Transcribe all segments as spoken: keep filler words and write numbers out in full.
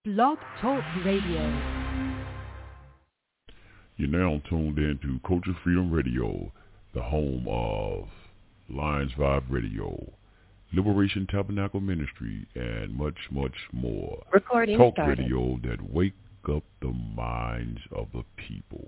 Blog Talk Radio. You're now tuned in to Culture Freedom Radio, the home of Lions Vibe Radio, Liberation Tabernacle Ministry, and much, much more. Recording Talk started. radio that wake up the minds of the people.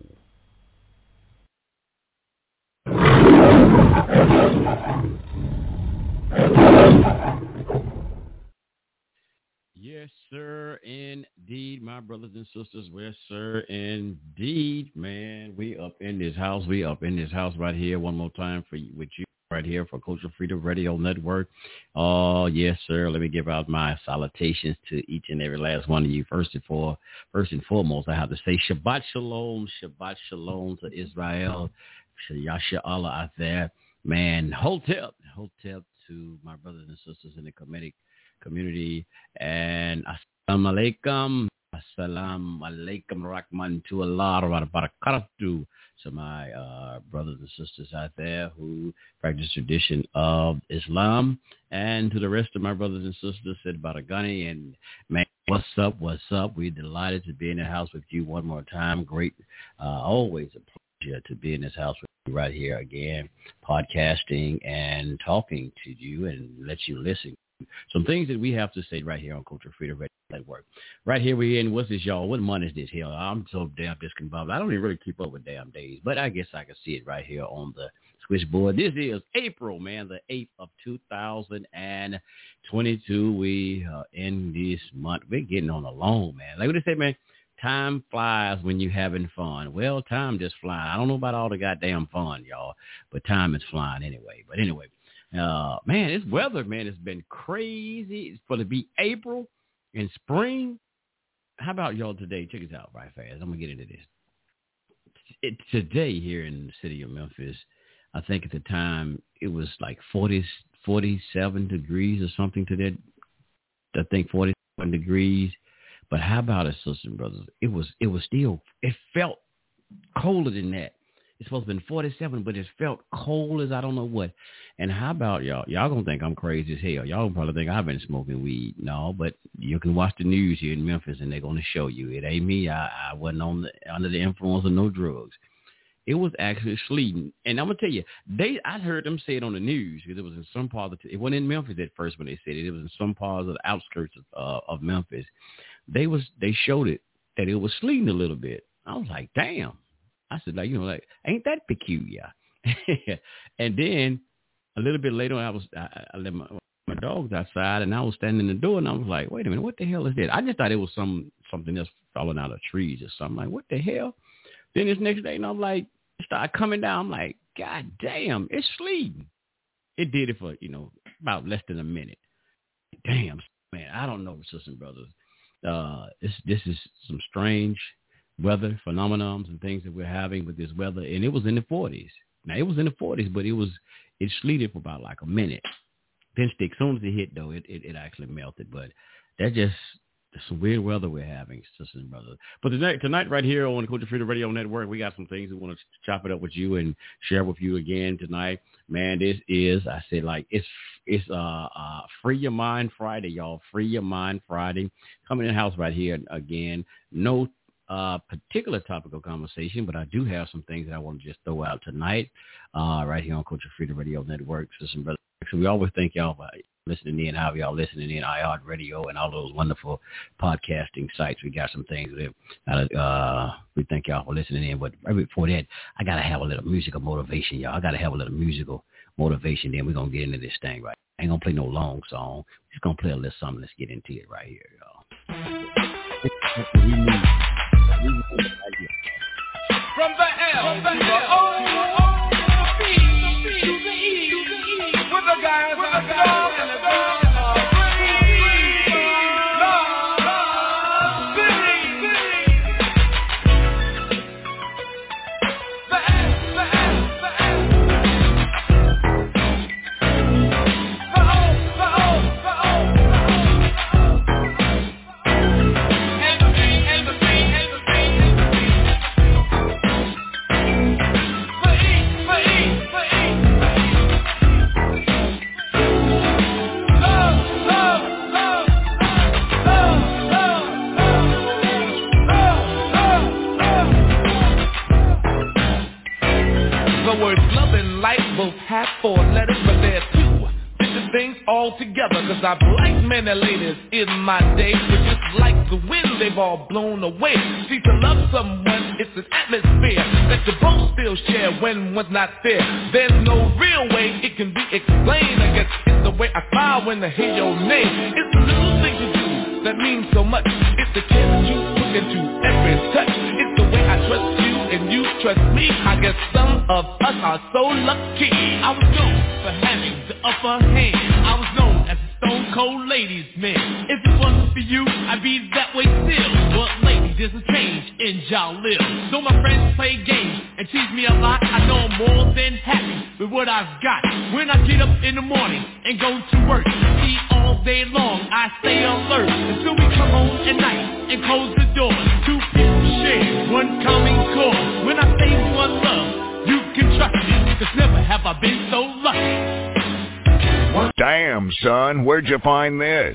Yes, sir, indeed, my brothers and sisters. Yes, sir, indeed, man. We up in this house. We up in this house right here one more time for you, with you right here for Culture Freedom Radio Network. Oh, yes, sir. Let me give out my salutations to each and every last one of you. First and for, first and foremost, I have to say Shabbat Shalom, Shabbat Shalom to Israel. Yasha Allah out there. Man, Hotep, Hotep to my brothers and sisters in the comedic community, and assalamu alaikum, assalamu alaikum rahmatullah wa barakatuh to my uh, brothers and sisters out there who practice tradition of Islam, and to the rest of my brothers and sisters said Baragani. And man, what's up, what's up? We're delighted to be in the house with you one more time. Great, uh, always a pleasure to be in this house with you right here again, podcasting and talking to you and let you listen. Some things that we have to say right here on Culture Freedom Radio Network. Right here we're in, what's this, y'all? What month is this? Hell, I'm so damn discombobulated. I don't even really keep up with damn days, but I guess I can see it right here on the switchboard. This is April, man, the eighth of two thousand twenty-two. We are in this month. We're getting on a long, man. Like what they say, man, time flies when you're having fun. Well, time just flying. I don't know about all the goddamn fun, y'all, but time is flying anyway. But anyway. Uh, man, this weather, man, has been crazy. It's going to be April and spring. How about y'all today? Check this out right fast. I'm going to get into this. It, today here in the city of Memphis, I think at the time it was like forty, forty-seven degrees or something to that. I think forty-seven degrees. But how about it, sisters and brothers? It was, it was still, it felt colder than that. It's supposed to be forty-seven, but it felt cold as I don't know what. And how about y'all? Y'all gonna think I'm crazy as hell. Y'all probably think I've been smoking weed. No, but you can watch the news here in Memphis, and they're gonna show you it ain't me. I, I wasn't on the, under the influence of no drugs. It was actually sleeting, and I'm gonna tell you, they. I heard them say it on the news because it was in some part of the, it wasn't in Memphis at first when they said it. It was in some parts of the outskirts of, uh, of Memphis. They was they showed it that it was sleeting a little bit. I was like, damn. I said, like, you know, like, ain't that peculiar? And then a little bit later, I was, I, I let my, my dogs outside, and I was standing in the door, and I was like, wait a minute, what the hell is that? I just thought it was some something else falling out of trees or something. Like, what the hell? Then this next day, and I'm like, it started coming down. I'm like, God damn, it's sleeting. It did it for, you know, about less than a minute. Damn, man, I don't know, sisters and brothers. Uh, this this is some strange weather phenomenons and things that we're having with this weather, and it was in the forties. Now it was in the forties, but it was it sleeted for about like a minute. Then stick. As soon as it hit, though, it, it, it actually melted. But that just some weird weather we're having, sisters and brothers. But tonight, tonight right here on the Culture Freedom Radio Network, we got some things we want to chop it up with you and share with you again tonight. Man, this is I said like it's it's uh, uh Free Your Mind Friday, y'all. Free Your Mind Friday. Coming in the house right here again. No Uh, particular topical conversation, but I do have some things that I want to just throw out tonight, uh, right here on Culture Freedom Radio Network. So, some brothers, so we always thank y'all for listening in, how y'all listening in, iHeart Radio, and all those wonderful podcasting sites. We got some things that uh, we thank y'all for listening in. But right before that, I gotta have a little musical motivation, y'all. I gotta have a little musical motivation. Then we're gonna get into this thing, right? I ain't gonna play no long song. Just gonna play a little something. Let's get into it right here, y'all. We need. From the L to the O, to the B, to the E, with the guys with the girls and the girls are free. Love, city. The S, the S, the S. The O, the O, the O, the O. And the B, and the B, and the B, and the B. The E. all together, cause I've liked many ladies in my day, but just like the wind, they've all blown away. See, to love someone, it's an atmosphere that you both still share when one's not there. There's no real way it can be explained. I guess it's the way I smile when I hear your name. It's the little things you do that mean so much. It's the kiss you look into every touch. It's the way I trust you and you trust me. I guess some of us are so lucky. I was known for having the upper hand. I was known as a stone cold ladies man. If it wasn't for you, I'd be that way still. But ladies, there's a change in y'all live. Though my friends play games and tease me a lot, I know I'm more than happy with what I've got. When I get up in the morning and go to work, see all day long I stay alert until we come home at night and close the door. Two people share one common cause. When I say one love, you can trust me, cause never have I been so lucky. Damn, son, where'd you find this?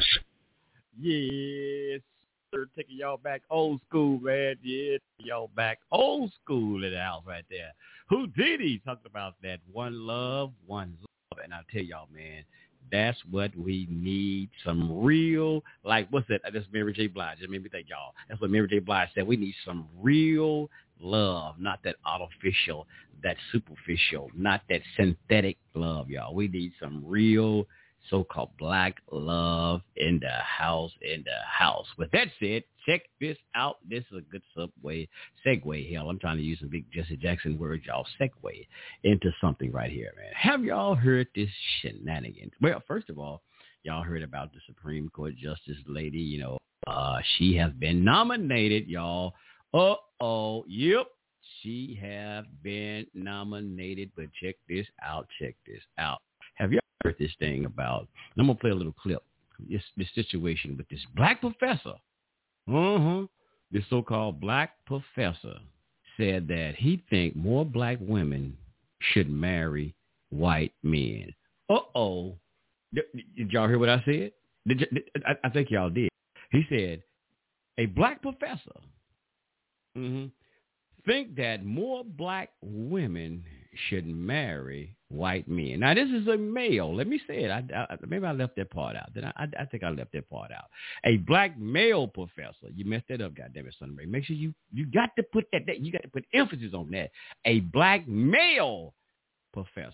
Yes, sir, taking y'all back old school, man. Yeah, y'all back old school in the house right there. Houdini talked about that one love, one love. And I'll tell y'all, man, that's what we need. Some real, like, what's that? That's Mary J. Blige. It made me think, y'all. That's what Mary J. Blige said. We need some real love, not that artificial, that superficial, not that synthetic love, y'all. We need some real so-called black love in the house, in the house. With that said, check this out. This is a good subway, segue. Hell, I'm trying to use some big Jesse Jackson words, y'all. Segue into something right here, man. Have y'all heard this shenanigans? Well, first of all, y'all heard about the Supreme Court Justice lady. You know, uh, she has been nominated, y'all. Uh-oh, yep. She have been nominated, but check this out, check this out. Have y'all heard this thing about, I'm going to play a little clip, this, this situation with this black professor. Uh-huh. This so-called black professor said that he think more black women should marry white men. Uh-oh. Did, did y'all hear what I said? Did, did, I, I think y'all did. He said, a black professor mm-hmm, think that more black women should marry white men. Now, this is a male. Let me say it. I, I, maybe I left that part out. Then I, I, I think I left that part out. A black male professor. You messed that up, goddammit, Son Ray. Make sure you you got to put that, that. You got to put emphasis on that. A black male professor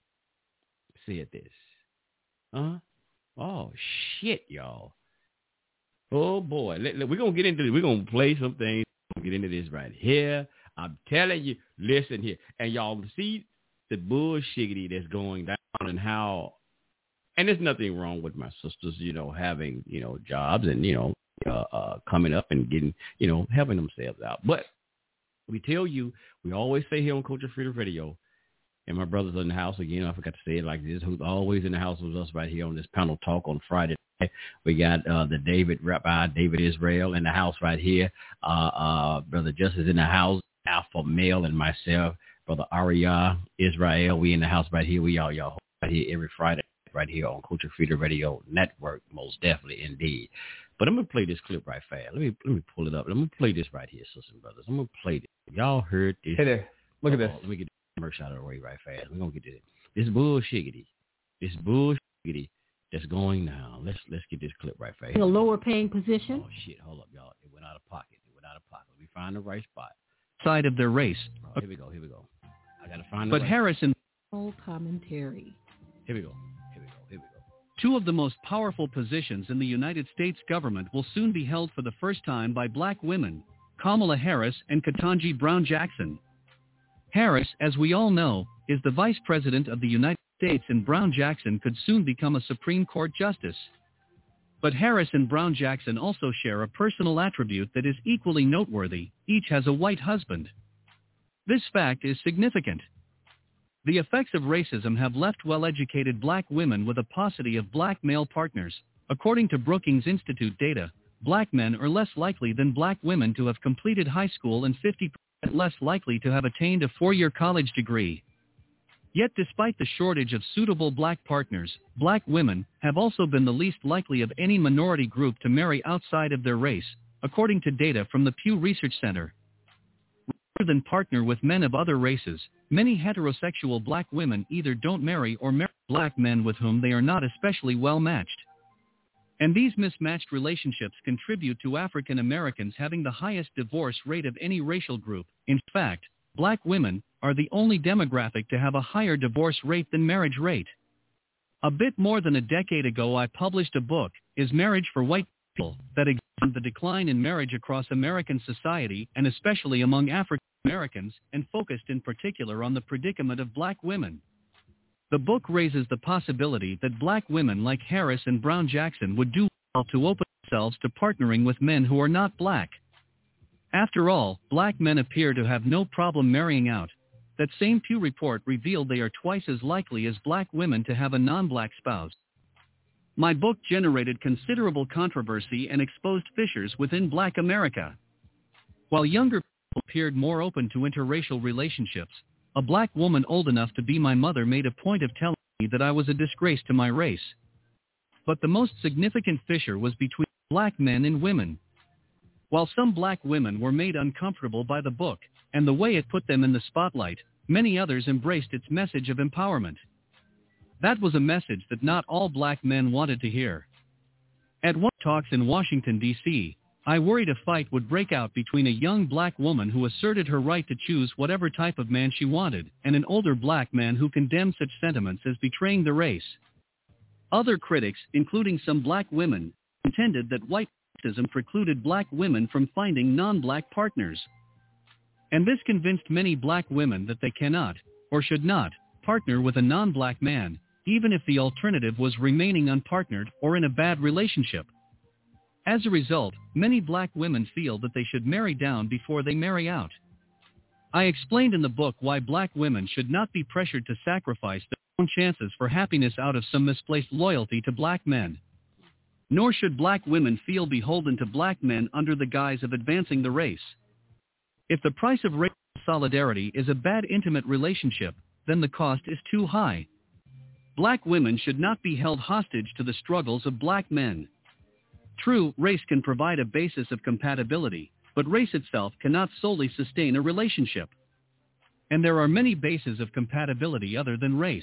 said this. Huh? Oh shit, y'all. Oh boy. Let, let, we're gonna get into this. We're gonna play some things. We're gonna get into this right here. I'm telling you, listen here. And y'all see the bullshiggity that's going down and how, and there's nothing wrong with my sisters, you know, having, you know, jobs and, you know, uh, uh, coming up and getting, you know, helping themselves out. But we tell you, we always say here on Culture Freedom Radio, and my brother's in the house again, I forgot to say it like this, who's always in the house with us right here on this panel talk on Friday. We got uh, the David Rabbi, David Israel in the house right here. Uh, uh, Brother Justice in the house. Alpha Male and myself, Brother Aria Israel. We in the house right here. We all y'all right here every Friday right here on Culture Freedom Radio Network, most definitely indeed. But I'm gonna play this clip right fast. Let me let me pull it up. I'm gonna play this right here, sisters and brothers. I'm gonna play this. Y'all heard this? Hey there, look at this. Let me get the merch out of the way right fast. We're gonna get this. This bullshiggity, this bullshiggity that's going now. Let's let's get this clip right fast. In a lower paying position. Oh shit! Hold up, y'all. It went out of pocket. It went out of pocket. Let me find the right spot. Side of their race. Oh, here we go, here we go. I gotta find But right. Harrison... Full commentary. Here we go, here we go, here we go. Two of the most powerful positions in the United States government will soon be held for the first time by black women, Kamala Harris and Ketanji Brown Jackson. Harris, as we all know, is the Vice President of the United States, and Brown Jackson could soon become a Supreme Court justice. But Harris and Brown Jackson also share a personal attribute that is equally noteworthy. Each has a white husband. This fact is significant. The effects of racism have left well-educated black women with a paucity of black male partners. According to Brookings Institute data, black men are less likely than black women to have completed high school and fifty percent less likely to have attained a four-year college degree. Yet despite the shortage of suitable black partners, black women have also been the least likely of any minority group to marry outside of their race, according to data from the Pew Research Center. Rather than partner with men of other races, many heterosexual black women either don't marry or marry black men with whom they are not especially well matched. And these mismatched relationships contribute to African Americans having the highest divorce rate of any racial group. In fact, black women are the only demographic to have a higher divorce rate than marriage rate. A bit more than a decade ago, I published a book, Is Marriage for White People?, that examined the decline in marriage across American society and especially among African Americans, and focused in particular on the predicament of black women. The book raises the possibility that black women like Harris and Brown Jackson would do well to open themselves to partnering with men who are not black. After all, black men appear to have no problem marrying out. That same Pew report revealed they are twice as likely as black women to have a non-black spouse. My book generated considerable controversy and exposed fissures within black America. While younger people appeared more open to interracial relationships, a black woman old enough to be my mother made a point of telling me that I was a disgrace to my race. But the most significant fissure was between black men and women. While some black women were made uncomfortable by the book and the way it put them in the spotlight, many others embraced its message of empowerment. That was a message that not all black men wanted to hear. At one talks in Washington, D C, I worried a fight would break out between a young black woman who asserted her right to choose whatever type of man she wanted and an older black man who condemned such sentiments as betraying the race. Other critics, including some black women, contended that white racism precluded black women from finding non-black partners. And this convinced many black women that they cannot, or should not, partner with a non-black man, even if the alternative was remaining unpartnered or in a bad relationship. As a result, many black women feel that they should marry down before they marry out. I explained in the book why black women should not be pressured to sacrifice their own chances for happiness out of some misplaced loyalty to black men. Nor should black women feel beholden to black men under the guise of advancing the race. If the price of racial solidarity is a bad intimate relationship, then the cost is too high. Black women should not be held hostage to the struggles of black men. True, race can provide a basis of compatibility, but race itself cannot solely sustain a relationship. And there are many bases of compatibility other than race.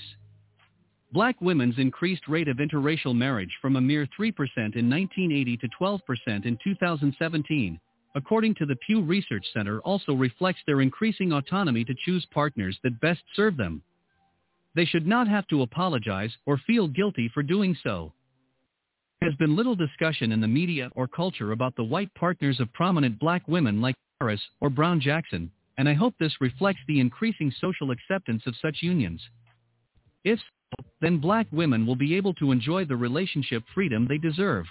Black women's increased rate of interracial marriage from a mere three percent in nineteen eighty to twelve percent in two thousand seventeen, according to the Pew Research Center, also reflects their increasing autonomy to choose partners that best serve them. They should not have to apologize or feel guilty for doing so. There has been little discussion in the media or culture about the white partners of prominent black women like Harris or Brown Jackson, and I hope this reflects the increasing social acceptance of such unions. If so, then black women will be able to enjoy the relationship freedom they deserve.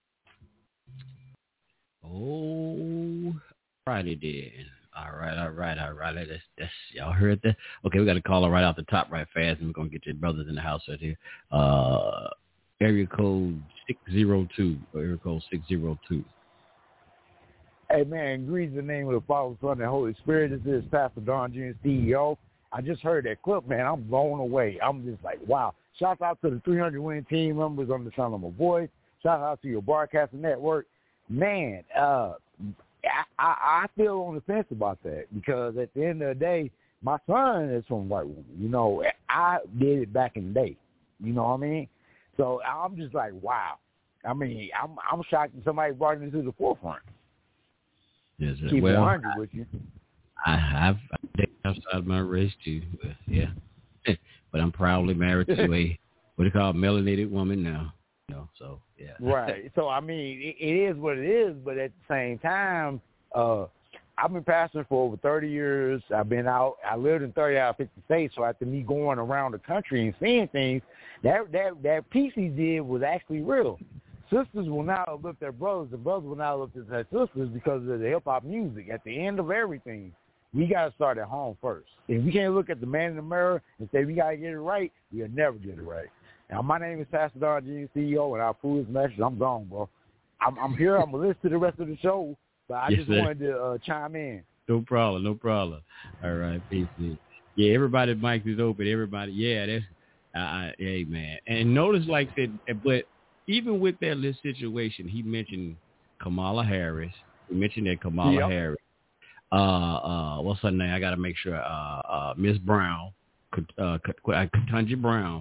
Oh, righty then. All right, all right, all right. That's, that's, y'all heard that? Okay, we got a caller right off the top right fast, and we're going to get your brothers in the house right here. Uh, area code six zero two, area code six zero two. Hey, man, greetings in the name of the Father, Son, and Holy Spirit. This is Pastor Don Junior, C E O. I just heard that clip, man. I'm blown away. I'm just like, wow. Shout out to the three hundred winning team members on the sound of my voice. Shout out to your broadcasting network. Man, uh, I, I, I feel on the fence about that because at the end of the day, my son is from white woman. You know, I did it back in the day. You know what I mean? So I'm just like, wow. I mean, I'm I'm shocked that somebody brought it to the forefront. Yes, sir. Keep well, one hundred with you. I have outside my race too. But yeah, but I'm proudly married to a what do you call it, melanated woman now. You know, so yeah. Right. So I mean, it, it is what it is. But at the same time, uh, I've been pastoring for over thirty years. I've been out. I lived in thirty out of fifty states. So after me going around the country and seeing things, that that that piece he did was actually real. Sisters will now uplift their brothers. The brothers will now uplift their sisters because of the hip-hop music. At the end of everything, we got to start at home first. If we can't look at the man in the mirror and say we got to get it right, we'll never get it right. Now, my name is Pastor Don Junior, C E O, and I'll prove his message. I'm gone, bro. I'm, I'm here. I'm going to listen to the rest of the show, but I yes, just sir. wanted to uh, chime in. No problem. No problem. All right. Peace. Yeah, everybody's mic is open. Everybody. Yeah, that's, uh, hey, man. And notice, like I said, but even with that little situation, he mentioned Kamala Harris. He mentioned that Kamala yep. Harris. Uh, uh, what's her name? I got to make sure. Uh, uh, Miss Brown, uh, Ketanji Brown.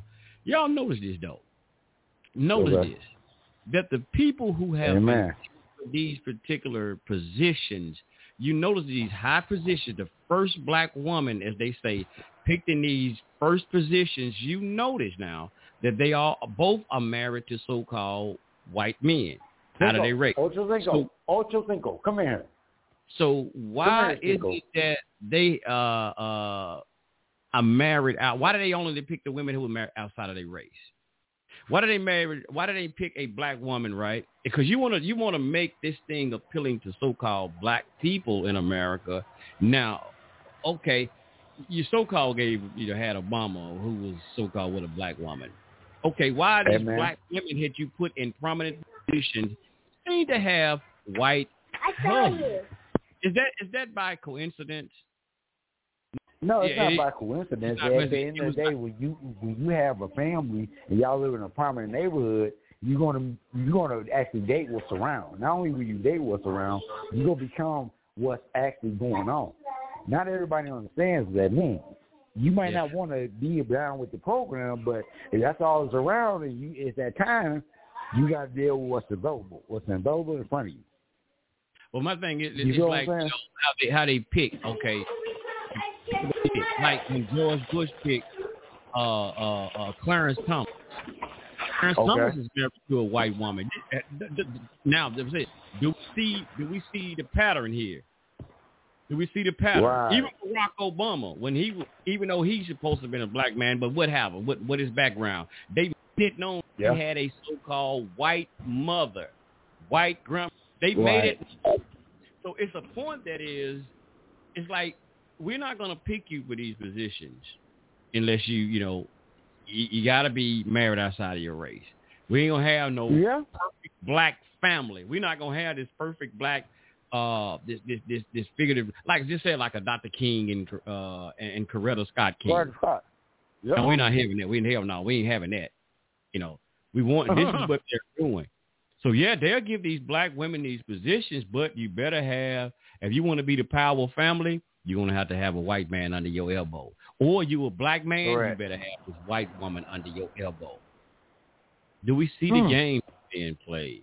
Y'all notice this, though. Notice okay. this. That the people who have Amen. these particular positions, you notice these high positions, the first black woman, as they say, picked in these first positions, you notice now that they all both are married to so-called white men. How do they rate? Ocho Cinco. So, Ocho Cinco. Come here. So why here, is it that they uh, uh, are married out? Why do they only pick the women who are married outside of their race? Why do they marry? Why do they pick a black woman, right? Because you want to you want to make this thing appealing to so-called black people in America. Now, okay, you so-called gave you know, had Obama, who was so-called with a black woman. Okay, why these Amen. black women had you put in prominent positions seem to have white husbands? Is that is that by coincidence? No, it's Yeah, not it- by coincidence. not At the coincidence. end It of was the day, not- when you when you have a family and y'all live in a prominent neighborhood, you're gonna you're gonna actually date what's around. Not only will you date what's around, you're gonna become what's actually going on. Not everybody understands what that means. You might Yeah. not want to be down with the program, but if that's all that's around and you it's that time, you got to deal with what's available, what's available in front of you. Well, my thing is, You it's know what like I'm you saying? know, how they how they pick. Okay, like when George Bush picked uh, uh, uh, Clarence Thomas. Clarence Okay. Thomas is married to a white woman. Now, do we see do we see the pattern here? Do we see the pattern? Right. Even Barack Obama, when he even though he's supposed to have been a black man, but what happened? What what his background? They didn't know Yeah. he had a so-called white mother, white grandma. They Right. made it. So it's a point that is, it's like we're not going to pick you for these positions unless you, you know, you, you got to be married outside of your race. We ain't going to have no Yeah. perfect black family. We're not going to have this perfect black, uh, this this this, this figurative, like just say like a Doctor King and uh and Coretta Scott King. Right, Scott. Yep. No, we're not having that. We ain't having no. We ain't having that. You know, we want this is what they're doing. So yeah, they'll give these black women these positions, but you better have, if you want to be the power family, you're gonna have to have a white man under your elbow, or you a black man, Correct. you better have this white woman under your elbow. Do we see Hmm. the game being played?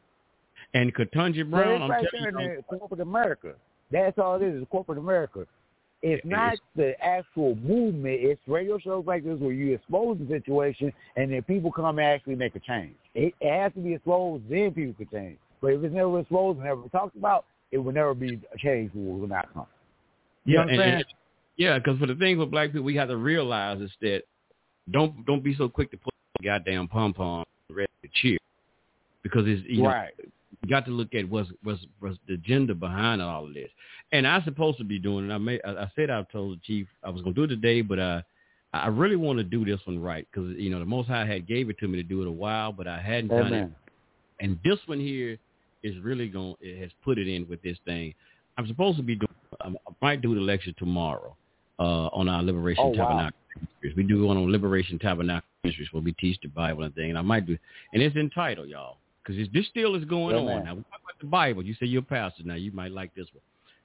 And Ketanji But Brown, it's I'm right telling there you, in the corporate America. That's all it is, is corporate America. It's It not is. the actual movement. It's radio shows like this where you expose the situation and then people come and actually make a change. It, it has to be exposed, then people can change. But if it's never exposed and never talked about, it will never be a change will not come. You yeah, know what I'm and- saying? and- yeah, because for the thing with black people, we have to realize is that don't don't be so quick to put the goddamn pom pom ready to cheer, because it's you know, Right. you got to look at what's what's what's the agenda behind all of this. And I'm supposed to be doing it. I may I, I said I told the chief I was going to do it today, but uh, I really want to do this one right because you know the Most High had gave it to me to do it a while, but I hadn't done it. Amen. And this one here is really going. It has put it in with this thing. I'm supposed to be doing. I might do the lecture tomorrow uh, on our Liberation Oh, wow. Tabernacle Ministries. We do one on Liberation Tabernacle Ministries where we teach the Bible and thing. And I might do, and it's entitled, y'all, because this still is going Amen. on. Now we talk about the Bible. You say you're a pastor now. You might like this one.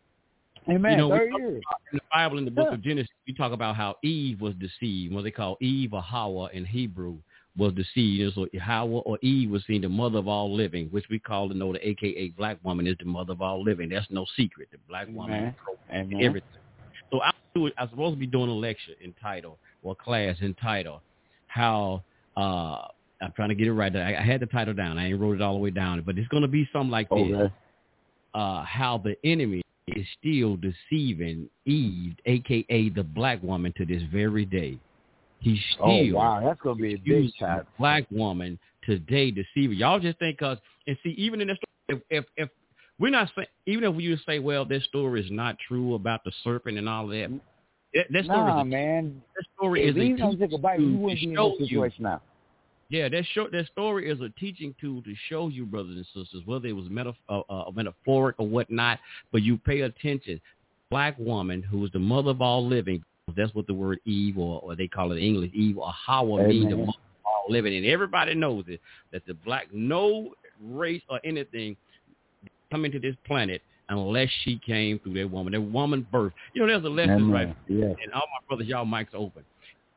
Amen. You know, we thirty talk years. about in the Bible, in the book Yeah. of Genesis, we talk about how Eve was deceived. What they call Eve or Hawa in Hebrew was deceived. So Hawa or Eve was seen the mother of all living, which we call to know the A K A black woman is the mother of all living. That's no secret. The black woman, Amen. Amen. everything. So I do it. I'm supposed to be doing a lecture entitled or class entitled how. uh I'm trying to get it right. I, I had the title down. I ain't wrote it all the way down, but it's going to be something like this: Okay. uh, how the enemy is still deceiving Eve, a k a the black woman, to this very day. He's still Oh, wow. That's going to be a big using time. the black woman today deceiving. Y'all just think us, and see, even in this, if, if, if we're not saying, even if you say, well, this story is not true about the serpent and all that, that, that story Nah, is a, man. that story If is a these don't teaching take a bite, you tool wouldn't to be in show this you. situation now. Yeah, that show, that story is a teaching tool to show you, brothers and sisters, whether it was metaf- uh, uh, metaphoric or whatnot, but you pay attention. Black woman, who is the mother of all living, that's what the word Eve, or, or they call it in English, Eve or Hawa, means the Amen. mother of all living. And everybody knows it, that the black, no race or anything come into this planet unless she came through that woman, that woman birth. You know, there's a lesson, Amen. right? Yes. And all my brothers, y'all mics open.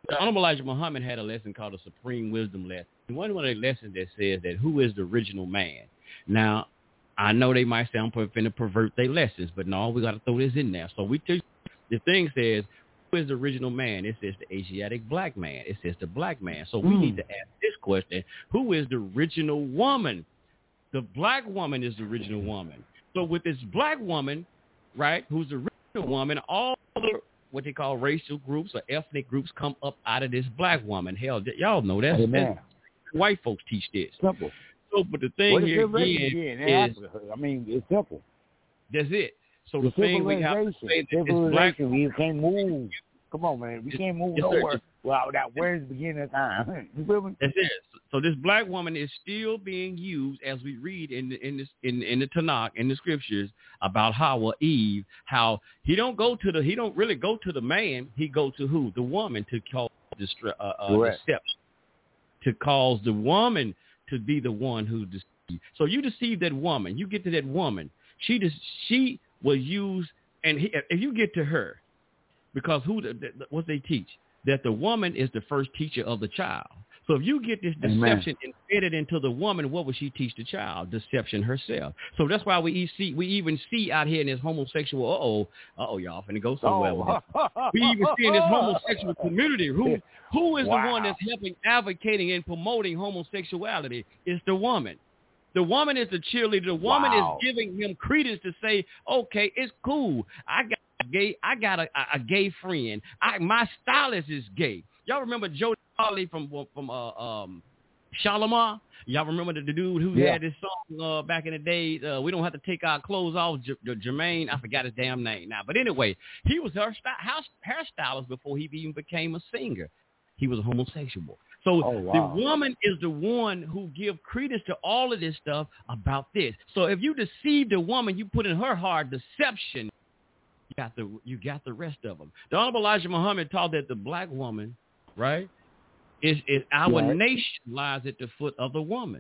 The Honorable Elijah Muhammad had a lesson called the Supreme Wisdom Lesson. And one of the lessons that says that who is the original man. Now, I know they might say I'm finna pervert their lessons, but no, we got to throw this in there. So we t- the thing says, who is the original man? It says the Asiatic black man. It says the black man. So we mm. need to ask this question: who is the original woman? The black woman is the original woman. So with this black woman, right, who's the original woman, all the what they call racial groups or ethnic groups come up out of this black woman. Hell, y'all know that's, that's white folks teach this. Simple. So, but the thing here again is, I mean, it's simple. That's it. So the, the thing we have to say that this black, we can't move. Come on, man, we can't move yes, nowhere. Sir. Well, that where's the beginning of time? You feel me? That's it. So this black woman is still being used, as we read in the in this in in the Tanakh, in the scriptures, about Hawa, Eve, how he don't go to the he don't really go to the man, he go to who? The woman, to cause distra- uh, uh, deception, to cause the woman to be the one who deceived. So you deceive that woman. You get to that woman. She just she will use, and he, if you get to her, because who the, the, what they teach, that the woman is the first teacher of the child. So if you get this deception Amen. embedded into the woman, what would she teach the child? Deception herself. So that's why we see we even see out here in this homosexual, uh-oh, uh-oh, y'all finna go somewhere oh. with this. We even see in this homosexual community, who who is wow. the one that's helping, advocating, and promoting homosexuality? It's the woman. The woman is the cheerleader. The woman wow. is giving him credence to say, okay, it's cool. I got a gay, I got a, a gay friend. I, my stylist is gay. Y'all remember Joe Harley from from uh, um, Shalimar? Y'all remember the, the dude who yeah. had this song uh, back in the day? Uh, we don't have to take our clothes off. J- J- Jermaine, I forgot his damn name now. But anyway, he was her st- house hairstylist before he even became a singer. He was a homosexual. So oh, wow. the woman is the one who give credence to all of this stuff about this. So if you deceive the woman, you put in her heart deception. You got the you got the rest of them. The Honorable Elijah Muhammad taught that the black woman, right, is, is our right. nation lies at the foot of the woman.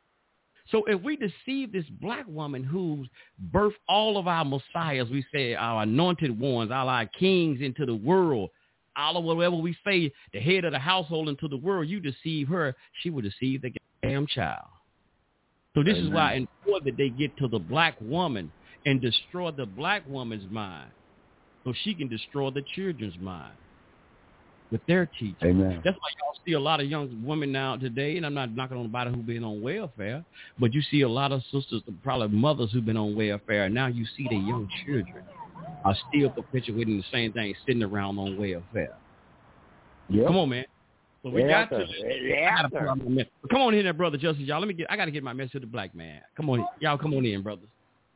So if we deceive this black woman who's birthed all of our messiahs, we say our anointed ones, all our kings into the world, all of whatever we say, the head of the household into the world, you deceive her, she will deceive the damn child. So this Amen. Is why it's important that they get to the black woman and destroy the black woman's mind so she can destroy the children's mind with their teaching. Amen. That's why y'all see a lot of young women now today, and I'm not knocking on anybody who's been on welfare, but you see a lot of sisters, probably mothers who've been on welfare, and now you see their young children are still perpetuating the same thing, sitting around on welfare. Yep. Come on, man. So we yeah, got to. Yeah, come on in there, brother Justice. Y'all, let me get. I got to get my message to the black man. Come on, y'all. Come on in, brothers.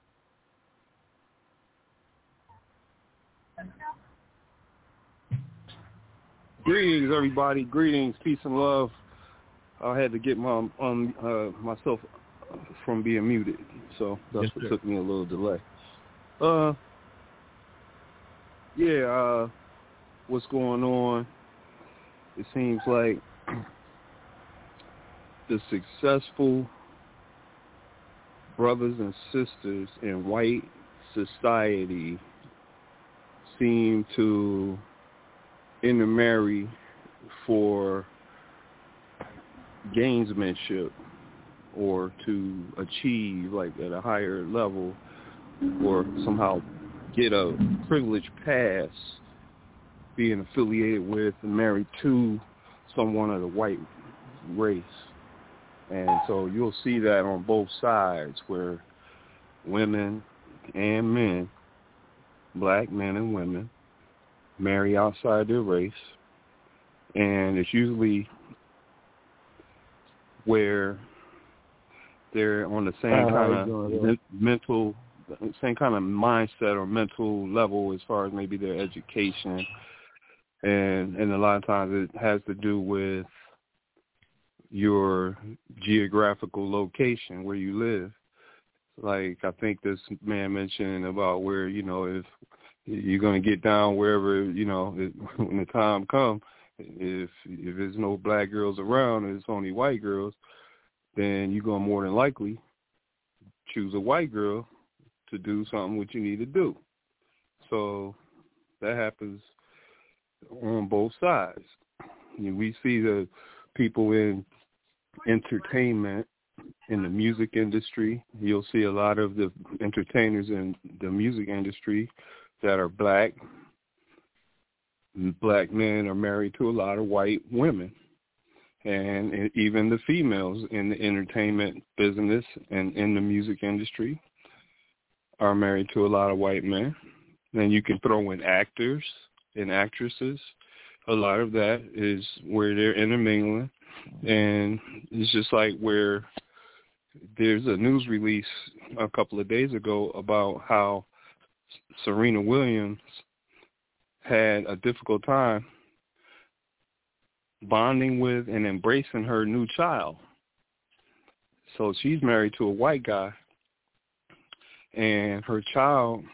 Greetings, everybody. Greetings, peace and love. I had to get my um uh, myself from being muted, so that's yes, what sir. took me a little delay. Uh. Yeah, uh, what's going on? It seems like the successful brothers and sisters in white society seem to intermarry for gamesmanship or to achieve like at a higher level or somehow get a privileged pass being affiliated with and married to someone of the white race. And so you'll see that on both sides where women and men, black men and women, marry outside their race. And it's usually where they're on the same kind of men- mental same kind of mindset or mental level as far as maybe their education. And and a lot of times it has to do with your geographical location, where you live. Like I think this man mentioned about where, you know, if you're going to get down wherever, you know, it, when the time comes, if if there's no black girls around and it's only white girls, then you're going to more than likely choose a white girl to do something what you need to do. So that happens on both sides. We see the people in entertainment, in the music industry. You'll see a lot of the entertainers in the music industry that are black. Black men are married to a lot of white women. And even the females in the entertainment business and in the music industry are married to a lot of white men. Then you can throw in actors and actresses. A lot of that is where they're intermingling. And it's just like where there's a news release a couple of days ago about how Serena Williams had a difficult time bonding with and embracing her new child. So she's married to a white guy, and her child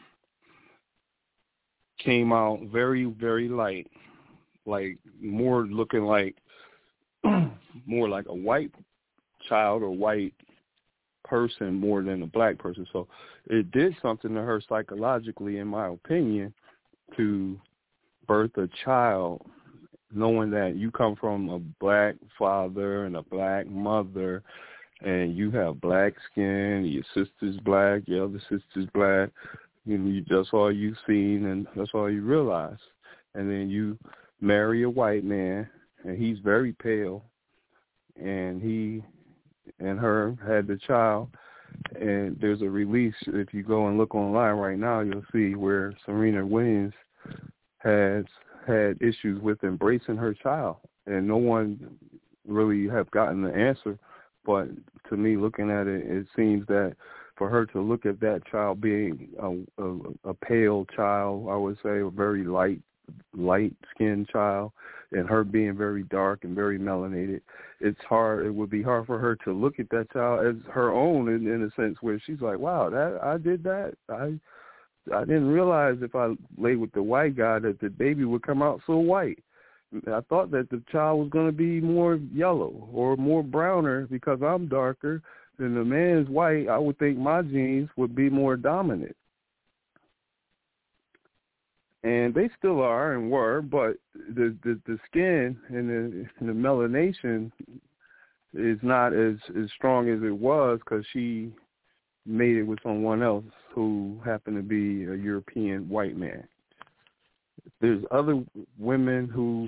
came out very, very light, like more looking like more like a white child or white person more than a black person. So it did something to her psychologically, in my opinion, to birth a child knowing that you come from a black father and a black mother, and you have black skin, your sister's black, your other sister's black, you know, you, that's all you've seen and that's all you realize. And then you marry a white man, and he's very pale, and he and her had the child, and there's a release. If you go and look online right now, you'll see where Serena Williams has had issues with embracing her child, and no one really have gotten the answer. But to me, looking at it, it seems that for her to look at that child being a, a, a pale child, I would say a very light, light-skinned child, and her being very dark and very melanated, it's hard. It would be hard for her to look at that child as her own, in, in a sense where she's like, "Wow, that I did that. I I didn't realize if I lay with the white guy that the baby would come out so white. I thought that the child was going to be more yellow or more browner because I'm darker than the man's white. I would think my genes would be more dominant." And they still are and were, but the the, the skin and the, and the melanation is not as, as strong as it was because she made it with someone else who happened to be a European white man. There's other women who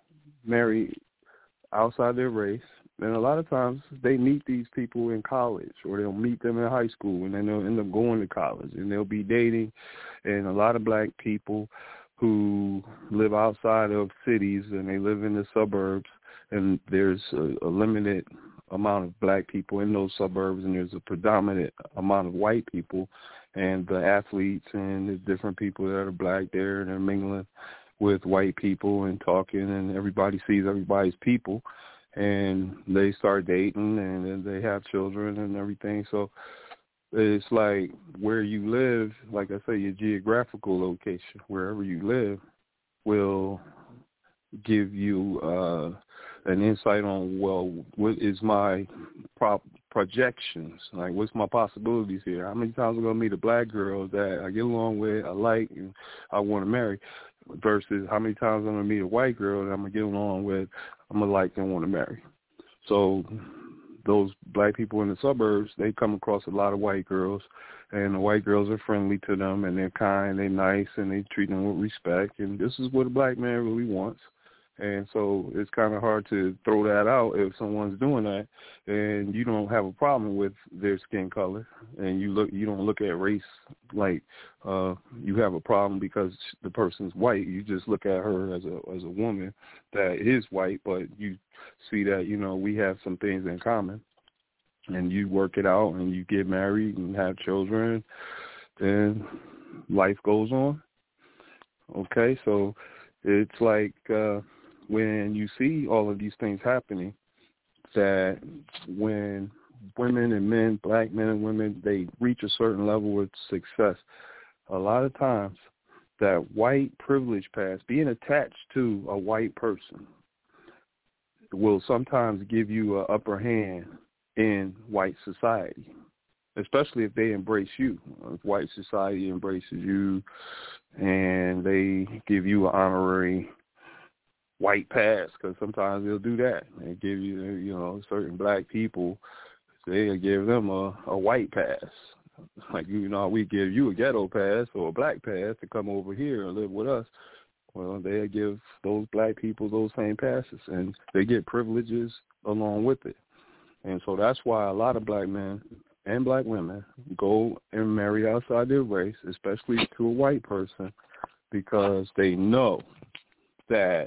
marry outside their race, and a lot of times they meet these people in college, or they'll meet them in high school, and then they'll end up going to college, and they'll be dating. And a lot of black people who live outside of cities, and they live in the suburbs, and there's a, a limited amount of black people in those suburbs, and there's a predominant amount of white people, and the athletes and the different people that are black there, and they're mingling with white people and talking, and everybody sees everybody's people, and they start dating, and then they have children and everything. So it's like where you live, like I say, your geographical location, wherever you live, will give you uh, an insight on, well, what is my pro- projections? Like, what's my possibilities here? How many times am I going to meet a black girl that I get along with, I like, and I want to marry, versus how many times I'm going to meet a white girl that I'm going to get along with, I'm going to like and want to marry. So those black people in the suburbs, they come across a lot of white girls, and the white girls are friendly to them, and they're kind, they're nice, and they treat them with respect, and this is what a black man really wants. And so it's kind of hard to throw that out if someone's doing that, and you don't have a problem with their skin color, and you look, you don't look at race like uh, you have a problem because the person's white. You just look at her as a as a woman that is white, but you see that, you know, we have some things in common, and you work it out, and you get married and have children, and life goes on. Okay, so it's like uh, when you see all of these things happening, that when women and men, black men and women, they reach a certain level of success, a lot of times that white privilege past, being attached to a white person, will sometimes give you an upper hand in white society, especially if they embrace you. If white society embraces you and they give you an honorary white pass, because sometimes they'll do that. They give you, you know, certain black people, they'll give them a, a white pass. Like, you know, we give you a ghetto pass or a black pass to come over here and live with us. Well, they'll give those black people those same passes, and they get privileges along with it. And so that's why a lot of black men and black women go and marry outside their race, especially to a white person, because they know that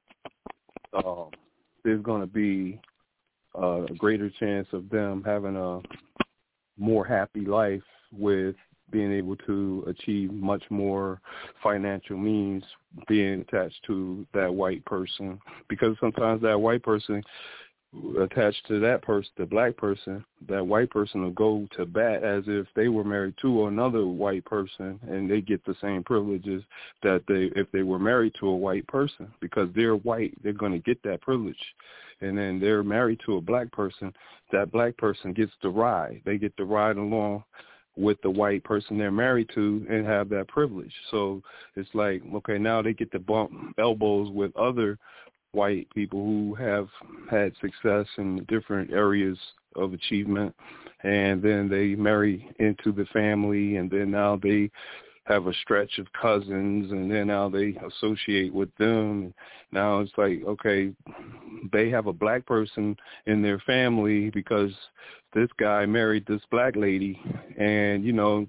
um, there's going to be a greater chance of them having a more happy life with being able to achieve much more financial means being attached to that white person, because sometimes that white person attached to that person, the black person, that white person will go to bat as if they were married to another white person, and they get the same privileges that they, if they were married to a white person, because they're white, they're going to get that privilege. And then they're married to a black person, that black person gets to ride. They get to ride along with the white person they're married to and have that privilege. So it's like, okay, now they get to bump elbows with other white people who have had success in different areas of achievement, and then they marry into the family, and then now they have a stretch of cousins, and then now they associate with them. Now it's like, okay, they have a black person in their family because this guy married this black lady, and, you know,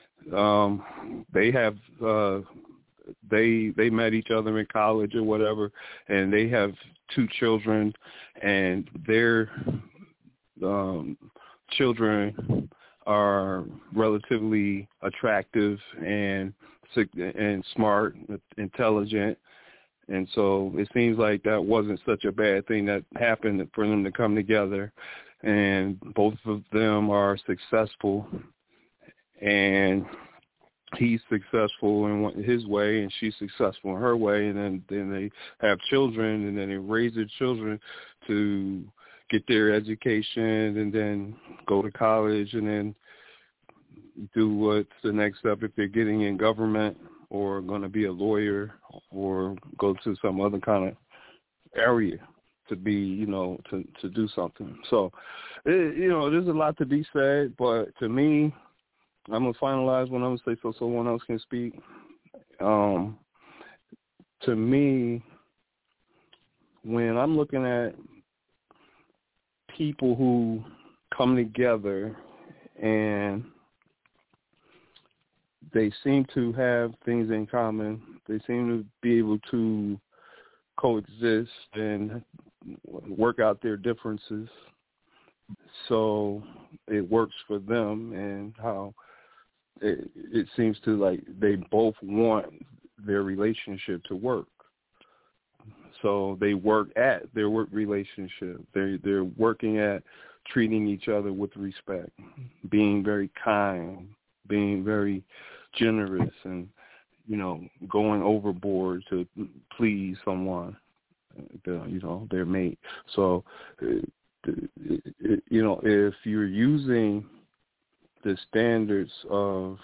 um, they have uh, they they met each other in college or whatever, and they have two children, and their um, children are relatively attractive and and smart, intelligent, and so it seems like that wasn't such a bad thing that happened for them to come together, and both of them are successful, and he's successful in his way, and she's successful in her way, and then, then they have children, and then they raise their children to get their education, and then go to college, and then do what's the next step if they're getting in government or going to be a lawyer or go to some other kind of area to be, you know, to, to do something. So, it, you know, there's a lot to be said, but to me, I'm going to finalize what I'm going to say so someone else can speak. Um, to me, when I'm looking at people who come together and they seem to have things in common, they seem to be able to coexist and work out their differences so it works for them, and how It, it seems to like they both want their relationship to work. So they work at their work relationship. They're, they're working at treating each other with respect, being very kind, being very generous, and, you know, going overboard to please someone, you know, their mate. So, you know, if you're using the standards of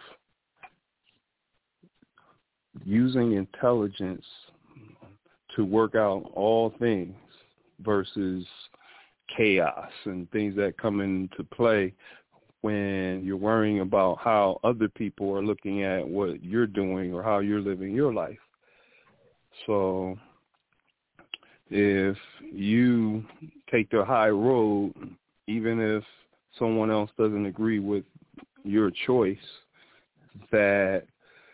using intelligence to work out all things versus chaos and things that come into play when you're worrying about how other people are looking at what you're doing or how you're living your life. So if you take the high road, even if someone else doesn't agree with your choice, that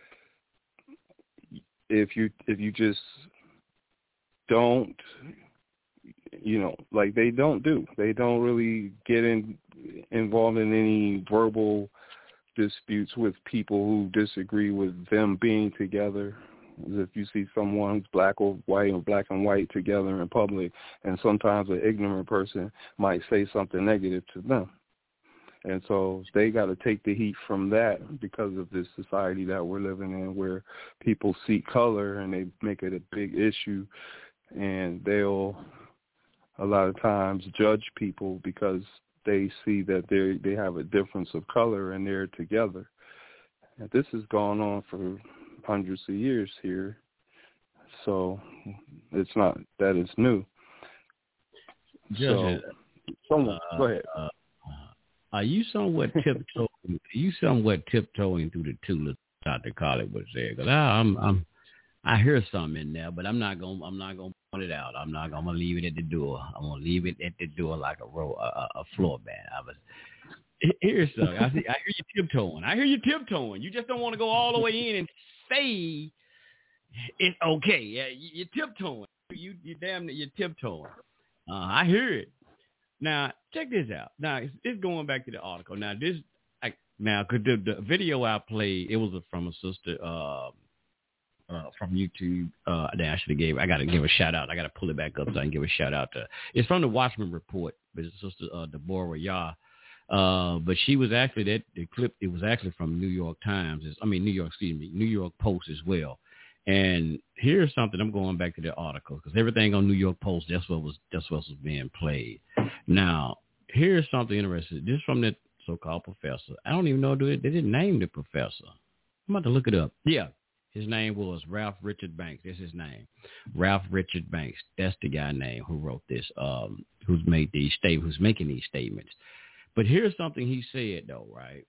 if you if you just don't, you know, like they don't do, they don't really get in, involved in any verbal disputes with people who disagree with them being together. If you see someone's black or white or black and white together in public, and sometimes an ignorant person might say something negative to them. And so they got to take the heat from that because of this society that we're living in, where people see color and they make it a big issue, and they'll a lot of times judge people because they see that they they have a difference of color and they're together. And this has gone on for hundreds of years here. so it's not that it's new. Judge, so, someone, uh, go ahead. Uh, are you somewhat tiptoeing? Are you somewhat tiptoeing through the tulips, Doctor Colley was there? Because I'm, I'm, I hear something in there, but I'm not gonna, I'm not gonna point it out. I'm not gonna, I'm gonna leave it at the door. I'm gonna leave it at the door like a row, a, a floor mat. I was. Here's something. I, see, I hear you tiptoeing. I hear you tiptoeing. You just don't want to go all the way in and say it's okay. Yeah, you, you're tiptoeing. You, you damn, you're tiptoeing. Uh, I hear it. Now, check this out. Now, it's, it's going back to the article. Now, this, I, now, cause the, the video I played, it was from a sister uh, uh, from YouTube. Uh, they actually gave. I got to give a shout out. I got to pull it back up so I can give a shout out to. It's from the Watchman Report. But it's sister uh, Deborah Yah. Uh, but she was actually that the clip. It was actually from New York Times. It's, I mean, New York, excuse me, New York Post as well. And here's something. I'm going back to the article because everything on New York Post, that's what was that's what was being played. Now, here's something interesting. This is from that so-called professor. I don't even know they, they didn't name the professor. I'm about to look it up. Yeah, his name was Ralph Richard Banks. That's his name, Ralph Richard Banks. That's the guy name who wrote this. Um, who's made these statements? Who's making these statements? But here's something he said, though, right?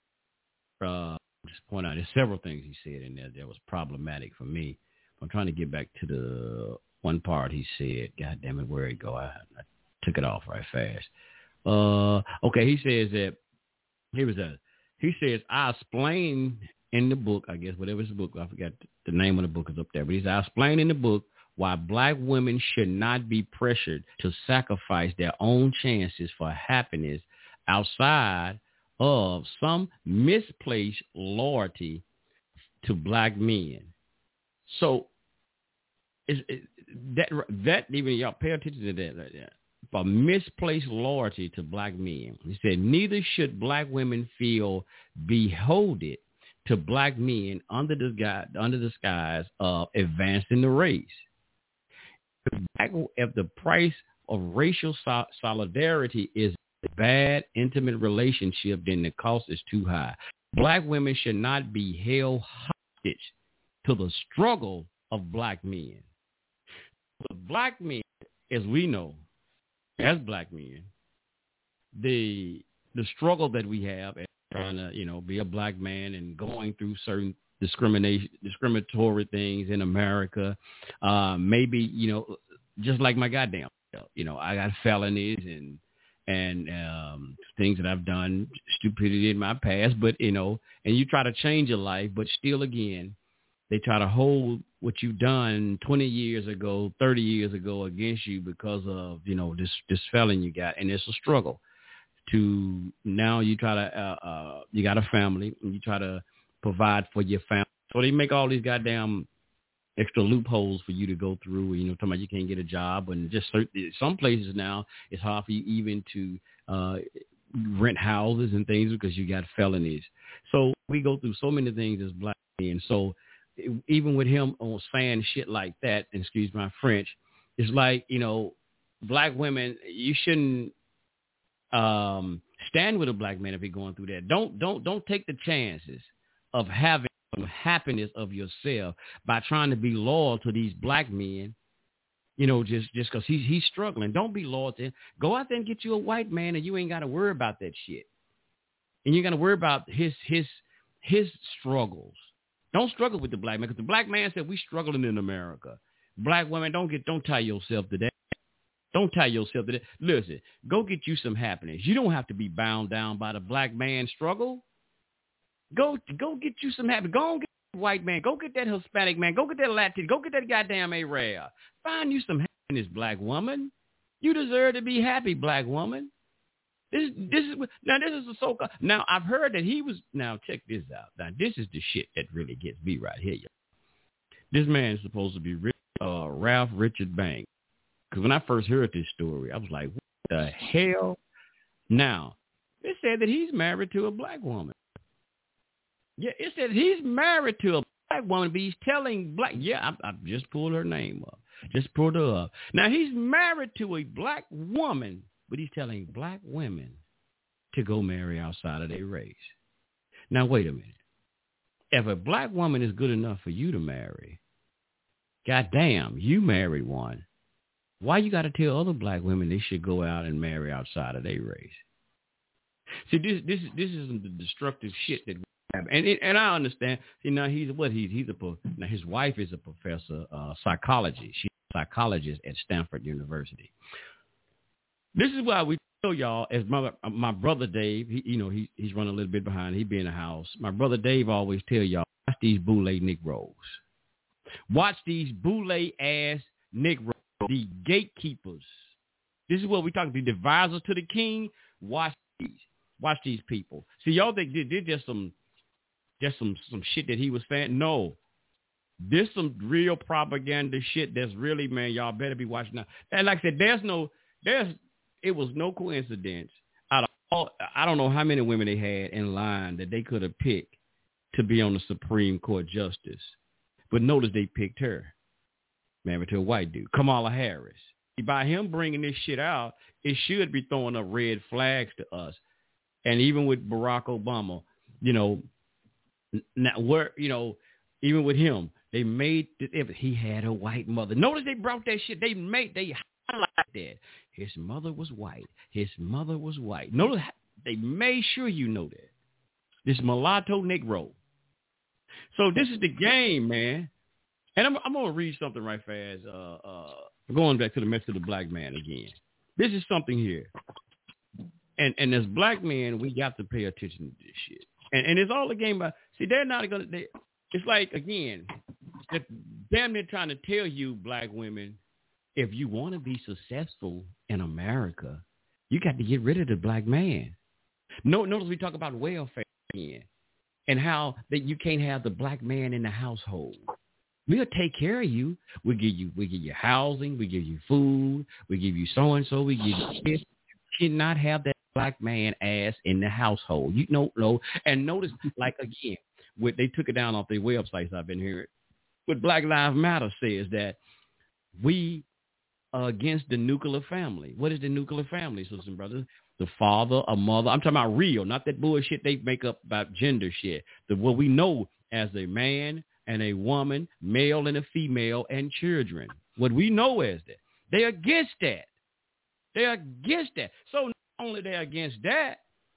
Uh, just point out, there's several things he said in there that was problematic for me. I'm trying to get back to the one part he said. God damn it, where'd it go? I, I took it off right fast. Uh, okay, he says that, here was that. He says, I explain in the book, I guess, whatever his book, I forgot the name of the book is up there, but he says, I explain in the book why black women should not be pressured to sacrifice their own chances for happiness outside of some misplaced loyalty to black men. So is it, that that even y'all pay attention to that right there. For misplaced loyalty to black men. He said, neither should black women feel beholden to black men under the guise, under the skies of advancing the race. If the price of racial so- solidarity is a bad, intimate relationship, then the cost is too high. Black women should not be held hostage to the struggle of black men. The black men, as we know, as black men, the the struggle that we have as trying to, you know, be a black man and going through certain discrimination, discriminatory things in America, uh, maybe, you know, just like my goddamn, you know, I got felonies and and um, things that I've done, stupidity in my past, but, you know, and you try to change your life, but still, again, they try to hold what you've done twenty years ago, thirty years ago against you because of, you know, this, this felon you got. And it's a struggle to now you try to, uh, uh, you got a family and you try to provide for your family. So they make all these goddamn extra loopholes for you to go through, you know, talking about you can't get a job, and just certain, some places now it's hard for you even to uh, rent houses and things because you got felonies. So we go through so many things as black men. So even with him on saying shit like that, and excuse my French, it's like, you know, black women, you shouldn't um, stand with a black man if you're going through that. Don't don't don't take the chances of having happiness of yourself by trying to be loyal to these black men, you know, just just because he's he's struggling. Don't be loyal to him. Go out there and get you a white man, and you ain't got to worry about that shit. And you got to worry about his his his struggles. Don't struggle with the black man, because the black man said we struggling in America. Black women, don't get don't tie yourself to that. Don't tie yourself to that. Listen, go get you some happiness. You don't have to be bound down by the black man's struggle. Go go get you some happiness. Go and get that white man. Go get that Hispanic man. Go get that Latin. Go get that goddamn Arab. Find you some happiness, black woman. You deserve to be happy, black woman. This this is now this is a so-called. Now I've heard that he was. Now check this out. Now this is the shit that really gets me right here. This man is supposed to be uh, Ralph Richard Banks. Because when I first heard this story, I was like, what the hell? Now it said that he's married to a black woman. Yeah, it said he's married to a black woman, but he's telling black. Yeah, I, I just pulled her name up. Just pulled her up. Now he's married to a black woman, but he's telling black women to go marry outside of their race. Now, wait a minute. If a black woman is good enough for you to marry, goddamn, you married one. Why you got to tell other black women they should go out and marry outside of their race? See, this this this isn't the destructive shit that we have, and it, and I understand. See, now he's what he's he's a now his wife is a professor of uh, psychology. She's a psychologist at Stanford University. This is why we tell y'all, as my my brother Dave, he, you know, he he's running a little bit behind. He be in the house. My brother Dave always tell y'all, watch these boule Negroes. Watch these boule ass Negroes, the gatekeepers. This is what we talking. The advisors to the king. Watch these. Watch these people. See, y'all think they're just some, just some, some shit that he was saying. No, this some real propaganda shit. That's really, man. Y'all better be watching now. And like I said, there's no, there's, it was no coincidence. Out of all, I don't know how many women they had in line that they could have picked to be on the Supreme Court justice, but notice they picked her, married to a white dude, Kamala Harris. By him bringing this shit out, it should be throwing up red flags to us. And even with Barack Obama, you know, now where, you know, even with him, they made it, he had a white mother. Notice they brought that shit. They made, they highlight that. His mother was white. His mother was white. Notice they made sure you know that. This mulatto Negro. So this is the game, man. And I'm, I'm going to read something right fast. Uh, uh, going back to the message of the black man again. This is something here. And and as black men, we got to pay attention to this shit. And and it's all a game about, see, they're not going to, it's like, again, they're damn near trying to tell you, black women, if you want to be successful in America, you got to get rid of the black man. No, notice we talk about welfare again and how that you can't have the black man in the household. We'll take care of you. We give you, we give you housing. We give you food. We give you so and so. We give you this. You cannot have that black man ass in the household. You know, no. And notice, like again, what they took it down off their websites. I've been hearing. What Black Lives Matter says that we are against the nuclear family. What is the nuclear family, sisters and brothers? The father, a mother. I'm talking about real, not that bullshit they make up about gender shit. The what we know as a man and a woman, male and a female, and children. What we know as that. They're against that. They're against that. So not only they're against that,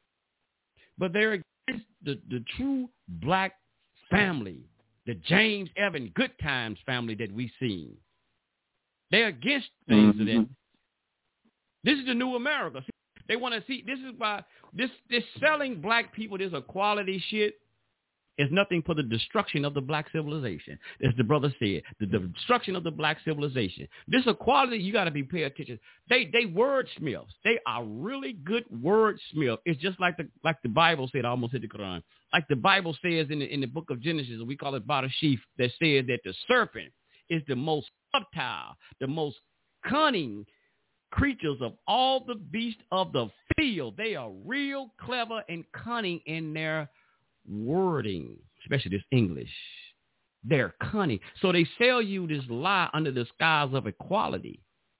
but they're against the, the true black family, the James Evan Good Times family that we seen. They're against things mm-hmm. that. This is the new America. See, they want to see. This is why this this selling black people this equality shit is nothing for the destruction of the black civilization. As the brother said, the, the destruction of the black civilization. This equality, you got to be paying attention. They they wordsmiths. They are really good wordsmiths. It's just like the like the Bible said. I almost hit the Quran. Like the Bible says in the in the book of Genesis, we call it Barashif, that says that the serpent is the most subtle, the most cunning creatures of all the beasts of the field. They are real clever and cunning in their wording, especially this English. They're cunning. So they sell you this lie under the skies of equality.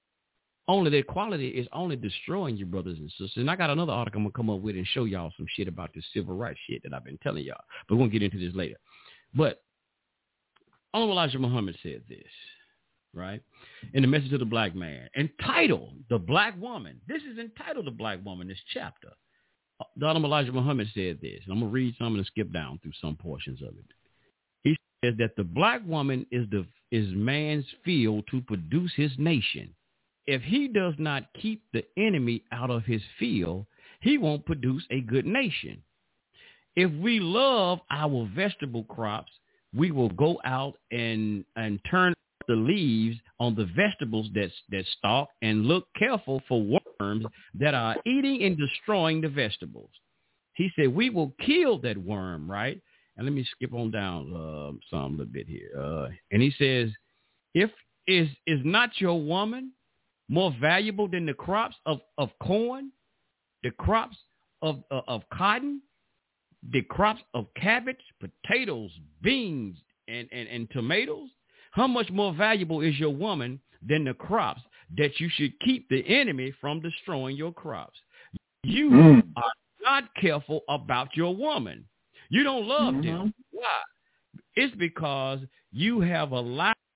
Only the equality is only destroying you, brothers and sisters. And I got another article I'm going to come up with and show y'all some shit about this civil rights shit that I've been telling y'all. But we'll get into this later. But Honorable Elijah Muhammad said this, right? In the message of the black man, entitled The Black Woman. This is entitled The Black Woman, this chapter. The Honorable Elijah Muhammad said this. I'm going to read some and skip down through some portions of it. He says that the black woman is the is man's field to produce his nation. If he does not keep the enemy out of his field, he won't produce a good nation. If we love our vegetable crops, we will go out and and turn the leaves on the vegetables that that stalk and look careful for worms that are eating and destroying the vegetables. He said, we will kill that worm, right? And let me skip on down uh, some a little bit here. Uh, and he says, if is is not your woman more valuable than the crops of, of corn, the crops of, of, of cotton, the crops of cabbage, potatoes, beans, and, and, and tomatoes? How much more valuable is your woman than the crops that you should keep the enemy from destroying your crops? You mm. are not careful about your woman. You don't love mm-hmm. them. Why? It's because you have allowed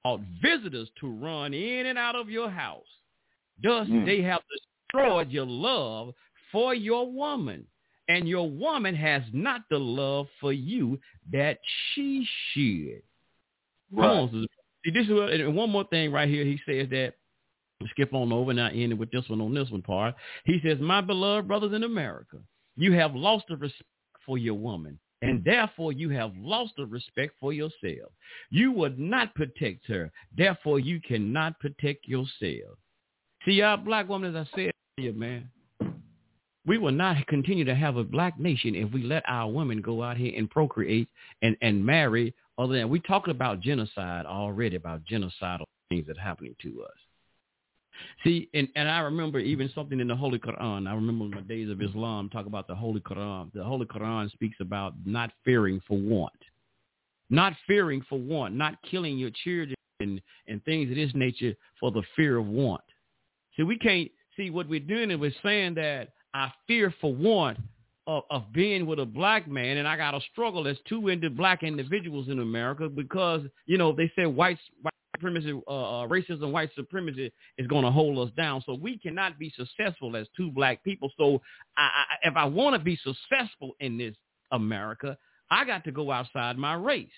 visitors to run in and out of your house. Thus, Mm. they have destroyed your love for your woman. And your woman has not the love for you that she should. Right. Come on, sister. See, this is what, and one more thing right here. He says that, skip on over and I end it with this one on this one part. He says, my beloved brothers in America, you have lost the respect for your woman, and therefore you have lost the respect for yourself. You would not protect her. Therefore, you cannot protect yourself. See, our black woman, as I said earlier, man, we will not continue to have a black nation if we let our women go out here and procreate and, and marry other than. We talked about genocide already, about genocidal things that are happening to us. See, and, and I remember even something in the Holy Quran. I remember my days of Islam talk about the Holy Quran. The Holy Quran speaks about not fearing for want. Not fearing for want, not killing your children and, and things of this nature for the fear of want. See, we can't, see what we're doing is we're saying that I fear for want of, of being with a black man, and I got to struggle as two into black individuals in America because, you know, they say white, white supremacy, uh, uh, racism, white supremacy is going to hold us down. So we cannot be successful as two black people. So I, I, if I want to be successful in this America, I got to go outside my race.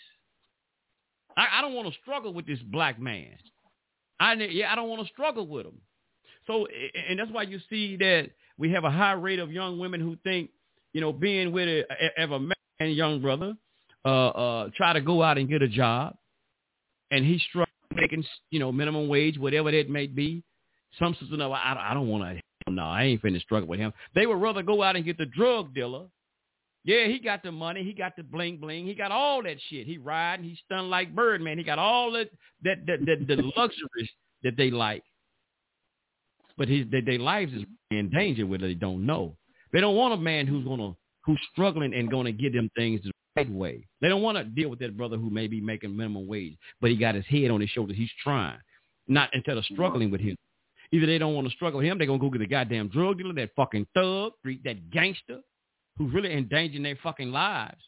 I, I don't want to struggle with this black man. I, yeah, I don't want to struggle with him. So, and that's why you see that we have a high rate of young women who think, you know, being with a, a, a man, young brother, uh, uh, try to go out and get a job, and he's struggling making, you know, minimum wage, whatever that may be. Some sisters know, I, I don't want to, no, I ain't finna struggle with him. They would rather go out and get the drug dealer. Yeah, he got the money, he got the bling bling, he got all that shit. He riding, he's stunned like Birdman. He got all that, that, that, that the luxuries that they like. But his their, their lives is in danger whether they don't know. They don't want a man who's gonna who's struggling and gonna get them things the right way. They don't want to deal with that brother who may be making minimum wage, but he got his head on his shoulders. He's trying, not instead of struggling with him. Either they don't want to struggle with him, they're gonna go get a goddamn drug dealer, that fucking thug, that gangster, who's really endangering their fucking lives.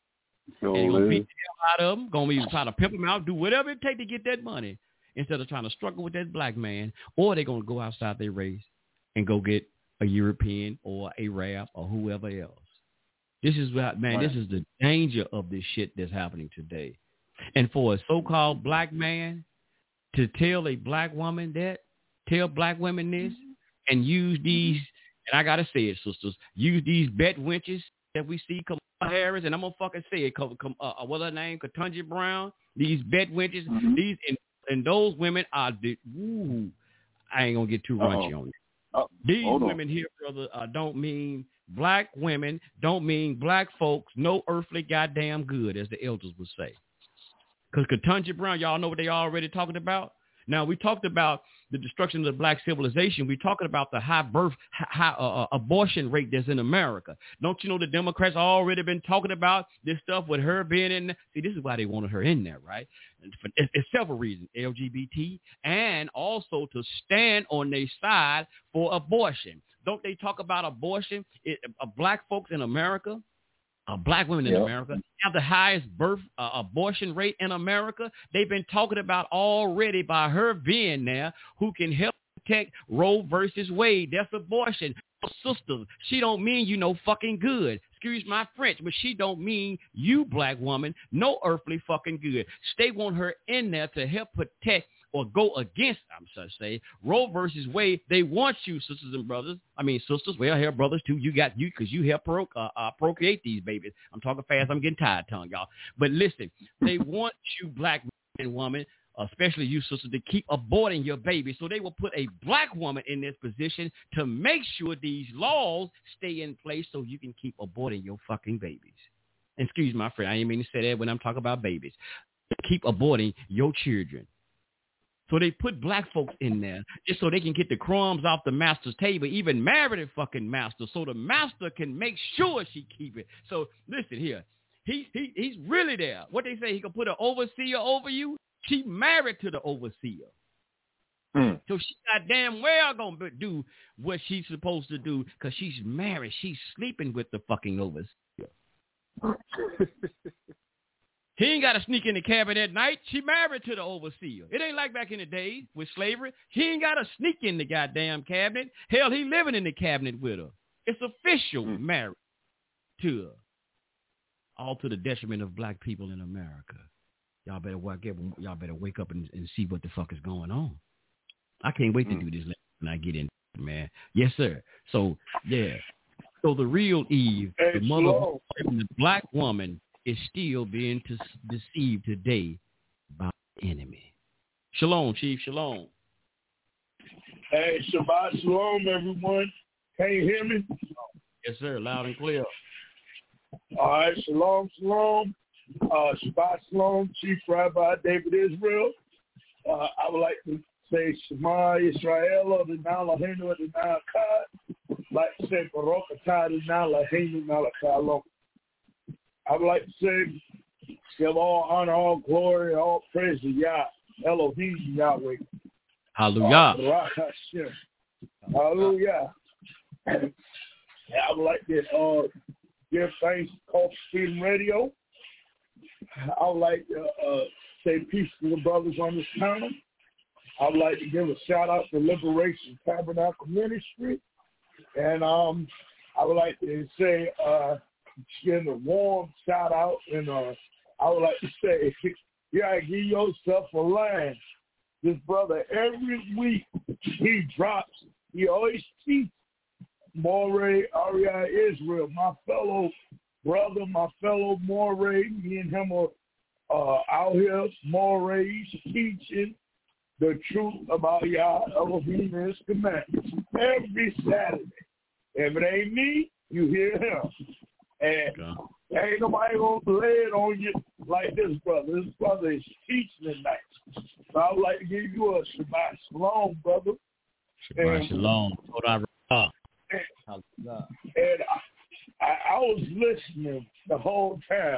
So and they're gonna beat the hell out of them, gonna be try to pimp them out, do whatever it takes to get that money, instead of trying to struggle with that black man, or they're going to go outside their race and go get a European or Arab or whoever else. This is what, man, right. This is the danger of this shit that's happening today. And for a so-called black man to tell a black woman that, tell black women this, and use these, and I got to say it, sisters, use these bet wenches that we see, Kamala Harris, and I'm going to fucking say it, come, come, uh, what's her name, Ketanji Brown, these bet wenches, mm-hmm. these, and And those women are, the, ooh, I ain't going to get too raunchy on it. Uh, These women here, brother, uh, don't mean black women, don't mean black folks, no earthly goddamn good, as the elders would say. Because Ketanji Brown, y'all know what they already talking about? Now, we talked about the destruction of the black civilization. We're talking about the high birth, high uh, abortion rate that's in America. Don't you know the Democrats already been talking about this stuff with her being in there? See, this is why they wanted her in there, right? It's, it's several reasons, L G B T, and also to stand on their side for abortion. Don't they talk about abortion? It, uh, black folks in America, Uh, black women in yep. America have the highest birth uh, abortion rate in America. They've been talking about already by her being there who can help protect Roe versus Wade. That's abortion. Sisters, she don't mean you no fucking good. Excuse my French, but she don't mean you, black woman, no earthly fucking good. They want her in there to help protect or go against, I'm sorry to say, Roe versus Wade. They want you, sisters and brothers. I mean, sisters, well, here, brothers, too. You got you because you help pro, uh, uh, procreate these babies. I'm talking fast. I'm getting tired, tongue, y'all. But listen, they want you, black man and woman, especially you, sisters, to keep aborting your baby. So they will put a black woman in this position to make sure these laws stay in place so you can keep aborting your fucking babies. Excuse my friend. I didn't mean to say that when I'm talking about babies. Keep aborting your children. So they put black folks in there just so they can get the crumbs off the master's table, even marry the fucking master, so the master can make sure she keep it. So listen here. He, he He's really there. What they say, he can put an overseer over you. She married to the overseer. Hmm. So she got damn well going to do what she's supposed to do because she's married. She's sleeping with the fucking overseer. He ain't got to sneak in the cabin at night. She married to the overseer. It ain't like back in the days with slavery. He ain't got to sneak in the goddamn cabinet. Hell, he living in the cabinet with her. It's official mm. marriage to her. All to the detriment of black people in America. Y'all better wake up. Y'all better wake up and, and see what the fuck is going on. I can't wait mm. to do this when I get in, man. Yes, sir. So, yeah. So the real Eve, hey, the mother, the black woman, is still being to, deceived today by the enemy. Shalom, Chief. Shalom. Hey, Shabbat Shalom, everyone. Can you hear me? Yes, sir. Loud and clear. All right. Shalom, shalom. Uh, Shabbat Shalom, Chief Rabbi David Israel. Uh, I would like to say Shema Yisrael, the Nalahenu, the Nalakad. Like to say Baruch Atah, the Nalahenu, Nalakad. I would like to say, give all honor, all glory, all praise to Yah, Elohim, Yahweh. Hallelujah. Uh, Hallelujah. And I would like to uh, give thanks to Culture Freedom Radio. I would like to uh, say peace to the brothers on this panel. I would like to give a shout out to Liberation Tabernacle Ministry. And um, I would like to say, uh, give a warm shout out, and uh, I would like to say, you gotta give yourself a line. This brother, every week he drops, he always teaches Moray Ariah Israel, my fellow brother, my fellow Moray. Me and him are uh, out here, Morays, teaching the truth about Yah Elohim and His commandments every Saturday. If it ain't me, you hear him. And okay. Ain't nobody gonna lay it on you like this brother. This brother is teaching tonight. So I would like to give you a Shabbat Shalom, brother. Shabbat Shalom. And, and, and I, I, I was listening the whole time.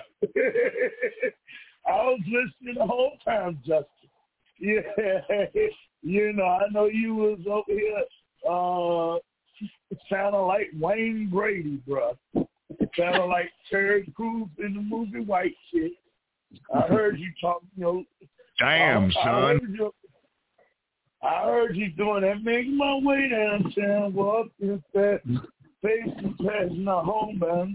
I was listening the whole time, Justin. Yeah, you know, I know you was over here uh, sounding like Wayne Brady, bro. It sounded like Terry Crews in the movie White Chick. I heard you talking, you know. Damn, I, son. I heard, you, I heard you doing that. Making my way downtown, walk in fast, facing passing the homebound.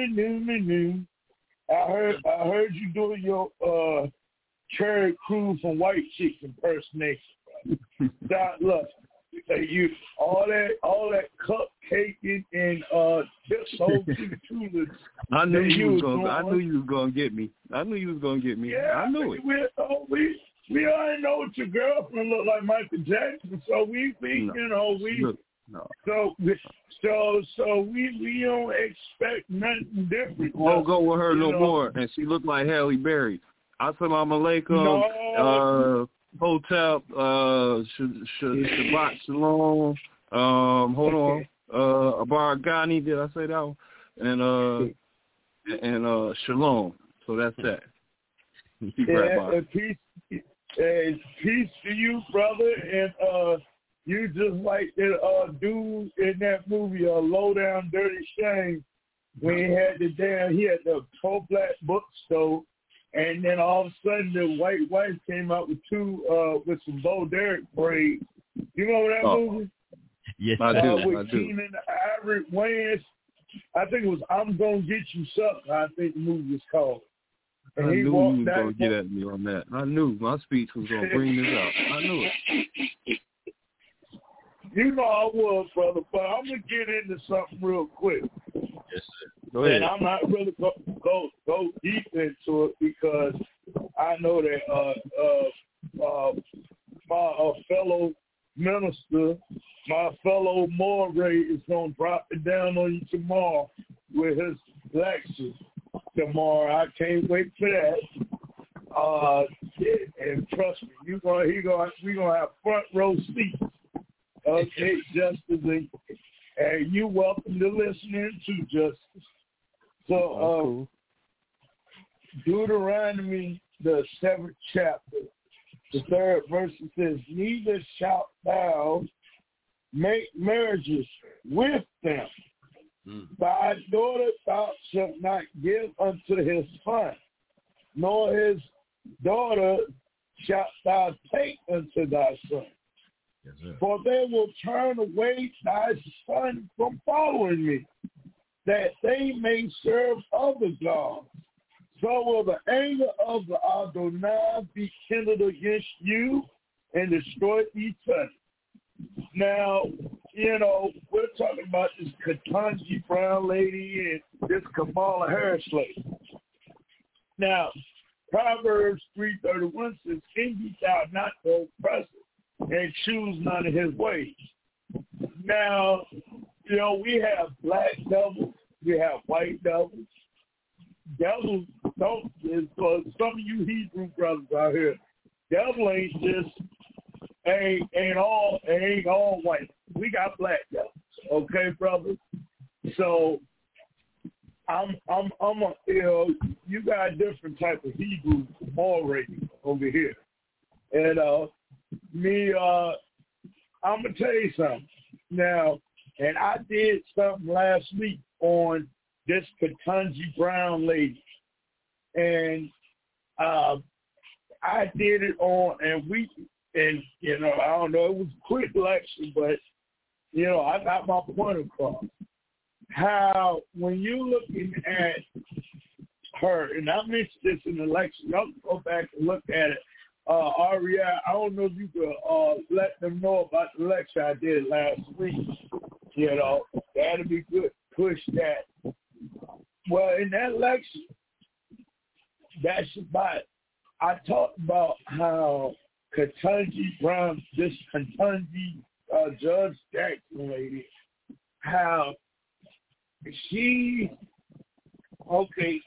I heard, I heard you doing your uh, Terry Crews from White Chick impersonation. God, look. You all that all that cupcaking and uh just so tulips. I knew you was gonna. I knew you was gonna get me. I knew you was gonna get me. Yeah, I knew it. We oh, we we already know what your girlfriend look like, Michael Jackson. So we we no. you know we Look, no. so so so we we don't expect nothing different. Won't go with her no know. more, and she looked like Halle Berry. Assalamu alaikum. No. Uh, Hotel, uh, sh- sh- Shabbat Shalom. Um, hold on, uh, Abaragani. Did I say that one? And uh, and uh, Shalom. So that's that. Yeah, and peace, and peace to you, brother. And uh, you just like that uh dude in that movie, uh, Low Down Dirty Shame, when he had the damn, he had the pro-black bookstore. And then all of a sudden, the white wife came out with two, uh, with some Bo Derek braids. You know that oh. movie? Yes, I uh, do. With I Keenan Ivory Wayans. I think it was I'm Gonna Get You Sucked, I think the movie was called. And I he knew walked you was that going to get at me on that. I knew my speech was going to bring this out. I knew it. You know I was, brother, but I'm going to get into something real quick. Yes, sir. Go ahead. And I'm not really going to go, go deep into it because I know that uh, uh, uh, my uh, fellow minister, my fellow Moray is going to drop it down on you tomorrow with his lecture tomorrow. I can't wait for that. Uh, and trust me, you gonna he gonna we gonna have front row seats. Okay, Justice, and you welcome to listening to Justice. So, uh, cool. Deuteronomy, the seventh chapter, the third verse, it says, "Neither shalt thou make marriages with them. Mm. Thy daughter thou shalt not give unto his son, nor his daughter shalt thou take unto thy son. Yes, sir. For they will turn away thy son from following me, that they may serve other gods. So will the anger of the Adonai be kindled against you and destroy thee suddenly. Now, you know, we're talking about this Ketanji Brown lady and this Kamala Harris lady. Now, Proverbs three thirty-one says, "Envy thou not the oppressor, and choose none of his ways." Now, you know, we have black devils, we have white devils. Devils don't, for some of you Hebrew brothers out here, devil ain't just ain't ain't all ain't all white. We got black devils, okay, brother. So I'm I'm I'm a you know you got a different type of Hebrew already over here, and uh me uh I'm gonna tell you something now, and I did something last week on this Ketanji Brown lady, and uh, I did it on, and we, and you know, I don't know, it was a quick lecture, but you know, I got my point across. How when you're looking at her, and I mentioned this in the lecture, y'all can go back and look at it. Uh, Aria, I don't know if you could uh, let them know about the lecture I did last week. You know, that'd be good. Push that. Well, in that lecture, that's about, I talked about how Ketanji Brown, this Ketanji uh, Judge Jackson lady, how she, okay,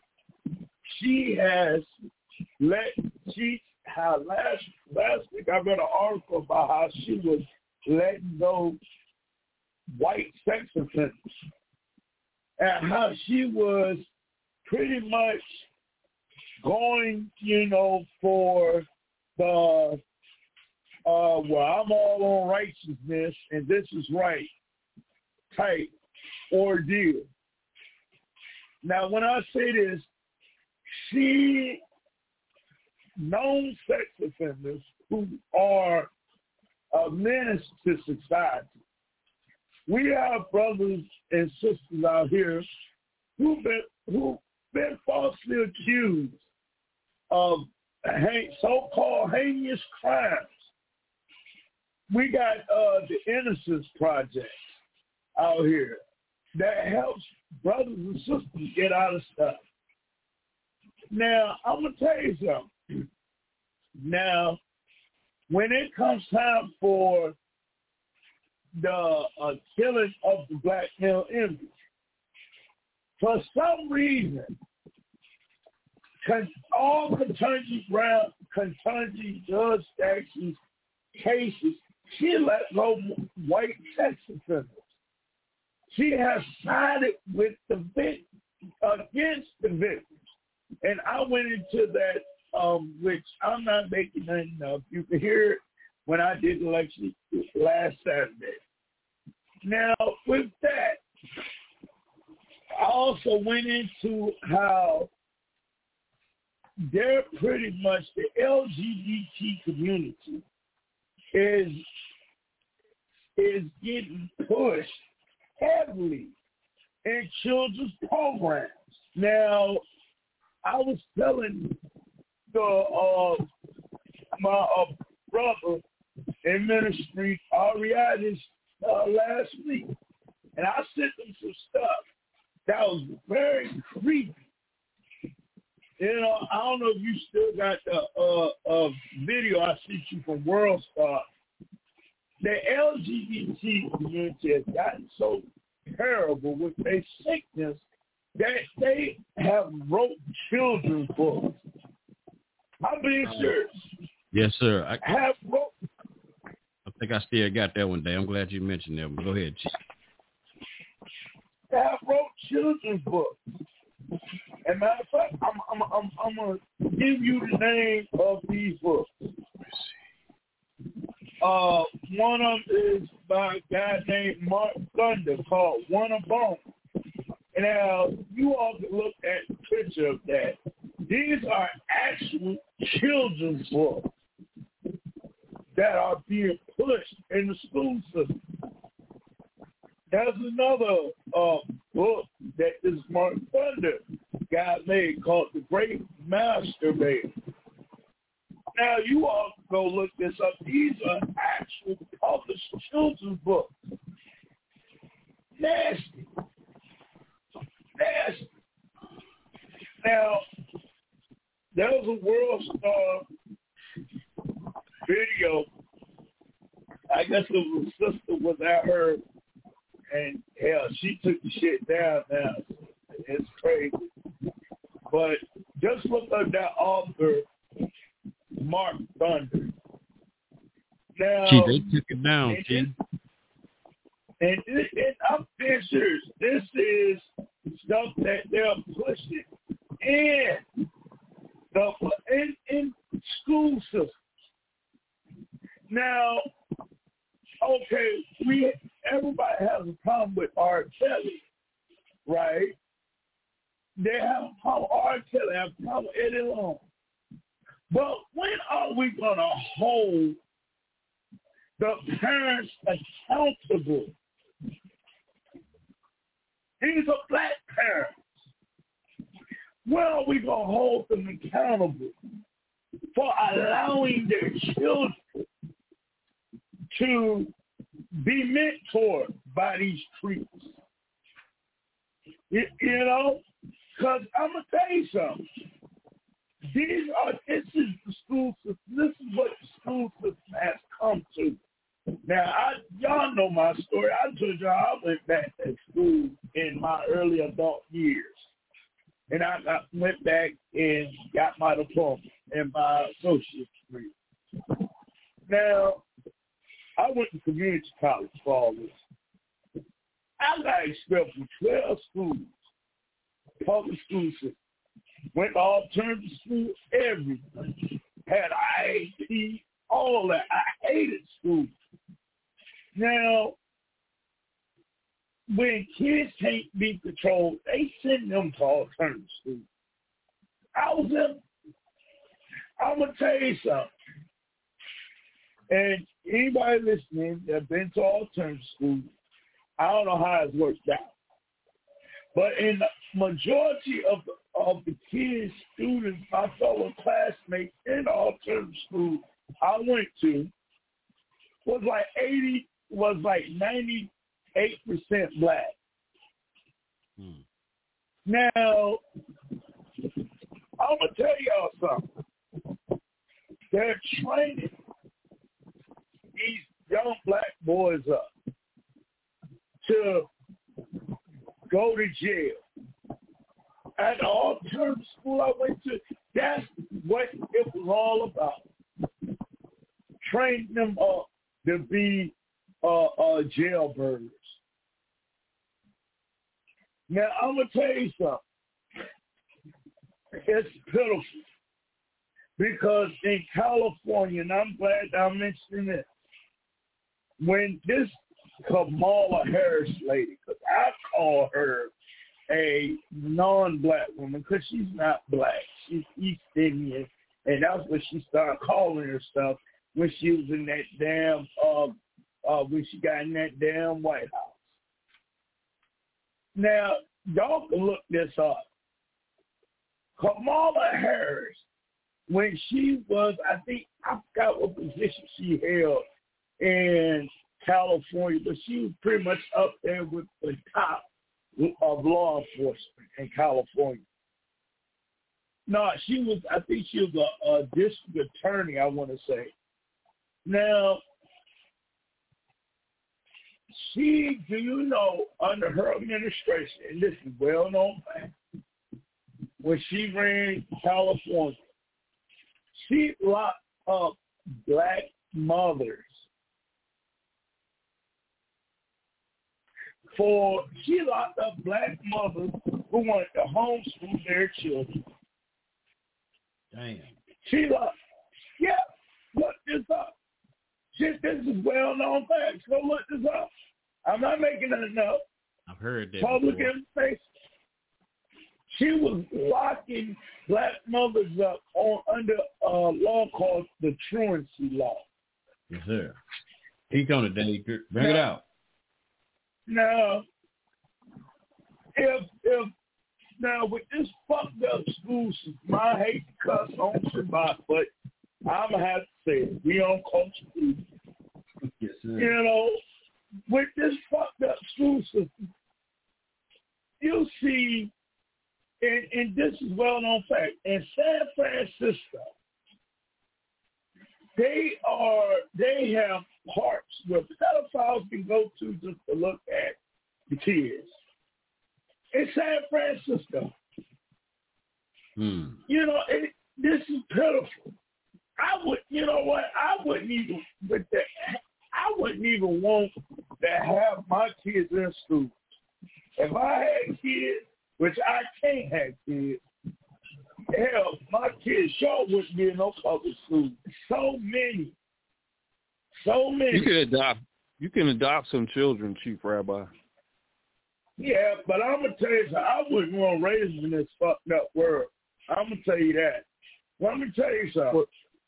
she has let, she, how last, last week I read an article about how she was letting go white sex offenders, and how she was pretty much going, you know, for the, uh, well, I'm all on righteousness and this is right type ordeal. Now, when I say this, she, known sex offenders who are a menace to society. We have brothers and sisters out here who've been, who've been falsely accused of so-called heinous crimes. We got uh, the Innocence Project out here that helps brothers and sisters get out of stuff. Now, I'm going to tell you something. Now, when it comes time for the uh, killing of the black male image, for some reason, all Ketanji Brown, Ketanji Judge Jackson's cases, she let go white sex offenders. She has sided with the victim, against the victims. And I went into that, um, which I'm not making nothing up. You can hear it when I did the lecture last Saturday. Now, with that, I also went into how they're pretty much the L G B T community is is getting pushed heavily in children's programs. Now, I was telling the uh, my uh, brother in ministry, Ariadne, uh, last week, and I sent him some stuff that was very creepy. You know, I don't know if you still got the uh, uh, video I sent you from World Star. The L G B T community has gotten so terrible with their sickness that they have wrote children's books. I'm being serious. Yes, sir. I have wrote. I think I still got that one day. I'm glad you mentioned that one. Go ahead, Chief. They have wrote children's books. And matter of fact, I'm, I'm, I'm, I'm going to give you the name of these books. Uh, one of them is by a guy named Mark Thunder called One of Bone. And now you all can look at the picture of that. These are actual children's books that are being pushed in the school system. There's another uh, book that this Mark Thunder guy made called The Great Masturbator. Now, you all go look this up. These are actual published children's books. Nasty. Nasty. Now, there was a World Star video. I guess it was a sister was at her, and hell, she took the shit down now. It's crazy. But just look up that author, Mark Thunder. Now, Gee, they took it down, and, G. and, and, and I'm being serious. This is stuff that they're pushing in the in, in school systems. Now, okay, we everybody has a problem with R. Kelly, right? They have a problem. R. Kelly have a problem with Eddie Long. But when are we gonna hold the parents accountable? These are black parents. When are we going to hold them accountable for allowing their children to be mentored by these creeps? You, you know, because I'm going to tell you something. These are, this is the school system. This is what the school system has come to. Now, I, y'all know my story. I told y'all I went back to school in my early adult years. And I, I went back and got my diploma and my associate's degree. Now, I went to community college for all this. I got expelled from twelve schools, public school system. Went to alternative school, everything. Had I A P, all that. I hated school. Now, when kids can't be controlled, they send them to alternative school. I was in, I'm going to tell you something. And anybody listening that's been to alternative school, I don't know how it's worked out. But in the majority of the, of the kids, students, my fellow classmates in the alternative school I went to was like eighty, was like ninety-eight percent black. Hmm. Now, I'm going to tell y'all something. They're training these young black boys up to go to jail. At the alternative school I went to, that's what it was all about. Train them up to be uh, uh, jailbirds. Now, I'm going to tell you something. It's pitiful. Because in California, and I'm glad I'm mentioning this, when this Kamala Harris lady, because I call her a non-black woman because she's not black. She's East Indian, and that's what she started calling herself when she was in that damn, uh, uh, when she got in that damn White House. Now, y'all can look this up. Kamala Harris, when she was, I think, I forgot what position she held in California, but she was pretty much up there with the top of law enforcement in California. No, she was, I think she was a, a district attorney, I want to say. Now, she, do you know, under her administration, and this is well known fact, when she ran California, she locked up black mothers for, she locked up black mothers who wanted to homeschool their children. Damn. She locked, yeah, look this up. She, this is well-known facts. Go look this up. I'm not making it up. I've heard that Public before. information. She was locking black mothers up on under a law called the truancy law. Yes, sir. He on it, Dave. Bring now, it out. Now, if if now with this fucked up school system, I hate to cuss on Shabbat, but I'm gonna have to say it. We on culture food. Yes, sir. You know, with this fucked up school system, you'll see, and, and this is well known fact, in San Francisco, they are they have parks where pedophiles can go to just to look at the kids. In San Francisco. Hmm. You know, it, this is pitiful. I would, you know what? I wouldn't even, but the, I wouldn't even want to have my kids in school. If I had kids, which I can't have kids, hell, my kids sure wouldn't be in no public school. So many, so many. You can adopt. You can adopt some children, Chief Rabbi. Yeah, but I'm gonna tell you something. I wouldn't want to raise them in this fucked up world. I'm gonna tell you that. Let me tell you something.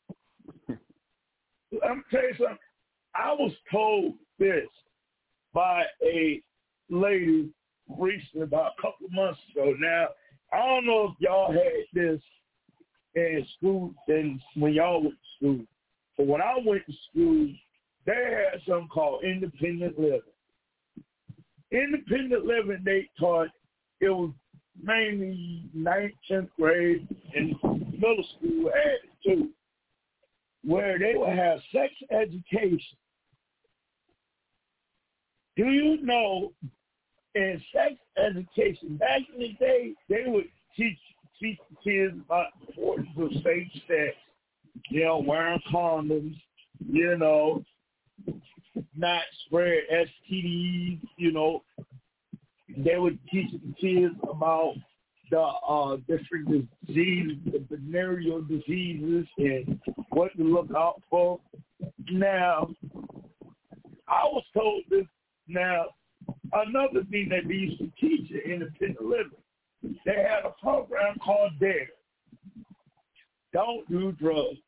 Let me tell you something. I was told this by a lady recently, about a couple of months ago. Now, I don't know if y'all had this in school and when y'all went to school, but when I went to school, they had something called independent living. Independent living, they taught, it was mainly ninth, tenth grade, and middle school had it too, where they would have sex education. Do you know, in sex education, back in the day, they would teach teach kids about the importance of safe sex, you know, wearing condoms, you know, not spread S T Ds, you know. They would teach the kids about the uh, different diseases, the venereal diseases, and what to look out for. Now, I was told this. Now, another thing that they used to teach in independent living, they had a program called DARE. Don't do drugs.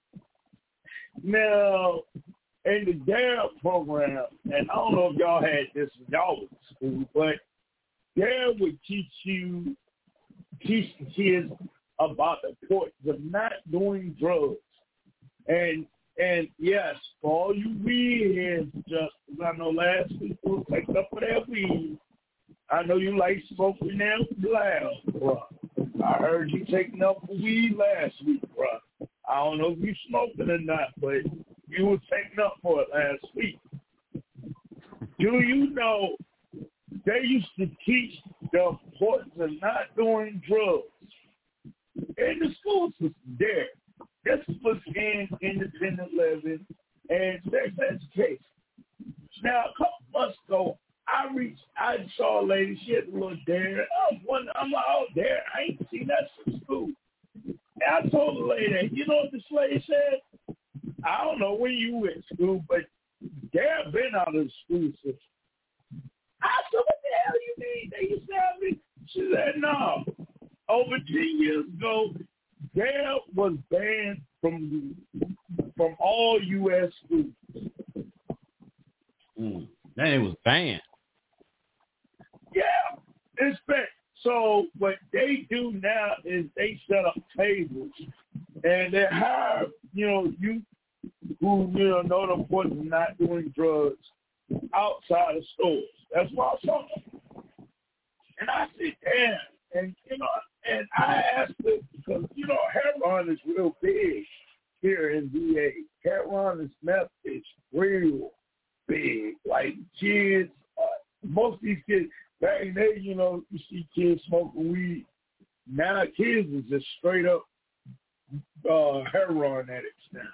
Now, in the DARE program, and I don't know if y'all had this when y'all was in school, but DARE would teach you, teach the kids about the importance of not doing drugs. And and yes, for all you weed heads, just I know last week we were taking up for that weed. I know you like smoking now loud, bro. I heard you taking up for weed last week, bro. I don't know if you smoking or not, but you were taking up for it last week. Do you know they used to teach the importance of not doing drugs in the school system there? This was in independent living and sex education. Now, a couple months ago, I reached, I saw a lady, she had a little dare. I was wondering, I'm like, oh, dare, I ain't seen that since school. And I told the lady, you know what this lady said? I don't know when you went to school, but dare been out of the school system. I said, what the hell you mean? They used to have me. She said, no. Over ten years ago, dare was banned from from all U S schools. Mm. Then it was banned. Yeah, it's banned. So what they do now is they set up tables and they hire, you know, you who you know know the importance of not doing drugs outside of stores. That's what I saw. And I said, damn. And, you know, and I asked her, because, you know, heroin is real big here in V A. Heroin and meth is real big. Like, kids, uh, most of these kids, back in the day, you know, you see kids smoking weed. Now kids is just straight up uh, heroin addicts now.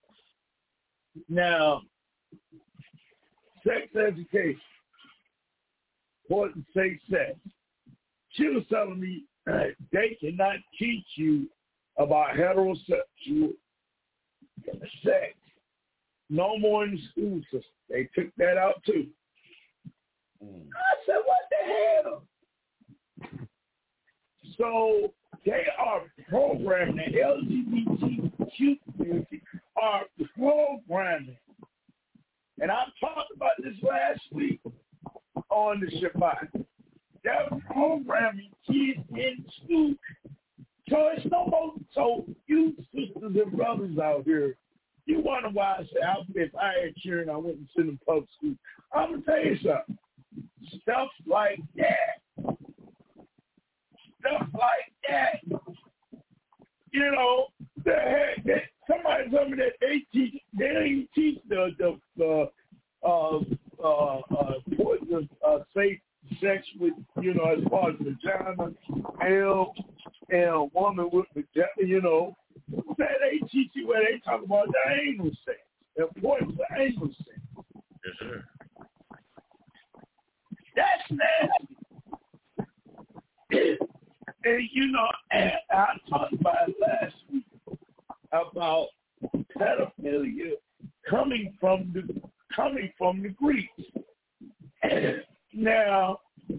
Now, sex education, important safe sex. She was telling me uh, they cannot teach you about heterosexual sex no more in the school system. They took that out too. Mm. I said, what the hell? So they are programming, the L G B T Q community are programming. And I talked about this last week on the Shabbat. They're programming kids in school. So it's no more, so you sisters and brothers out here, you wonder why I say, if I had children, I wouldn't send them public school. I'm going to tell you something. Stuff like that. Stuff like that. You know, they, they, somebody told me that they teach, they don't even teach the, the, the uh, uh, uh, the, uh, safe sex with, you know, as far as vagina, hell, and a woman with vagina, you know. They teach you where they talk about the anal sex, the importance of anal sex. Yes, sir. That's nasty. And, you know, and I talked about it last week about pedophilia coming from the coming from the Greeks. Now,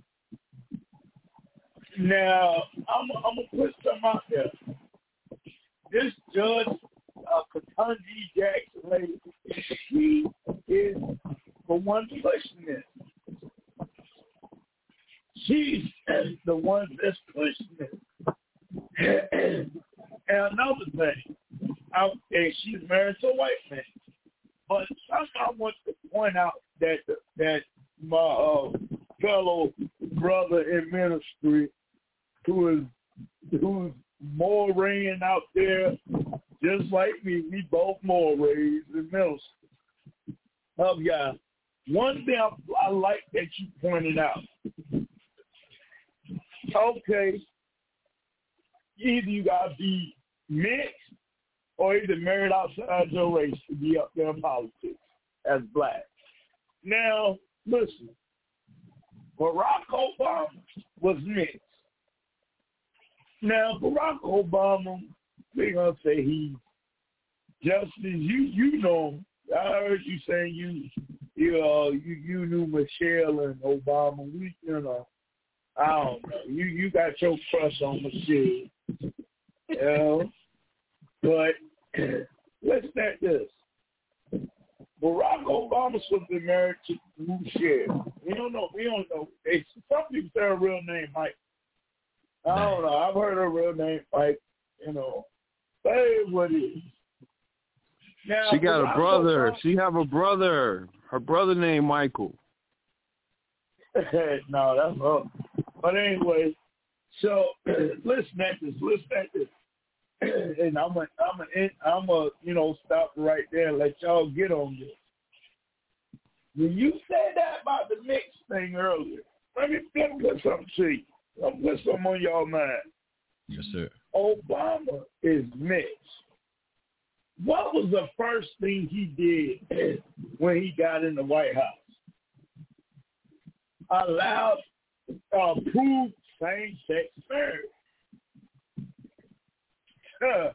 now I'm, I'm gonna put some out there. This judge, uh, Ketanji Jackson, lady, she is the one pushing this. She's the one that's pushing it. And another thing, I, and she's married to a white man. But something I want to point out that that my uh, fellow brother in ministry, who is who's Moraine out there, just like me, we both Moraines in middle school. Oh yeah, one thing I, I like that you pointed out. Okay, either you gotta be mixed or either married outside your race to be up there in politics as black. Now, listen, Barack Obama was mixed. Now, Barack Obama, we're going to say he's just as you, you know, I heard you saying you, you, uh, you, you knew Michelle and Obama. We, you know, I don't know. You, you got your crush on Michelle. You know? But let's start this. Barack Obama's supposed to be married to Michelle. We don't know. We don't know. They, some people say her real name, Mike. I don't know. I've heard her real name, Mike. You know, but it is what it is. Now, she got Barack a brother. Obama, she have a brother. Her brother named Michael. no, that's her. But anyway, so listen at this. Listen at this. And I'm a, I'm a, I'm a, you know, stop right there and let y'all get on this. When you said that about the mix thing earlier, let me, let me put something to you. Let me put something on y'all mind. Yes, sir. Obama is mixed. What was the first thing he did when he got in the White House? Allowed, uh, approved same-sex marriage. Uh,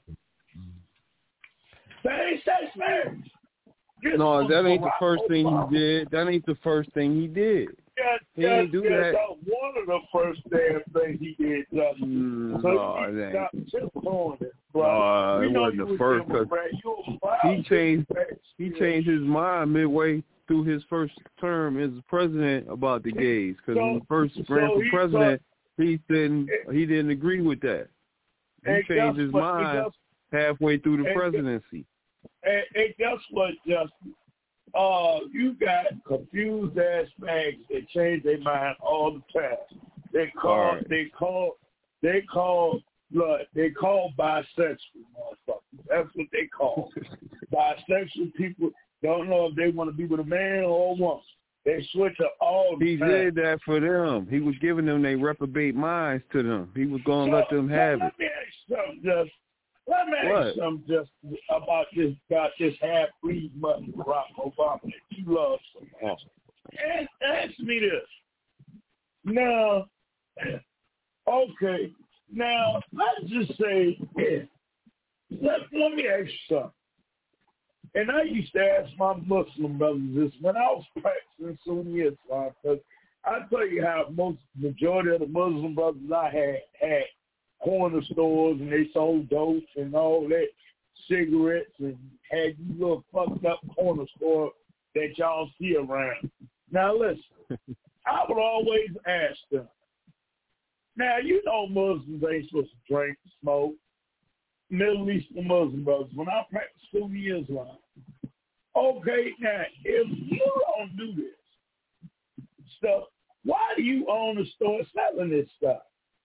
same-sex marriage. This No, that ain't the Barack first thing Obama. he did. That ain't the first thing he did. Yes, He yes, didn't do yes, that. that's one of the first damn things he did, Justin. Mm, So no, he it stopped ain't. just on it. No, We it know wasn't you the was first, 'cause Democrat. You a proud he changed Democrat. he changed his mind midway through his first term as president about the gays. Because when he first so ran for he president, he didn't he didn't agree with that. He And changed guess his what? mind And halfway through the and- presidency. And, and guess what, Justin? Uh, you got confused ass fags that change their mind all the time. They call, Right. they call, they call, look, they call bisexual motherfuckers. That's what they call. Bisexual people don't know if they want to be with a man or a woman. They switch up all the He time. did that for them. He was giving them their reprobate minds to them. He was going to let them have let it. me ask you something, Justin. Let me ask What? you something just about this about this half breed mutton Barack Obama that you love so much. Ask, ask me this. Now, okay. Now let's just say, let, let me ask you something. And I used to ask my Muslim brothers this when I was practicing Sunni Islam, because I tell you how most majority of the Muslim brothers I had had corner stores and they sold dope and all that, cigarettes, and had you little fucked up corner store that y'all see around. Now listen, I would always ask them. Now you know Muslims ain't supposed to drink, smoke. Middle Eastern Muslim brothers. When I practice Sunni Islam, okay, now if you don't do this stuff, why do you own a store selling this stuff?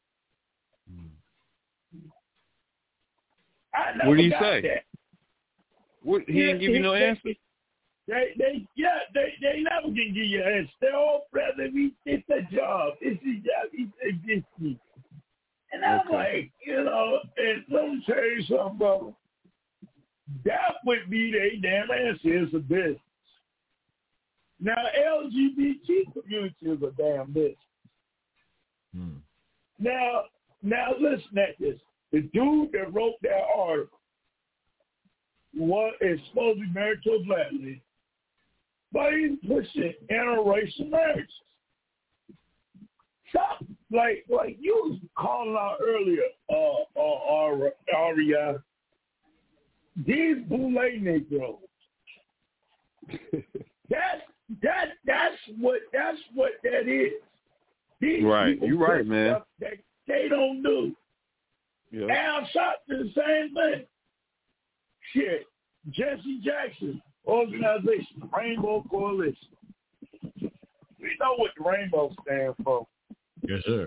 I never What do you got say? That. What, he didn't give you no they, answer? They, they, yeah, they, they never can give you an answer. They're all brother, we did the job. It's a job, it's a business. And I'm Okay. like, you know, and let me tell you something, brother. That would be their damn answer. It's a business. Now, L G B T community is a damn business. Hmm. Now, now listen at this. The dude that wrote that article was is supposed to be married to a black lady, but he's pushing interracial marriages. Stop, like, like you was calling out earlier, uh, uh, Aria. These boule Negroes. that's that that's what that's what that is. These Right, people you right, put man. stuff that they don't do. Yeah. Al Sharpton, the same thing. Shit, Jesse Jackson organization, Rainbow Coalition. We know what the rainbow stands for. Yes, sir.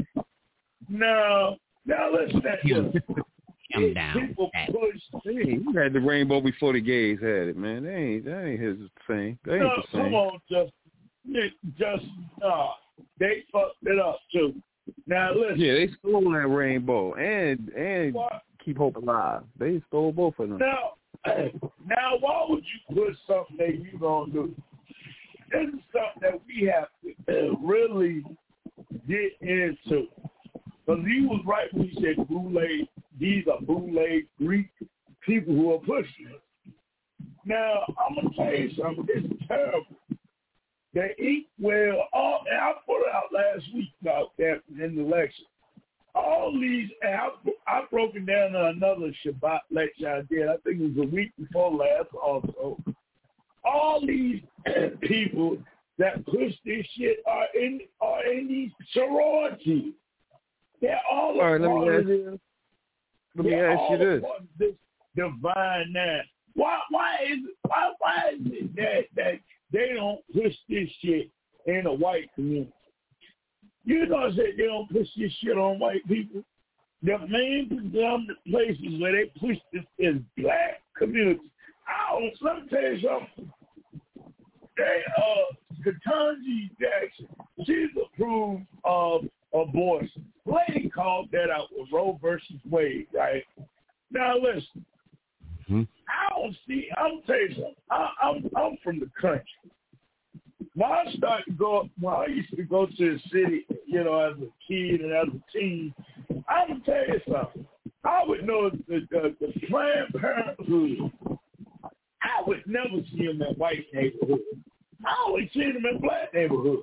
Now, now listen at this. Come down. People push. Hey, he had the rainbow before the gays had it, man. That ain't that ain't his thing. That ain't No, the same. come on, just, just, uh, they fucked it up too. Now listen. Yeah, they stole that rainbow and and what? Keep Hope Alive. They stole both of them. Now, now, why would you put something that you gonna do? This is something that we have to uh, really get into. Because he was right when he said boule. These are boule Greek people who are pushing it. Now, I'm gonna tell you something. It's terrible. They eat well. All, and I put it out last week about that in the lecture. All these, and I, I've broken down in another Shabbat lecture I did. I think it was a week before last also. All these people that push this shit are in are in these sororities. They're all, all right, let me ask, this. let me ask you this. This divine now. Why why is it, why why is it that that they don't push this shit in the white community? You know I said they don't push this shit on white people. The main predominant places where they push this is black communities. I don't, let me tell you something. They, uh, Ketanji Jackson, she's approved of abortion. Lady called that out with Roe versus Wade, right? Now listen, mm-hmm. I don't see, I'm tell you something. I, I'm, I'm from the country. When I started to go, when I used to go to the city, you know, as a kid and as a teen, I'm gonna tell you something. I would know the, the, the Planned Parenthood. I would never see them in white neighborhood. I always see them in black neighborhood.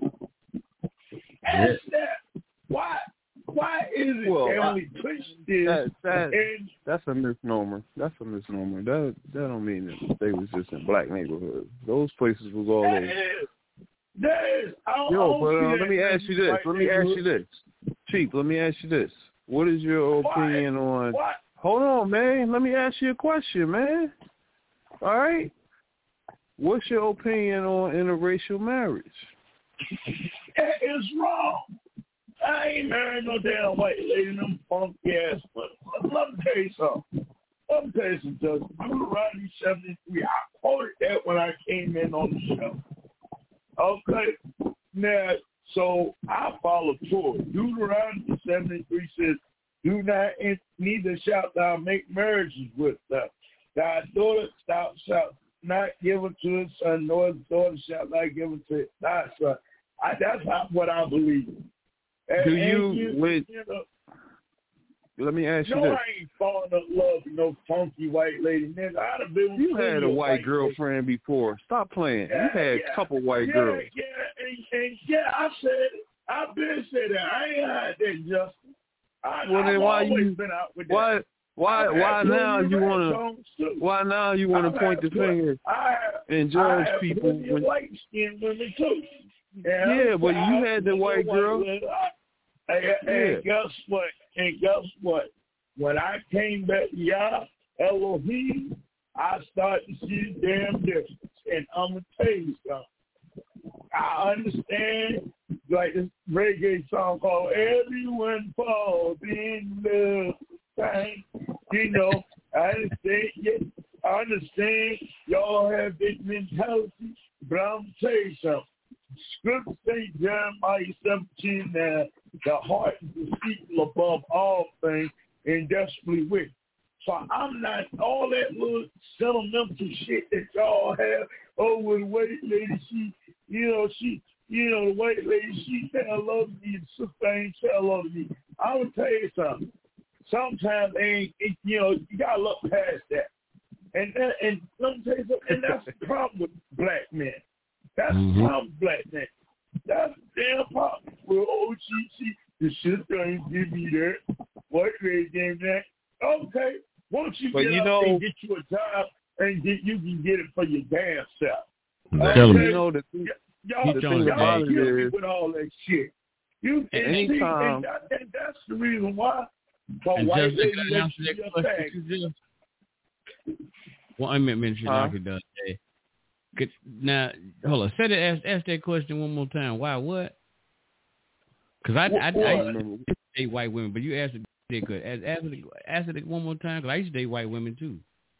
Ask that. Why? Why is it well, they only push this? That, that, and, that's a misnomer. That's a misnomer. That that don't mean that they was just in black neighborhoods. Those places was all over. That is, I don't, Yo, I but don't uh, let me ask you this. Let me ask you this. Chief, let me ask you this. What is your opinion Why? on... Why? Hold on, man. Let me ask you a question, man. All right? What's your opinion on interracial marriage? That is wrong. I ain't married no damn white lady, them funky ass. But let me tell you something. Let me tell you something, Justin. Deuteronomy seventy-three. I quoted that when I came in on the show. Okay. Now, so I follow Torah. Deuteronomy seventy-three says, "Do not, neither shalt thou make marriages with them. Thy daughter thou shalt not give her to his son, nor his daughter shalt not give her to thy son." I, that's not what I believe. And, Do you, you, with, you know, let me ask you no, this. I ain't falling in love with no funky white lady. Nigga, I'd have been You had a white, white girlfriend lady. Before. Stop playing. Yeah, you had yeah, a couple white yeah, girls. Yeah, and, and yeah, I said it. I've been said that. I ain't had that, Justin. I, well, then I've why always you? been out with that. Why? Why? I've Why had now plenty you of want songs, to? too. Why now you want to I've point the had- finger I have, and I judge have people? plenty of When, light-skinned women too. yeah, but you had the white girl. And, and Yeah. guess what? And guess what? When I came back, Yah Elohim, I started to see the damn difference. And I'm gonna tell you something. I understand, like this reggae song called "Everyone Falls in Love." Thing. You know, I understand. Yeah, I understand. Y'all have this mentality, but I'm gonna tell you something. Scripture say Jeremiah seventeen now, the heart is deceitful above all things and desperately wicked. So I'm not all that little sentimental shit that y'all have. Oh, well, the white lady, she, you know, she, you know, the white lady, she said I love me, the sister ain't say I love me. I'm gonna tell you something. Sometimes ain't, it, you know, you gotta look past that. And and, and let me tell you something. And that's the problem with black men. That's mm-hmm. the problem with black men. That's the damn problem. Well, oh, she, she, the sister ain't give me that. White lady gave that. Okay. Once you but get you up know, and get you a job and get, you can get it for your damn self. Okay? You know the thing, y'all, the y'all, thing y'all about it kill me is, with all that shit. You and, anytime, see, and, that, and that's the reason why. For and white just, lady, can I answer that question? Well, I meant mention huh? like it does. Hey. Could, now, hold on. Say that. Ask, ask that question one more time. Why? What? Because I, I, I, I used to date white women, but you asked it good. Ask, ask, it, ask it one more time, because I used to date white women too.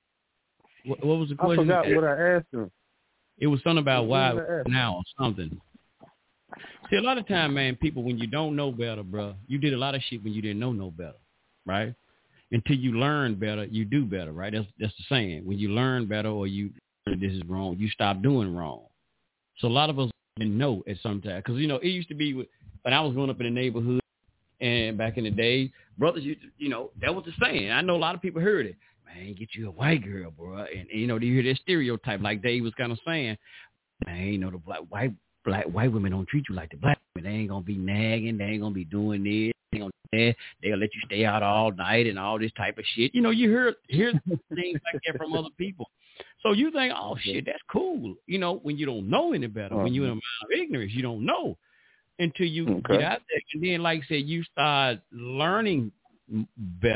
What, what was the question? I forgot what I asked them. It was something about what why now or something. See, a lot of time, man, people, when you don't know better, bro, you did a lot of shit when you didn't know no better, right? Until you learn better, you do better, right? That's that's the saying. When you learn better or you this is wrong, you stop doing wrong. So a lot of us didn't know at some time. Because, you know, it used to be when I was growing up in the neighborhood and back in the day, brothers used to, you know, that was the saying. I know a lot of people heard it. Man, get you a white girl, bro. And, and you know, you hear that stereotype like Dave was kind of saying, man, you know, the black white black white women don't treat you like the black women. They ain't going to be nagging. They ain't going to be doing this. They ain't gonna, they'll let you stay out all night and all this type of shit. You know, you hear, hear things like that from other people. So you think, oh, shit, that's cool. You know, when you don't know any better, uh-huh. when you're in a mind of ignorance, you don't know until you okay. get out there. And then, like I said, you start learning better,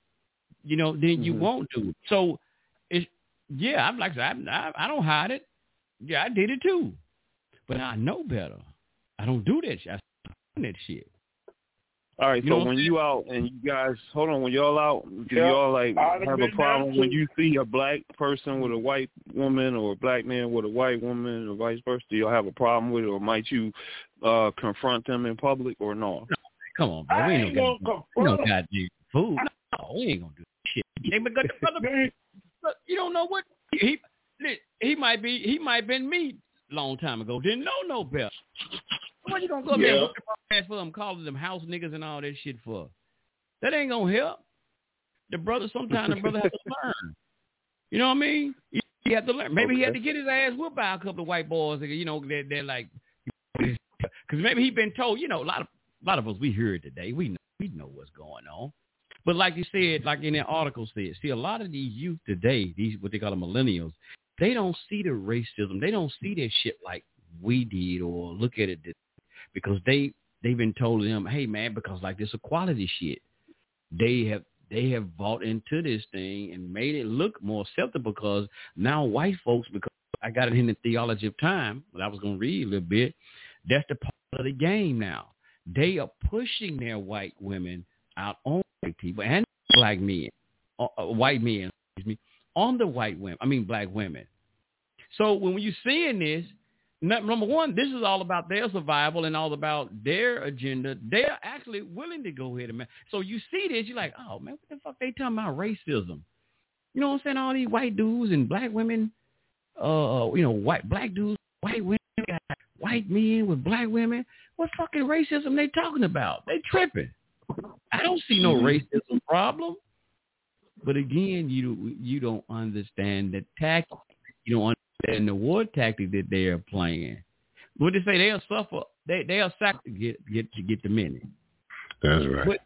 you know, then mm-hmm. you won't do it. So, it's, yeah, I'm like, I, I, I don't hide it. Yeah, I did it too. But I know better. I don't do that shit. I don't do that shit. All right, you so know when you out and you guys, hold on, when y'all out, do yep. y'all like I'd have have a problem when too. you see a black person with a white woman or a black man with a white woman or vice versa? Do y'all have a problem with it, or might you uh, confront them in public or no? no come on, bro. We ain't no goddamn, we no goddamn food. No, we ain't gonna do shit. They got the brother. You don't know what he he might be. He might been me long time ago. Didn't know no better. What you gonna go yeah. there and ask for them, calling them house niggas and all that shit for? That ain't gonna help. The brother, sometimes the brother has to learn. You know what I mean? He, he had to learn. Maybe okay. he had to get his ass whooped by a couple of white boys. You know, they're, they're like, because maybe he been told. You know, a lot of a lot of us we hear it today. We know we know what's going on. But like you said, like in that article said, see, a lot of these youth today, these what they call the millennials, they don't see the racism. They don't see that shit like we did, or look at it because they they've been told them, hey man, because like this equality shit, they have they have bought into this thing and made it look more acceptable because now white folks, because I got it in the Theology of Time, but I was gonna read a little bit. That's the part of the game now. They are pushing their white women out on white people and black men, uh, white men, excuse me, on the white women. I mean black women. So when you're seeing this, number one, this is all about their survival and all about their agenda. They're actually willing to go ahead and man. So you see this, you're like, oh man, what the fuck they talking about racism? You know what I'm saying? All these white dudes and black women, uh, you know, white black dudes, white women, white men with black women. What fucking racism they talking about? They tripping. I don't see no racism problem. But again, you you don't understand the tactic. You don't understand the war tactic that they are playing. What they say, they'll suffer. They they'll sacrifice to get get to get the minute. That's right. But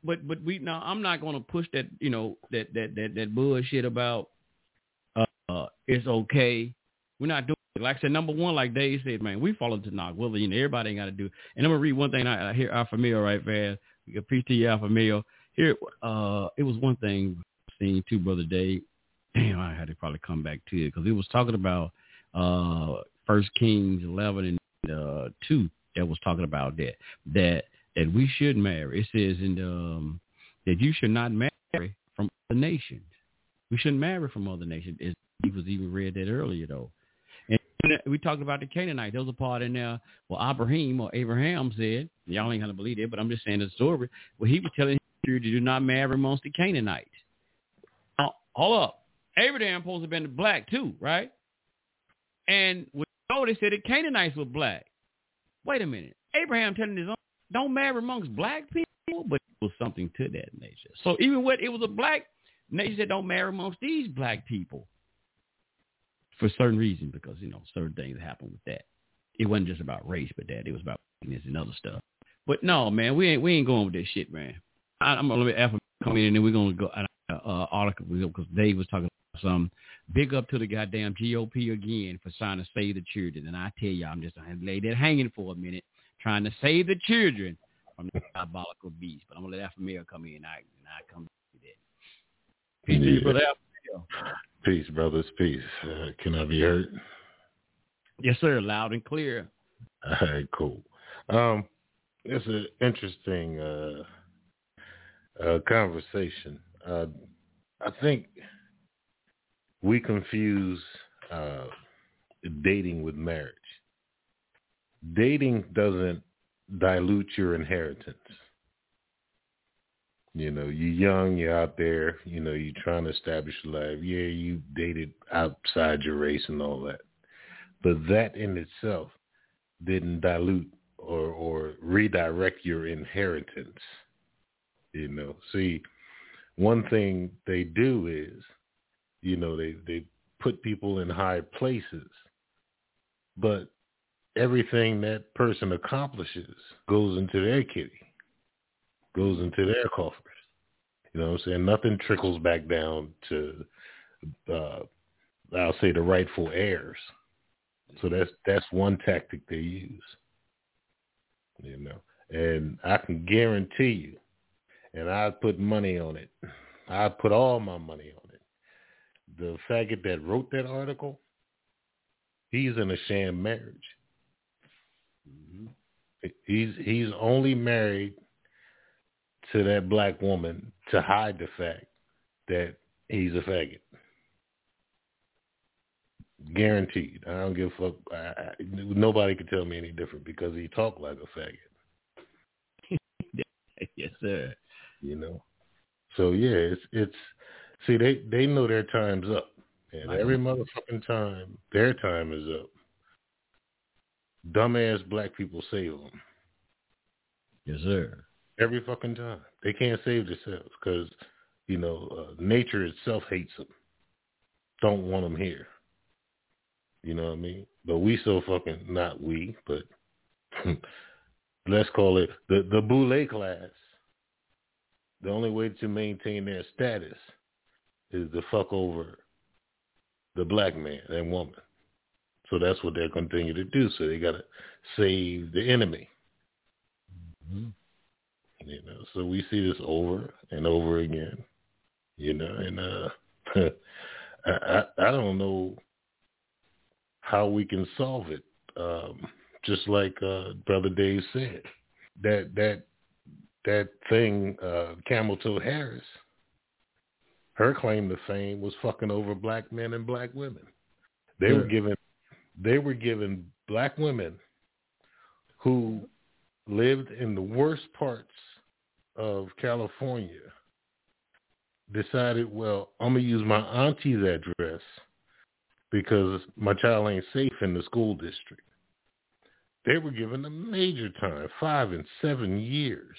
but but we now I'm not going to push that you know that that that that bullshit about uh, uh it's okay. We're not doing it. Like I said, number one, like Dave said, man, we follow Tanakh. Well, you know, everybody ain't got to do. And I'm gonna read one thing. I, I hear Alpha Male right fast. Peace to you, Alpha Male. Here, uh, it was one thing seen too, Brother Dave. Damn, I had to probably come back to it because it was talking about uh First Kings eleven and uh, two that was talking about that that that we should marry. It says in the, um, that you should not marry from other nations. We shouldn't marry from other nations. It, he was even read that earlier though. And we talked about the Canaanites. There was a part in there where Abraham or Abraham said, y'all ain't gonna believe it, but I'm just saying the story where he was telling you to do not marry amongst the Canaanites. Now, hold up, Abraham supposed to have been black too, right? And we know they said the Canaanites were black. Wait a minute, Abraham telling his own, don't marry amongst black people, but it was something to that nature. So even when it was a black nation said don't marry amongst these black people for certain reasons, because, you know, certain things happen with that. It wasn't just about race, but that it was about this and other stuff. But no, man, we ain't we ain't going with that shit, man. I, I'm gonna let Alpha come in and then we're gonna go uh, uh, article because Dave was talking about some big up to the goddamn G O P again for trying to save the children. And I tell you, I'm just gonna lay that hanging for a minute, trying to save the children from the diabolical beast. But I'm gonna let Alpha Male come in and I and I come to that. Peace to you, brother Alpha Male. Peace, brothers. Peace. Uh, can I be heard? Yes, sir. Loud and clear. All right, cool. Um, it's an interesting uh, uh, conversation. Uh, I think we confuse uh, dating with marriage. Dating doesn't dilute your inheritance. You know, you're young, you're out there, you know, you're trying to establish a life. Yeah, you dated outside your race and all that. But that in itself didn't dilute or, or redirect your inheritance. You know, see, one thing they do is, you know, they, they put people in high places, but everything that person accomplishes goes into their kitty, goes into their coffers. You know what I'm saying? Nothing trickles back down to, uh, I'll say, the rightful heirs. So that's that's one tactic they use. You know, and I can guarantee you, and I'd put money on it. I'd put all my money on it. The faggot that wrote that article, he's in a sham marriage. Mm-hmm. He's he's only married to that black woman to hide the fact that he's a faggot. Guaranteed. I don't give a fuck. I, I, nobody can tell me any different because he talked like a faggot. Yes, sir. You know. So yeah, it's it's. See, they they know their time's up, and every motherfucking time their time is up. Dumbass black people save them. Yes, sir. Every fucking time. They can't save themselves because, you know, uh, nature itself hates them. Don't want them here. You know what I mean? But we so fucking, not we, but let's call it the, the boule class. The only way to maintain their status is to fuck over the black man and woman. So that's what they're continuing to do. So they got to save the enemy. Mm-hmm. You know, so we see this over and over again. You know, and uh, I, I I don't know how we can solve it. Um, just like uh, Brother Dave said, that that that thing, uh, Camel Toe Harris, her claim to fame was fucking over black men and black women. They yeah. were given they were given black women who lived in the worst parts of California, decided, well, I'm going to use my auntie's address because my child ain't safe in the school district. They were given a major time, five and seven years,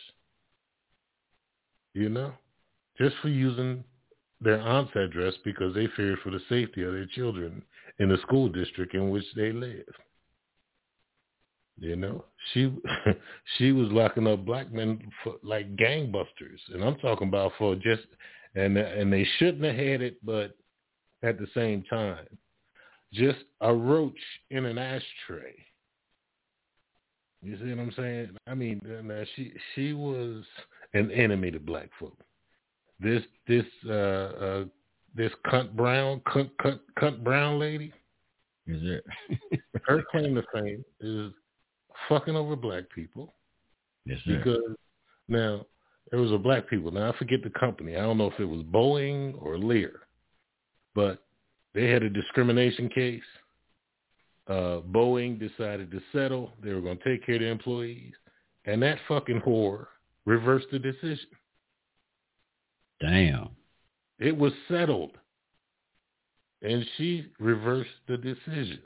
you know, just for using their aunt's address because they feared for the safety of their children in the school district in which they live. You know, she she was locking up black men for like gangbusters, and I'm talking about for just and and they shouldn't have had it, but at the same time, just a roach in an ashtray. You see what I'm saying? I mean, now she she was an enemy to black folk. This this uh, uh, this cunt brown cunt cunt cunt brown lady. Is it? Her claim to fame is fucking over black people. Yes, sir. Because now there was a black people. Now I forget the company. I don't know if it was Boeing or Lear, but they had a discrimination case. Uh, Boeing decided to settle. They were going to take care of the employees, and that fucking whore reversed the decision. Damn. It was settled, and she reversed the decision.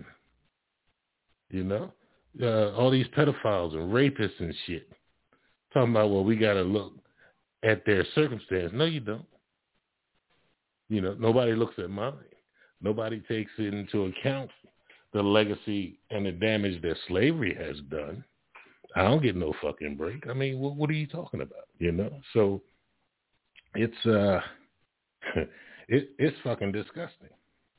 You know? Uh, all these pedophiles and rapists and shit talking about, well, we got to look at their circumstance. No, you don't. You know, nobody looks at mine. Nobody takes into account the legacy and the damage that slavery has done. I don't get no fucking break. I mean, what, what are you talking about? You know? So it's uh, it, it's fucking disgusting.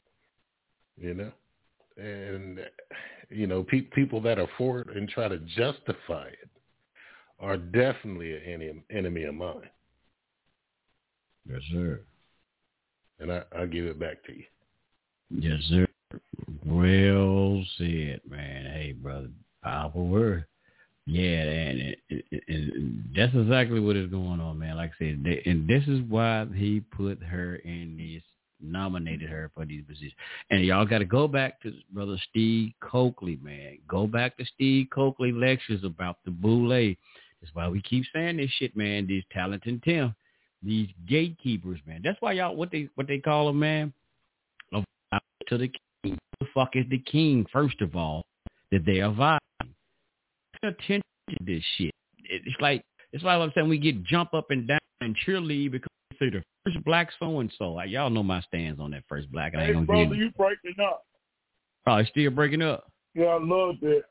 You know? And, you know, pe- people that are for it and try to justify it are definitely an enemy, enemy of mine. Yes, sir. And I, I'll give it back to you. Yes, sir. Well said, man. Hey, brother, powerful word. Yeah, and it, it, it, it, that's exactly what is going on, man. Like I said, they, and this is why he put her in this, nominated her for these positions. And y'all got to go back to brother Steve Coakley, man. Go back to Steve Coakley lectures about the boule. That's why we keep saying this shit, man. These talented Tim, these gatekeepers, man. That's why y'all what they what they call them, man. To the king. The fuck is the king? First of all, that they are violating. Pay attention to this shit. It's like it's like I'm saying we get jump up and down and cheerlead because they're the first black so and so. Like, y'all know my stance on that first black. I ain't hey, gonna brother, get you breaking up? Oh, it's still breaking up. Yeah, I love that.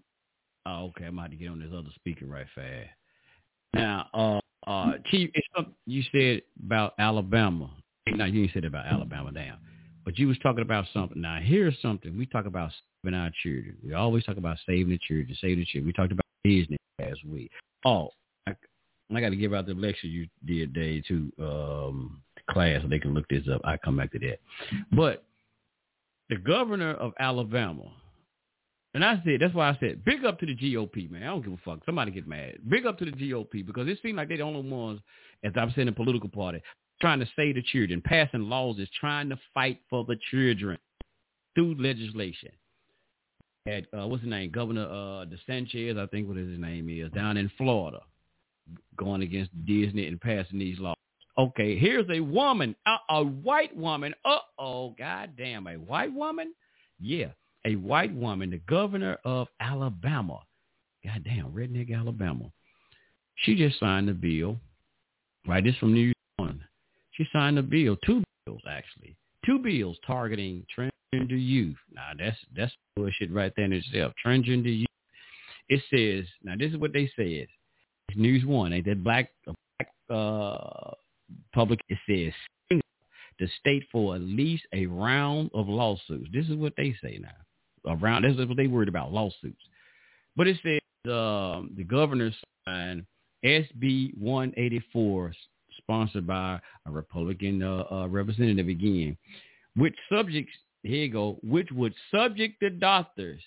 Oh, okay. I'm about to get on this other speaker right fast. Now, uh, uh, Chief, it's something you said about Alabama. No, you didn't say that about Alabama, damn. But you was talking about something. Now, here's something. We talk about saving our children. We always talk about saving the children, saving the children. We talked about Disney last week. Oh, I, I got to give out the lecture you did, Dave, to um, the class so they can look this up. I come back to that. But the governor of Alabama, and I said, that's why I said, big up to the G O P, man. I don't give a fuck. Somebody get mad. Big up to the G O P because it seems like they're the only ones, as I've said in the political party, trying to save the children. Passing laws is trying to fight for the children through legislation. Had, uh, what's his name? Governor uh, DeSantis, I think what his name is, down in Florida, going against Disney and passing these laws. Okay, here's a woman, a, a white woman. Uh-oh, goddamn, a white woman? Yeah, a white woman, the governor of Alabama. Goddamn, redneck Alabama. She just signed a bill. Right, this from New York. She signed a bill, two bills actually, two bills targeting transgender youth. Now that's that's bullshit right there in itself. Transgender youth. It says, now this is what they said. It's News One. Ain't that black, black uh, public? It says the state for at least a round of lawsuits. This is what they say now. A round. This is what they worried about, lawsuits. But it says uh, the governor signed S B one eighty-four. Sponsored by a Republican uh, uh, representative again, which subjects, here you go, which would subject the doctors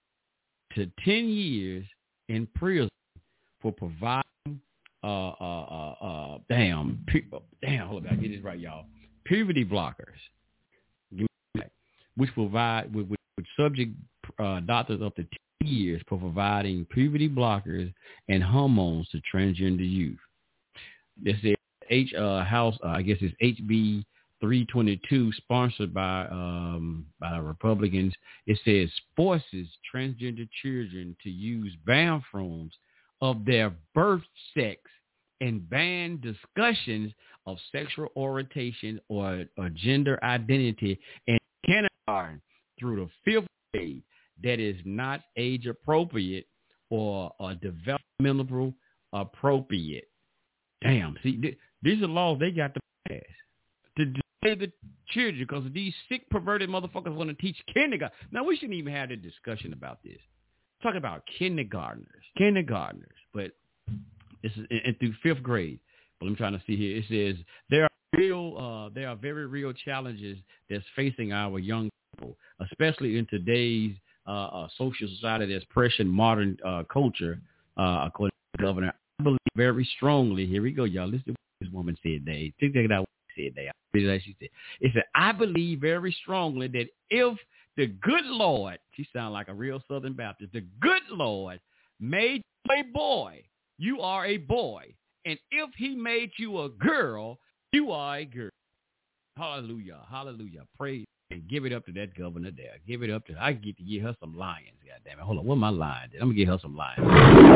to ten years in prison for providing, uh, uh, uh, uh, damn, pu- damn, hold on, I get this right, y'all, puberty blockers, Give me that. which provide, which would subject uh, doctors up to ten years for providing puberty blockers and hormones to transgender youth. This is H uh, House, uh, I guess it's H B three twenty-two, sponsored by um, by Republicans. It says forces transgender children to use bathrooms of their birth sex and ban discussions of sexual orientation or, or gender identity in kindergarten through the fifth grade that is not age appropriate or uh, developmental appropriate. Damn, see, th- these are laws they got to pass to delay the children because these sick, perverted motherfuckers want to teach kindergarten. Now, we shouldn't even have a discussion about this. Talking about kindergartners, kindergartners, but this is and through fifth grade. But I'm trying to see here. It says there are real, uh, there are very real challenges that's facing our young people, especially in today's uh, uh, social society that's pressuring modern uh, culture. Uh, according to the governor, I believe very strongly. Here we go, y'all. Listen to what this woman said. They check it out. What she said. They, like she said, it said, I believe very strongly that if the good Lord, she sounds like a real Southern Baptist, the good Lord made you a boy, you are a boy. And if he made you a girl, you are a girl. Hallelujah. Hallelujah. Praise and give it up to that governor there. Give it up to, I get to give her some lions. God damn it. Hold on. What am I lying? I'm going to give her some lions.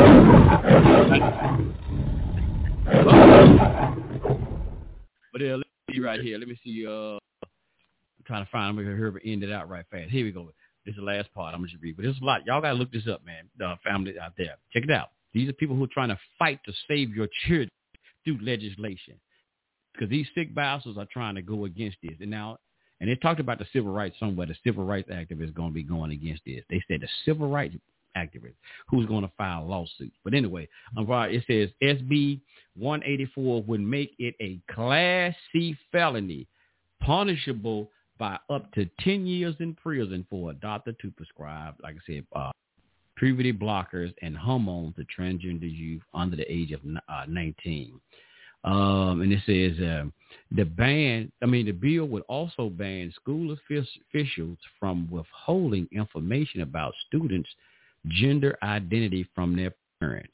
But uh, let's see right here. Let me see. Uh, I'm trying to find, I'm going to hear end it out right fast. Here we go. This is the last part I'm going to read. But there's a lot. Y'all got to look this up, man. The family out there. Check it out. These are people who are trying to fight to save your children through legislation. Because these sick bastards are trying to go against this. And now, and they talked about the civil rights somewhere. The civil rights activists going to be going against this. They said the civil rights activists who's going to file lawsuits. But anyway, it says S B one eighty-four would make it a Class C felony, punishable by up to ten years in prison for a doctor to prescribe, like I said, uh, puberty blockers and hormones to transgender youth under the age of uh, nineteen. Um, and it says uh, the ban, I mean, the bill would also ban school officials from withholding information about students' gender identity from their parents.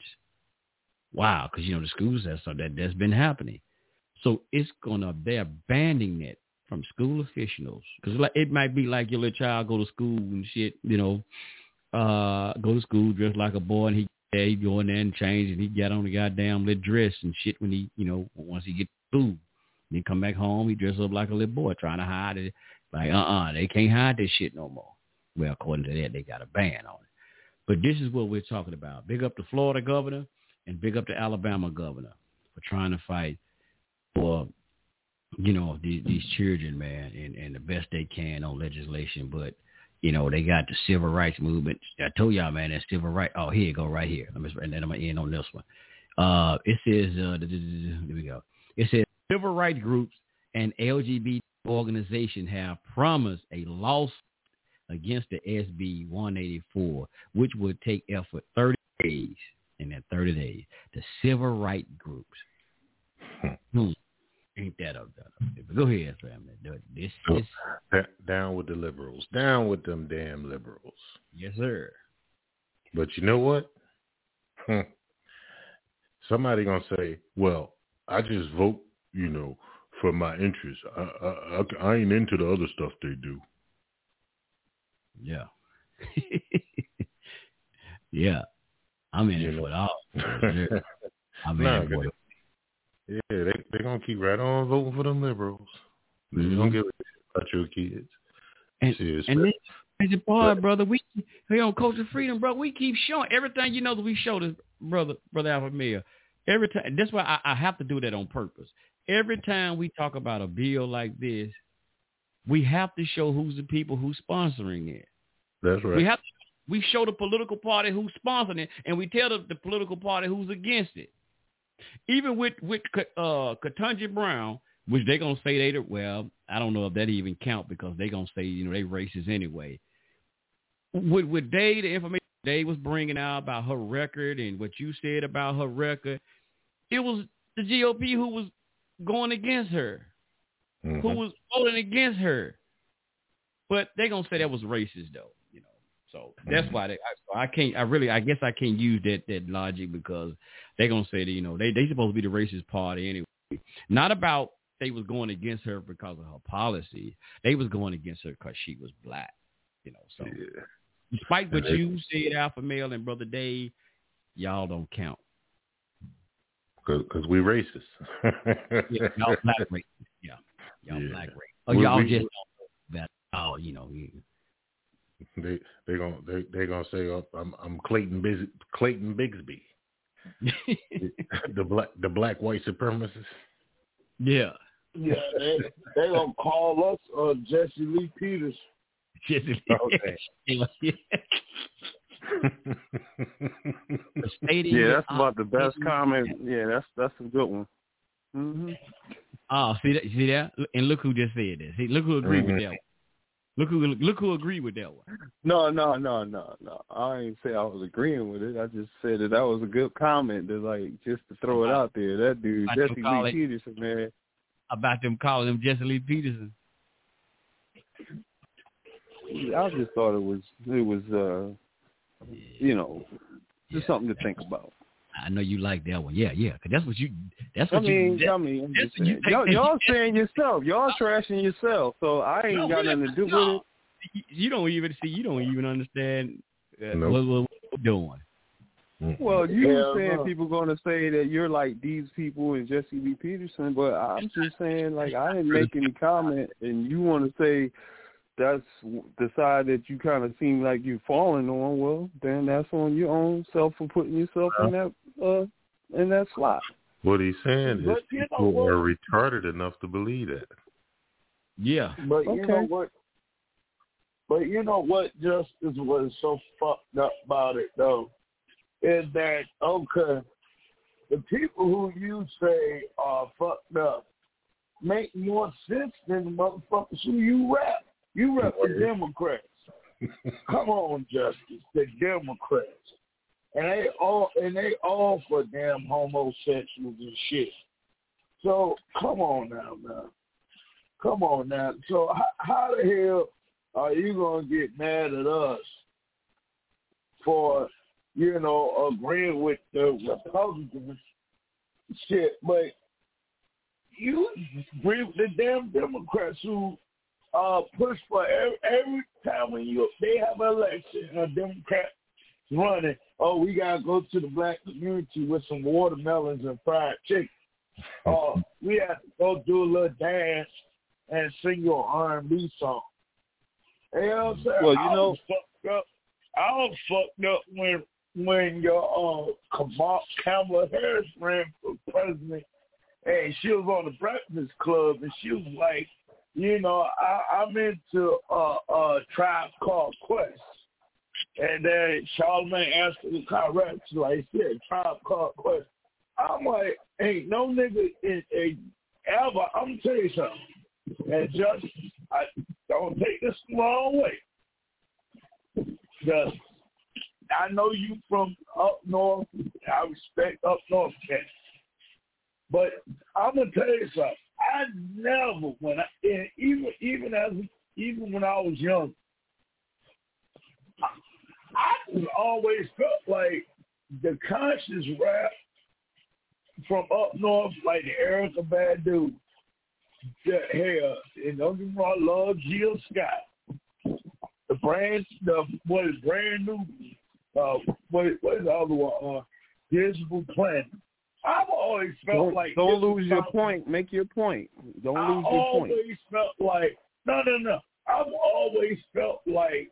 Wow, because, you know, the schools, that's, that, that's been happening. So it's going to, they're banning it from school officials. Because it might be like your little child go to school and shit, you know, uh, go to school dressed like a boy and he Yeah, he go in there and change, and he got on the goddamn little dress and shit when he, you know, once he get to school. And he come back home, he dress up like a little boy, trying to hide it. Like, uh-uh, they can't hide this shit no more. Well, according to that, they got a ban on it. But this is what we're talking about. Big up the Florida governor and big up the Alabama governor for trying to fight for, you know, these, these children, man, and, and the best they can on legislation. But you know, they got the civil rights movement. I told y'all, man, that civil right. Oh, here you go, right here. Let me, and then I'm going to end on this one. Uh, it says, uh, there we go. It says civil rights groups and L G B T organizations have promised a lawsuit against the S B one eighty-four, which would take effort thirty days. In that thirty days, the civil rights groups. Hmm. Ain't that up there? But go ahead, family. This is down with the liberals. Down with them damn liberals. Yes, sir. But you know what? Hmm. Somebody gonna say, "Well, I just vote, you know, for my interests. I I, I, I ain't into the other stuff they do." Yeah. Yeah. I'm in you it know. for it all. I'm in nah, it for it. Yeah, they they gonna keep right on voting for them liberals. Mm-hmm. They don't give a shit about your kids. And, Seriously. and this crazy part, brother, we here on Culture Freedom, bro, we keep showing everything you know that we show this brother, brother Alpha Male. Every time, that's why I, I have to do that on purpose. Every time we talk about a bill like this, we have to show who's the people who's sponsoring it. That's right. We have to, we show the political party who's sponsoring it, and we tell the, the political party who's against it. Even with with uh, Ketanji Brown, which they're gonna say they well, I don't know if that even count because they're gonna say you know they racist anyway. With with Day, the information Day was bringing out about her record and what you said about her record, it was the G O P who was going against her, mm-hmm. who was voting against her. But they're gonna say that was racist though, you know. So that's mm-hmm. why they, I, I can't. I really, I guess I can't use that that logic because they're gonna say that you know they they supposed to be the racist party anyway. Not about they was going against her because of her policy. They was going against her because she was black. You know. So yeah. Despite what they, you said, Alpha Male and Brother Dave, y'all don't count. Because we racist. Yeah, y'all black racist. Yeah, y'all yeah. black racist. Oh, y'all we, just don't know that. Oh, you know. You, They they gonna they they gonna say, oh, I'm I'm Clayton Bis- Clayton Bigsby, the black the black white supremacist. Yeah. Yeah, they they gonna call us uh, Jesse Lee Peters. Jesse Lee. Okay. Yeah, that's about the best comment. Yeah, that's that's a good one. Mm-hmm. Oh, see that? See that? And look who just said this. See, look who agreed Mm-hmm. with that one. Look who look who agreed with that one. No, no, no, no, no. I ain't say I was agreeing with it. I just said that that was a good comment. To like just to throw it out there. That dude, I Jesse call Lee it- Peterson, man. About them calling him Jesse Lee Peterson. I just thought it was it was uh you know just Yeah. something to think about. I know you like that one. Yeah, yeah. Cause that's what you. That's I what mean, you. That, I mean, I'm that's just what you saying. take y'all, that- y'all saying yourself. Y'all trashing yourself. So I ain't No, got we- nothing to do no. with it. You don't even see. You don't even understand uh, Nope. what, what we're doing. Well, you Hell saying no. people going to say that you're like these people and Jesse Lee Peterson, but I'm just saying, like, I didn't make any comment, and you want to say that's the side that you kind of seem like you're falling on. Well, then that's on your own self for putting yourself in that uh, in that slot. What he's saying is But you know people what? are retarded enough to believe that. Yeah. But you Okay. know what? But you know what? Justice was so fucked up about it though, is that okay? The people who you say are fucked up make more sense than the motherfuckers who you rap. You rap the Democrats. Come on, Justice, the Democrats, and they all and they all for damn homosexuals and shit. So come on now, man. Come on now. So how, how the hell are you gonna get mad at us for, you know, agreeing with the Republicans shit, but you agree with the damn Democrats who uh, push for every, every time when you they have an election, a Democrat running, oh, we gotta go to the black community with some watermelons and fried chicken. Oh, uh, we have to go do a little dance and sing your R and B song. You know what I'm saying? Well, you I know- was fucked up. I was fucked up when when your uh, Kamal, Kamala Harris ran for president, and she was on the Breakfast Club, and she was like, you know, I, I'm into uh, uh, Tribe Called Quest. And then Charlamagne answered the correct, like, yeah, Tribe Called Quest. I'm like, ain't no nigga in, in ever, I'm going to tell you something. And just, I don't take this the wrong way. Just, I know you from up north. I respect up north cats. But I'm going to tell you something. I never, when I, and even even as even when I was young, I, I always felt like the conscious rap from up north, like the Erykah Badu, the hell, and don't get me wrong, I love Jill Scott, the brand, the what is brand new, uh, what what is the other one, uh, Digital Planet. I've always felt Don't, like don't this lose is your something- point. Make your point. Don't I lose your point. always felt like no, no, no. I've always felt like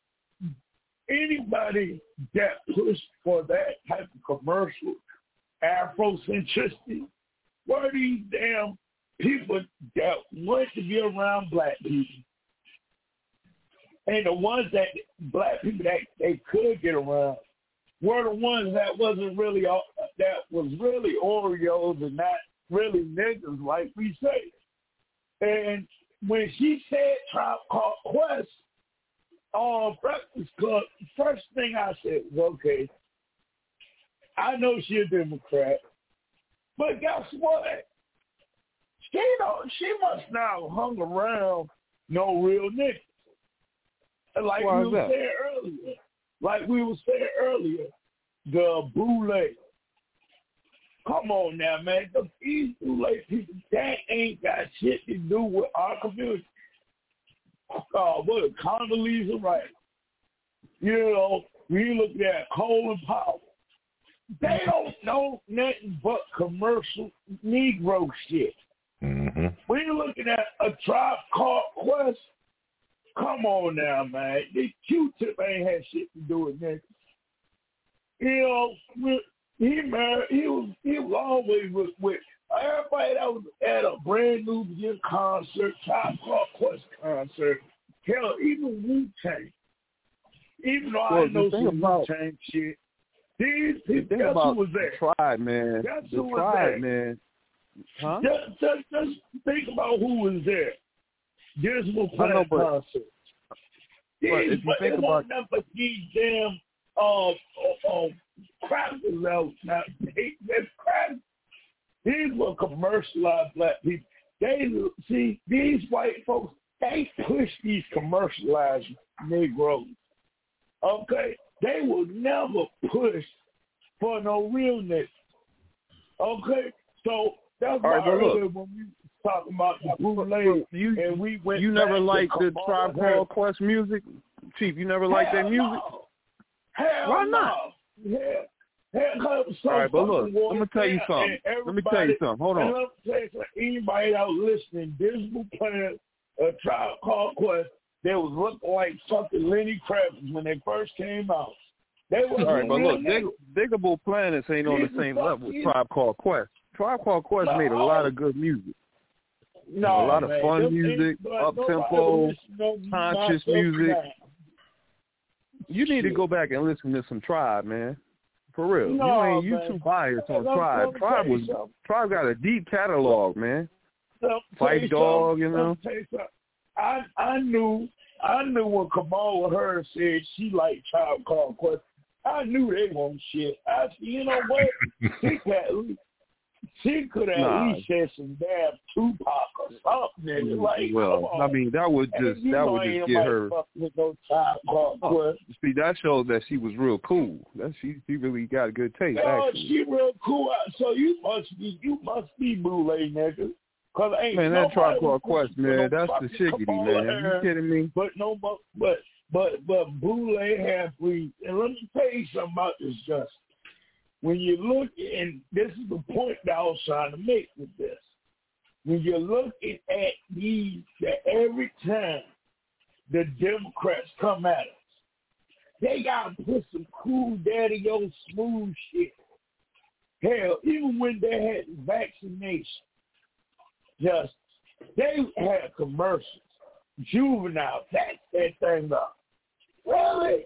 anybody that pushed for that type of commercial Afrocentricity were these damn people that want to be around black people, and the ones that black people that they could get around were the ones that wasn't really that was really Oreos and not really niggas like we say. And when she said Tribe Called Quest on Breakfast Club, first thing I said was, okay, I know she a Democrat, but guess what? She don't. She must not have hung around no real niggas. Like Why we is were that? saying earlier. Like we were saying earlier, the boule. Come on now, man. The, these boule people, that ain't got shit to do with our community. Uh, what, Condoleezza Rice. You know, we look at Colin Powell. They don't know nothing but commercial Negro shit. Mm-hmm. When you're looking at a Tribe Called Quest, Come on now, man. This Q-Tip ain't had shit to do with niggas. You know, he married, he was he was always with, with everybody that was at a brand new beginning concert, Tribe Called Quest concert. Hell, even Wu-Tang. Even though well, I know some Wu-Tang shit. These people, guess who was there? The Tribe, man. Guess the who was Tribe, there? man. Huh? Just, just, just think about who was there. Dismal Planet concert. But if you think about but these damn uh, uh, uh, crackers out now, they, crackers. These were commercialized black people. They see these white folks. They push these commercialized Negroes. Okay, they will never push for no realness. Okay, so that's why earlier when we talking about the bootleg, you, and we went. You never liked the Tribe Called Quest music, Chief. You never liked that music. No. Hell Why not? No. Hell, hell, All right, but look, let me tell you something. Let me tell you something. Hold on. Let me tell you something. Anybody out listening, Dismal Planet, a Tribe Called Quest, they was looking like something Lenny Kravitz when they first came out. They was all right, but look, Dig- niggas. Diggable Planets ain't on the same level with Tribe Called Quest. Tribe Called Quest no, made a lot of good music. No, a lot man. of fun Them music, up tempo, conscious music. You need to go back and listen to some Tribe, man. For real. No, you ain't you man. too biased on I'm, Tribe. I'm Tribe was something. Tribe got a deep catalog, man. I'm Fight Dog, you know. You I I knew I knew when Kamala Harris said she liked Tribe Called Quest. I knew they won't shit. I you know what? she could she could have nah. at least said some damn Tupac or something. Like, well, I mean, that would just that would just get her. With no Tribe Called Quest. See, that shows that she was real cool. That she she really got good taste. Oh, actually. she real cool. So you must be you must be bootleg nigga. Cause ain't man, that Tribe Called Quest, man, that's the shiggity, man. Hair, you kidding me? But no, but but but but bootleg half breed. And let me tell you something about this, Justin. When you look, and this is the point that I was trying to make with this. When you're looking at these, that every time the Democrats come at us, they gotta put some cool daddy-o smooth shit. Hell, even when they had vaccination, just they had commercials. Juvenile, that's that thing up. Really?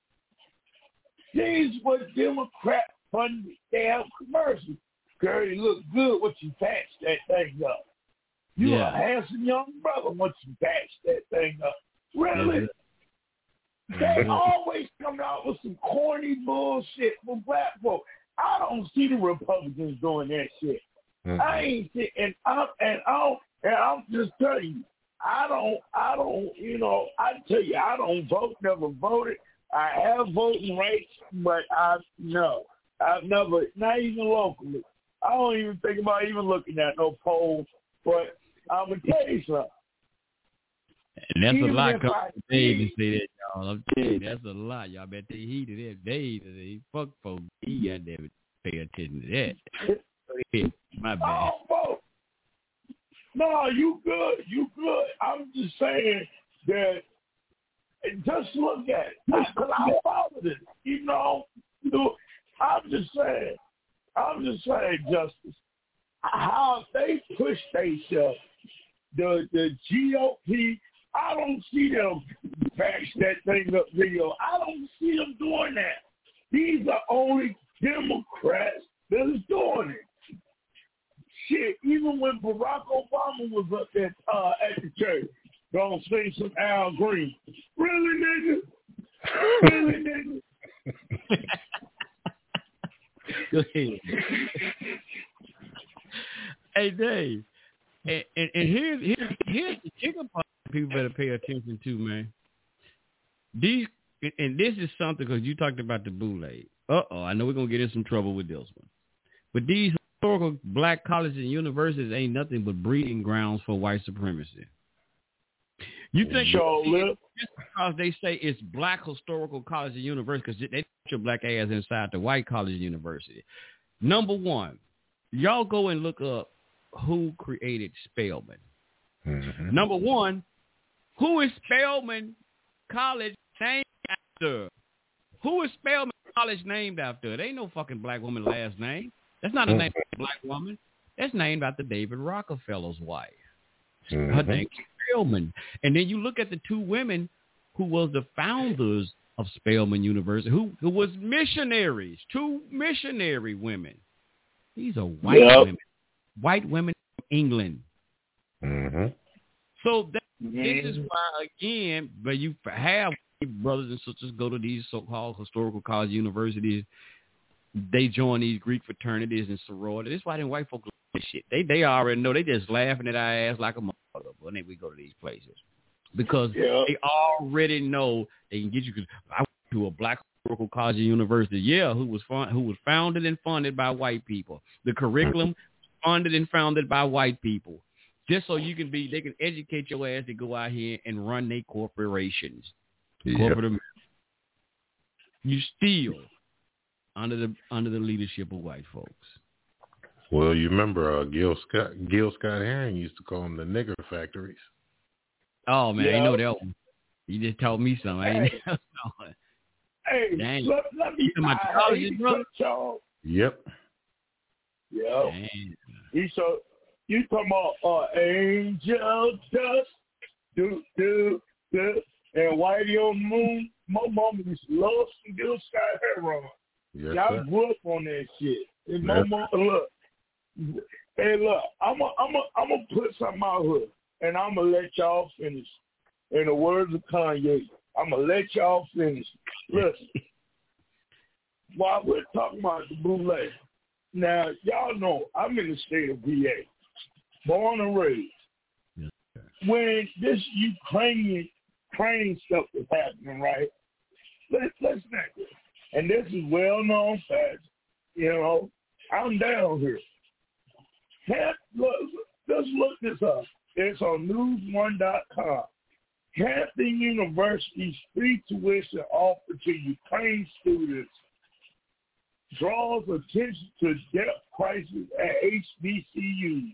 These were Democrat funded damn commercials. Girl, you look good once you patch that thing up. You yeah. a handsome young brother once you patch that thing up. Really? Mm-hmm. They always come out with some corny bullshit for black folks. I don't see the Republicans doing that shit. Mm-hmm. I ain't see, and I'm and I'm and I'm just telling you, I don't, I don't, you know, I tell you, I don't vote, never voted. I have voting rights, but I no, I've never, not even locally. I don't even think about even looking at no polls. But I'm gonna tell you something. And that's even a lot. Come Dave to say that, y'all. I'm telling you, that's a lot. Y'all bet they heated that day. They fuck folks. He got to pay attention to that. My bad. Oh, folks. No, you good. You good. I'm just saying that. Just look at it, because I followed it. You know, you know, I'm just saying. I'm just saying, Justice, how they push themselves, the the G O P. I don't see them patch that thing up video. I don't see them doing that. These are only Democrats that is doing it. Shit, even when Barack Obama was up there uh, at the church, gonna sing some Al Green. Really, nigga? Really, nigga? Go ahead. Hey, Dave. And, and, and here's, here's, here's the chicken part people better pay attention to, man. These, and this is something because you talked about the bootleg. Uh-oh, I know we're going to get in some trouble with this one. But these historical black colleges and universities ain't nothing but breeding grounds for white supremacy. You think sure, just because they say it's black historical college and university, because they put your black ass inside the white college and university. Number one, y'all go and look up who created Spelman. Mm-hmm. Number one, Who is Spelman College named after? Who is Spelman College named after? There ain't no fucking black woman last name. That's not a name of a black woman. That's named after David Rockefeller's wife. Mm-hmm. Her name is Spelman. And then you look at the two women who was the founders of Spelman University, who, who was missionaries, two missionary women. These are white yep. women. White women from England. Mm-hmm. So that, this is why, again, but you have brothers and sisters go to these so-called historical college universities. They join these Greek fraternities and sororities. That's why them white folks like this shit. They they already know. They just laughing at our ass like a motherfucker when they, we go to these places. Because yeah. they already know they can get you. Cause I went to a black historical college university, yeah, who was fun, who was founded and funded by white people. The curriculum funded and founded by white people. Just so you can be, they can educate your ass to go out here and run their corporations. Yep. Corporate America. You steal under the under the leadership of white folks. Well, you remember uh, Gil Scott Gil Scott Heron used to call them the nigger factories. Oh man, yeah. I know that one. You just taught me something. I ain't know. Hey, Dang. let, let me my I brother. Y'all. Yep. Yep. He so you talking about uh, angel dust, do do do, and Whitey on the moon. My mama used to love some Gil Scott Heron. Yes, Y'all sir. grew up on that shit. And my Yes. mama, look, hey, look, I'm gonna I'm gonna I'm gonna put something out here, and I'm gonna let y'all finish. In the words of Kanye, I'm gonna let y'all finish. Listen, while we're talking about the bootleg, now y'all know I'm in the state of V A, born and raised. Yes. When this Ukrainian Ukraine stuff was happening, right? Let's let's not. And this is well known fact. You know, I'm down here. Can't, look, let's look this up. It's on news one dot com. Hampton University's free tuition offered to Ukraine students draws attention to debt crisis at H B C Us.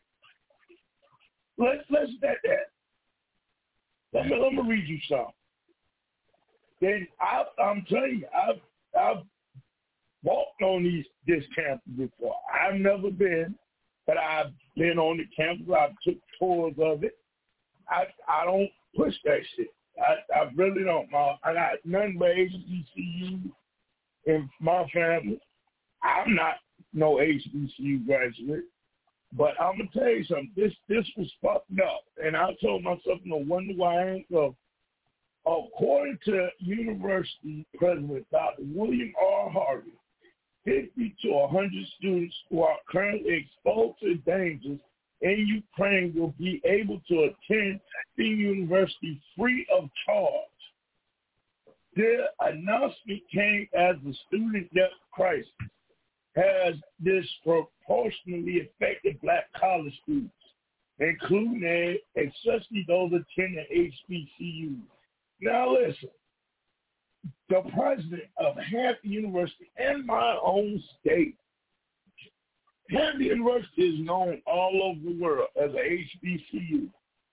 Let's let's get that. Let me let me read you something. Then I, I'm telling you, I've I've walked on these this campus before. I've never been, but I've been on the campus. I've took tours of it. I I don't push that shit. I, I really don't. My, I got nothing but H B C U in my family. I'm not no H B C U graduate, but I'm gonna tell you something. This this was fucked up, and I told myself, no wonder why I ain't go. According to University President Doctor William R. Harvey, fifty to one hundred students who are currently exposed to dangers in Ukraine will be able to attend the university free of charge. The announcement came as the student debt crisis has disproportionately affected black college students, including especially those attending H B C Us. Now listen, the president of Hampton University in my own state, Hampton University is known all over the world as a H B C U.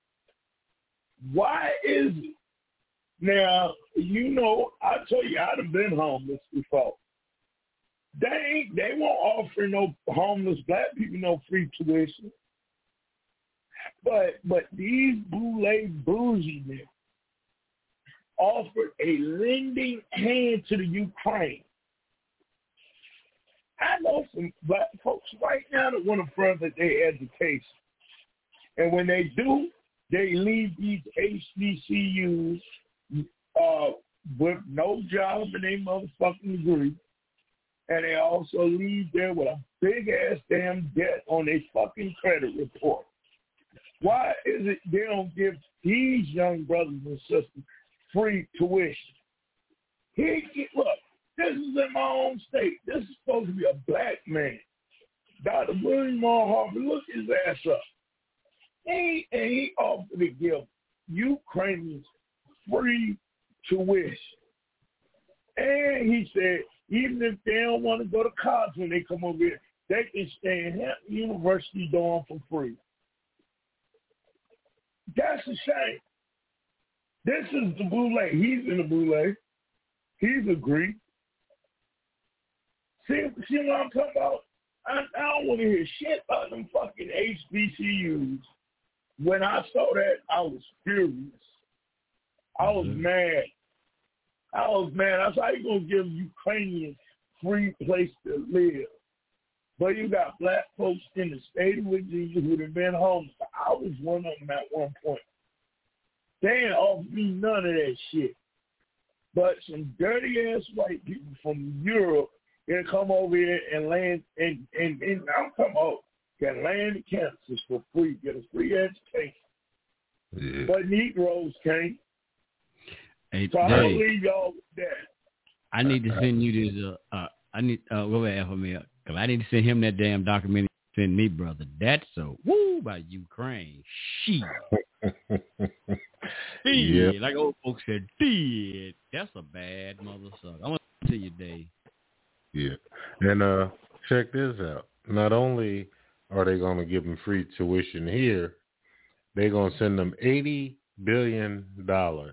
Why is it? Now, you know, I tell you, I'd have been homeless before. They ain't, they won't offer no homeless black people no free tuition. But but these boule bougie men offered a lending hand to the Ukraine. I know some black folks right now that want to further their education. And when they do, they leave these H B C Us uh, with no job in their motherfucking degree. And they also leave there with a big-ass damn debt on their fucking credit report. Why is it they don't give these young brothers and sisters free tuition? He, look, this is in my own state. This is supposed to be a black man. Doctor William R. Harvey, look his ass up. He, and he offered to give Ukrainians free tuition. And he said, even if they don't want to go to college when they come over here, they can stay in Hampton University dorm for free. That's a shame. This is the Boule. He's in the Boule. He's a Greek. See, see what I'm talking about? I, I don't want to hear shit about them fucking H B C Us. When I saw that, I was furious. I was mm-hmm. mad. I was mad. I was like, how you going to give Ukrainians free place to live? But you got black folks in the state of Virginia who have been homeless. I was one of them at one point. They ain't offered me none of that shit. But some dirty-ass white people from Europe can come over here and land, and, and, and I'm talking about, can land in Kansas for free, get a free education. Yeah. But Negroes can't. Hey, so I'll leave y'all with that. I need to send you this, uh, uh I need, uh, go ahead for me, because I need to send him that damn documentary. Send me, brother. That's so, woo, by Ukraine. Shit. Yep. Like old folks said, dead. That's a bad mother sucker. I want to tell you, Dave. Yeah. And uh, check this out. Not only are they going to give them free tuition here, they're going to send them eighty billion dollars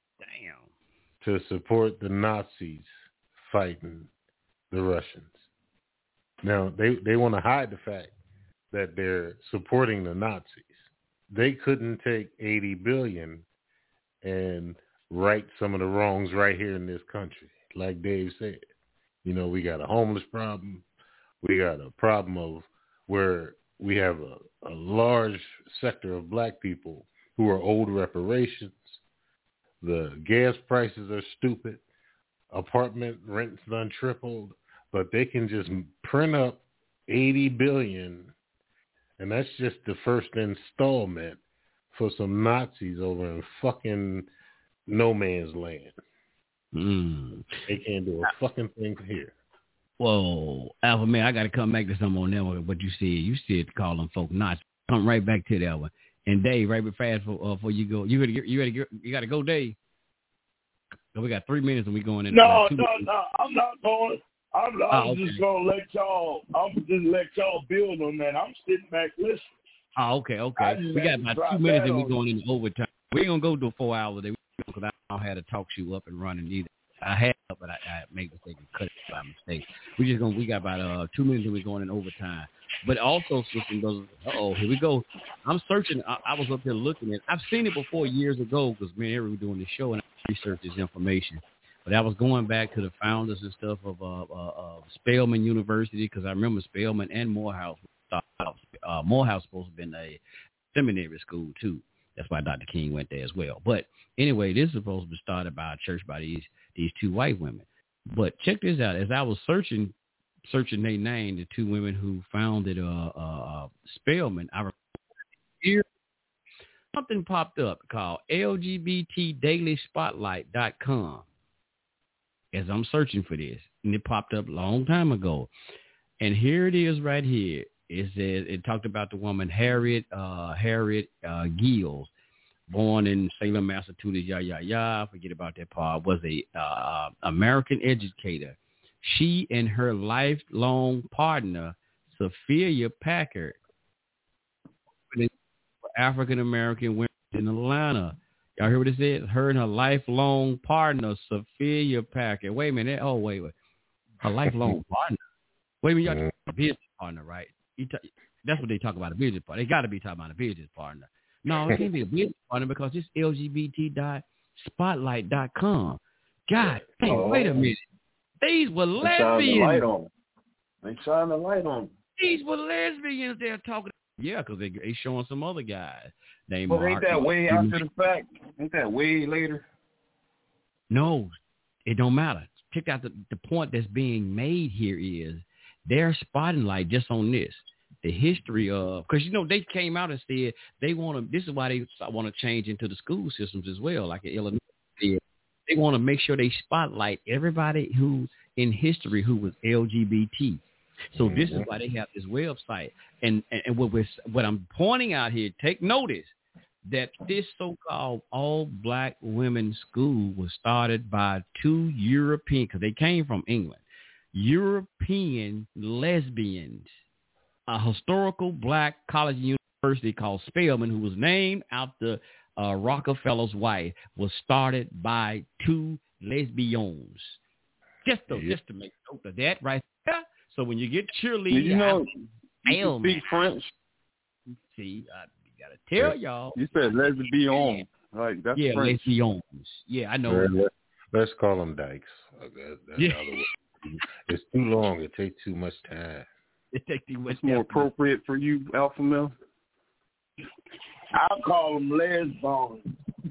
Damn. to support the Nazis fighting the Russians. Now, they, they want to hide the fact that they're supporting the Nazis. They couldn't take eighty billion dollars and right some of the wrongs right here in this country. Like Dave said, you know, we got a homeless problem. We got a problem of where we have a, a large sector of black people who are owed reparations. The gas prices are stupid. Apartment rents done tripled, but they can just print up eighty billion dollars, and that's just the first installment for some Nazis over in fucking no man's land. Mm. They can't do a fucking thing here. Whoa, Alpha Man, I got to come back to some on that one. What you said, you said call them folk Nazis. Come right back to that one. And Dave, right fast for, uh, before you go, you gotta, you gotta, you gotta go, Dave. So we got three minutes and we going in. No, no, minutes. no, I'm not going. I'm, I'm oh, okay. just gonna let y'all. I'm just let y'all build on that. I'm sitting back listening. Oh, okay, okay. We got about two minutes and we're going into overtime. We ain't gonna go to four hours today because I don't have to talk you up and running either. I had, but I, I made a mistake and cut it by mistake. We just gonna we got about uh two minutes and we're going in overtime. But also, system goes. Oh, here we go. I'm searching. I, I was up there looking at. I've seen it before years ago because me and Eric were doing the show and I researched this information. But I was going back to the founders and stuff of uh, uh, uh, Spelman University because I remember Spelman and Morehouse. Uh, Morehouse supposed to have been a seminary school too. That's why Doctor King went there as well. But anyway, this is supposed to be started by a church by these these two white women. But check this out. As I was searching searching their name, the two women who founded uh, uh, Spelman, I remember here something popped up called L G B T daily spotlight dot com. As I'm searching for this, and it popped up a long time ago. And here it is right here. It says it talked about the woman Harriet uh, Harriet uh, Giles, born in Salem, Massachusetts. Yeah, yeah, yeah. Forget about that part. Was a uh, American educator. She and her lifelong partner, Sophia Packard, African American women in Atlanta. Y'all hear what it says? Her and her lifelong partner, Sophia Packard. Wait a minute. Oh, wait, wait. Her lifelong partner. Wait a minute. Y'all talking about a business partner, right? T- that's what they talk about, a business partner. They got to be talking about a business partner. No, it can't be a business partner because it's L G B T dot spotlight dot com. God, hey, oh. wait a minute. These were lesbians. They shine the light on them. They shine the light on them. These were lesbians they're talking. Yeah, because they they showing some other guys. Named well, Mark. ain't that way after the fact? Ain't that way later? No, it don't matter. Check out the, the point that's being made here is they're spotting light just on this. The history of, because, you know, they came out and said they want to, this is why they want to change into the school systems as well, like in Illinois. They want to make sure they spotlight everybody who in history who was L G B T. So mm-hmm. this is why they have this website. And, and, and what, we're, what I'm pointing out here, take notice that this so-called all-black women's school was started by two European, because they came from England, European lesbians, a historical black college university called Spelman, who was named after uh, Rockefeller's wife was started by two lesbians. Just to, yeah. just to make note of that right there. So when you get cheerleading, you know, you speak French. See, I gotta tell yeah. y'all. You said lesbian, like that's yeah, French. lesbians. Yeah, I know. Let's, let's call them dykes. That, that's yeah. It's too long. It takes too much time. It takes too much. It's more appropriate for you, Alpha Male. I'll call them lesbons.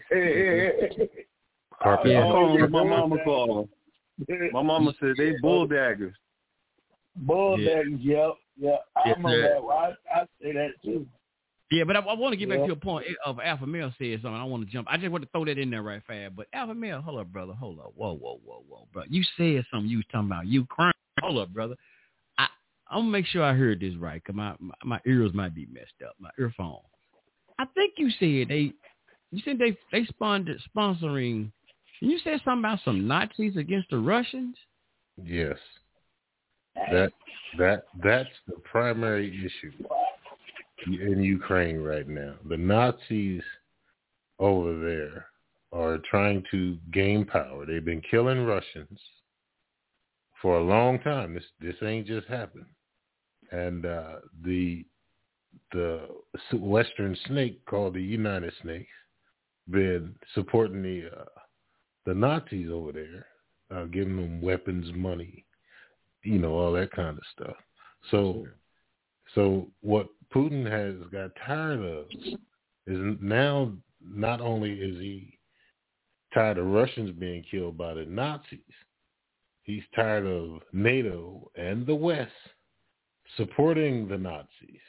Carpet. Yeah. Oh, my mama called them. My mama said they bull daggers. Bull yeah. daggers, yep. Yeah, I yes, know that. I, I say that too. Yeah, but I, I want to get yeah. back to a point of Alpha Male said something. I want to jump. I just want to throw that in there right fast. But Alpha Male, hold up, brother. Hold up. Whoa, whoa, whoa, whoa, bro. You said something. You was talking about Ukraine. Hold up, brother. I, I'm going to make sure I heard this right because my, my, my ears might be messed up, my earphone. I think you said they, you said they, they sponsored, sponsoring, you said something about some Nazis against the Russians? Yes. That that that's the primary issue in Ukraine right now. The Nazis over there are trying to gain power. They've been killing Russians for a long time. This this ain't just happened. And uh, the the Western snake called the United Snakes been supporting the uh, the Nazis over there, uh, giving them weapons, money, you know, all that kind of stuff. So, so what Putin has got tired of is now not only is he tired of Russians being killed by the Nazis, he's tired of NATO and the West supporting the Nazis.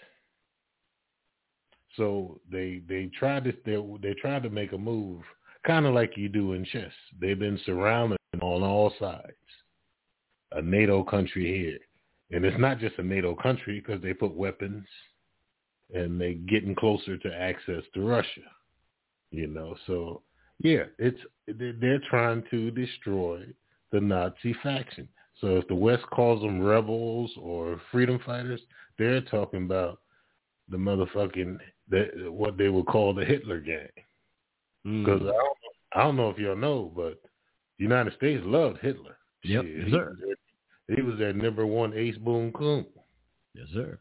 So they they tried to they, they tried to make a move, kind of like you do in chess. They've been surrounded on all sides. A NATO country here, and it's not just a NATO country because they put weapons, and they getting closer to access to Russia. You know, so yeah, it's they're trying to destroy the Nazi faction. So if the West calls them rebels or freedom fighters, they're talking about the motherfucking that what they would call the Hitler gang. Because mm. I, don't, I don't know if y'all know, but the United States loved Hitler. Yep, Shit, yes, he, sir. He was their number one ace boom coon. Yes, sir.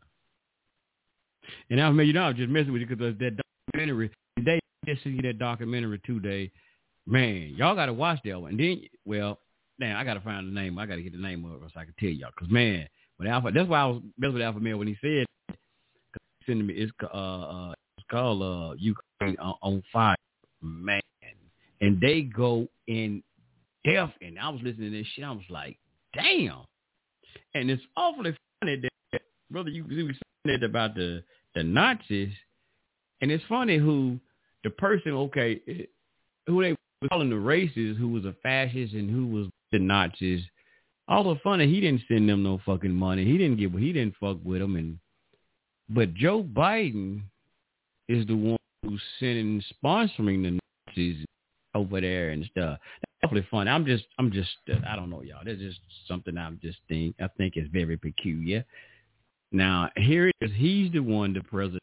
And I mean, you know, I was just messing with you because that documentary. They just see that documentary today. Man, y'all got to watch that one. And then, well, damn, I got to find the name. I got to get the name of it so I can tell y'all. Because, man, when Alpha, that's why I was messing with Alpha Male when he said, sending me, it's, uh, uh, it's called uh, Ukraine on, on Fire, man. And they go in depth. And I was listening to this shit. I was like, damn. And it's awfully funny that, brother, you, you were saying that about the, the Nazis. And it's funny who the person, okay, who they were calling the racists, who was a fascist and who was the Nazis. Although funny, he didn't send them no fucking money. He didn't give, he didn't fuck with them. And but Joe Biden is the one who's sending, sponsoring the Nazis over there and stuff. That's definitely funny. I'm just, I'm just, I don't know, y'all. That's just something I'm just think, I think is very peculiar. Now, here it is. He's the one, the president.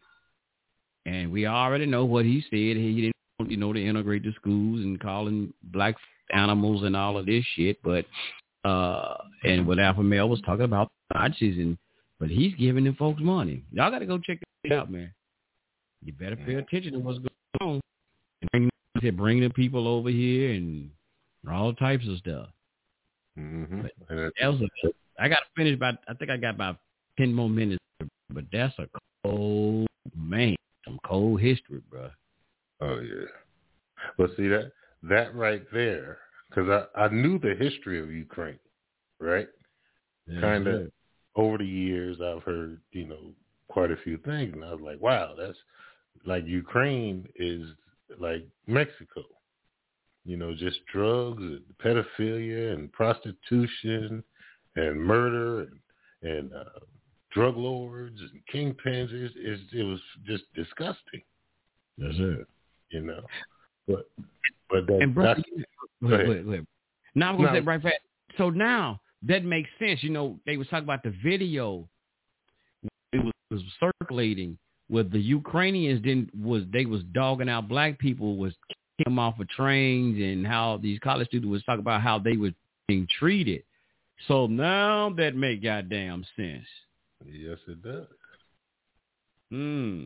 And we already know what he said. He didn't want, you know, to integrate the schools and calling black animals and all of this shit. But, uh, and what Alpha Male was talking about Nazis, and, but he's giving them folks money. Y'all got to go check it out, man. You better pay attention to what's going on. And bring, bring the people over here and all types of stuff. Mm-hmm. But that was a, I got to finish about, I think I got about ten more minutes, but that's a cold, man, some cold history, bro. Oh, yeah. But see, that that right there, because I, I knew the history of Ukraine, right? Yeah, kind of yeah. Over the years, I've heard, you know, quite a few things, and I was like, wow, that's like Ukraine is like Mexico, you know, just drugs and pedophilia and prostitution and murder and, and uh, drug lords and kingpins. It, it, it was just disgusting. That's it. You know, but but that, and bro, that's, wait, wait, wait. Now I'm gonna no. say right fast. So now that makes sense. You know, they was talking about the video. It was, was circulating where the Ukrainians didn't was they was dogging out black people, was kicking them off of trains, and how these college students was talking about how they were being treated. So now that make goddamn sense. Yes, it does. Hmm.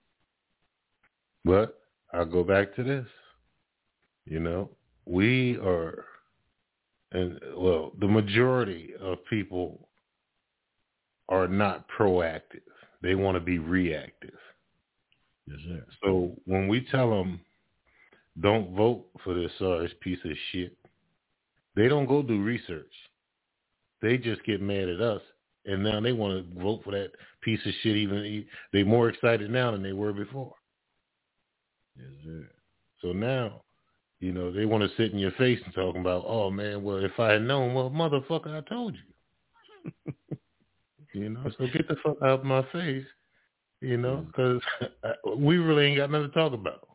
But I'll go back to this. You know, we are, and well, the majority of people are not proactive. They want to be reactive. Yes, sir. So when we tell them, don't vote for this uh, piece of shit, they don't go do research. They just get mad at us, and now they want to vote for that piece of shit. Even they're more excited now than they were before. Yes, sir. So now, you know, they want to sit in your face and talking about, oh man, well, if I had known, well, motherfucker, I told you. You know, so get the fuck out of my face. You know, because we really ain't got nothing to talk about.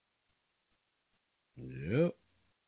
Yep.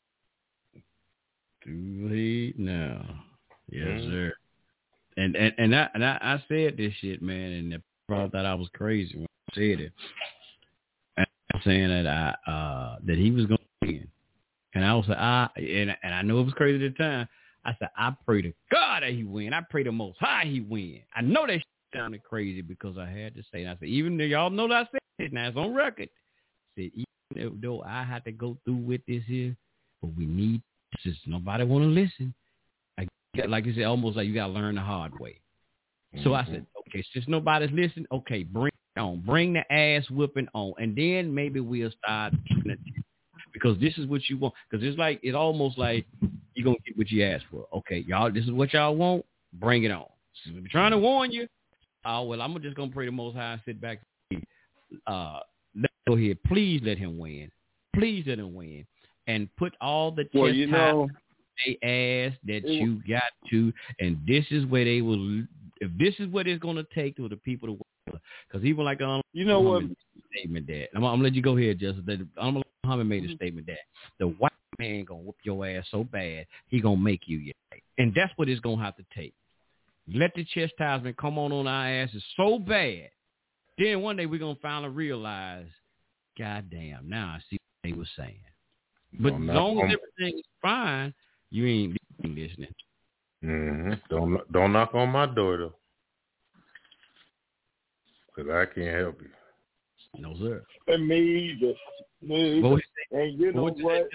Too late now. Yes, mm-hmm. sir. And and and I and I, I said this shit, man, and they probably thought I was crazy when I said it. And I'm saying that I uh, that he was going to win, and I was like, I and and I know it was crazy at the time. I said, I pray to God that he win. I pray the Most High he win. I know that shit sounded crazy because I had to say it. I said, even though y'all know that I said it, now it's on record. I said, even though I had to go through with this here, but we need this. Nobody want to listen. I, like you said, almost like you got to learn the hard way. Mm-hmm. So I said, okay, since nobody's listening, okay, bring it on. Bring the ass whipping on. And then maybe we'll start because this is what you want. Because it's like, it's almost like you're going to get what you asked for. Okay, y'all, this is what y'all want. Bring it on. So we're trying to warn you. Oh, well, I'm just going to pray the Most High and sit back. Uh, let go ahead. Please let him win. Please let him win. And put all the well, chest you know, they ask that it, you got to. And this is where they will, if this is what it's going to take to the people to work. Because even like, um, you know what? Statement that. I'm, I'm going to let you go ahead, Justin. I'm going to Muhammad made a statement that the white man going to whoop your ass so bad, he going to make you your ass. And that's what it's going to have to take. Let the chastisement come on on our asses so bad. Then one day we're going to finally realize, God damn, now I see what they were saying. But as long as everything is fine, you ain't listening. Mm-hmm. Don't don't knock on my door though, because I can't help you. No sir. And me either. Me either. And you know what? what?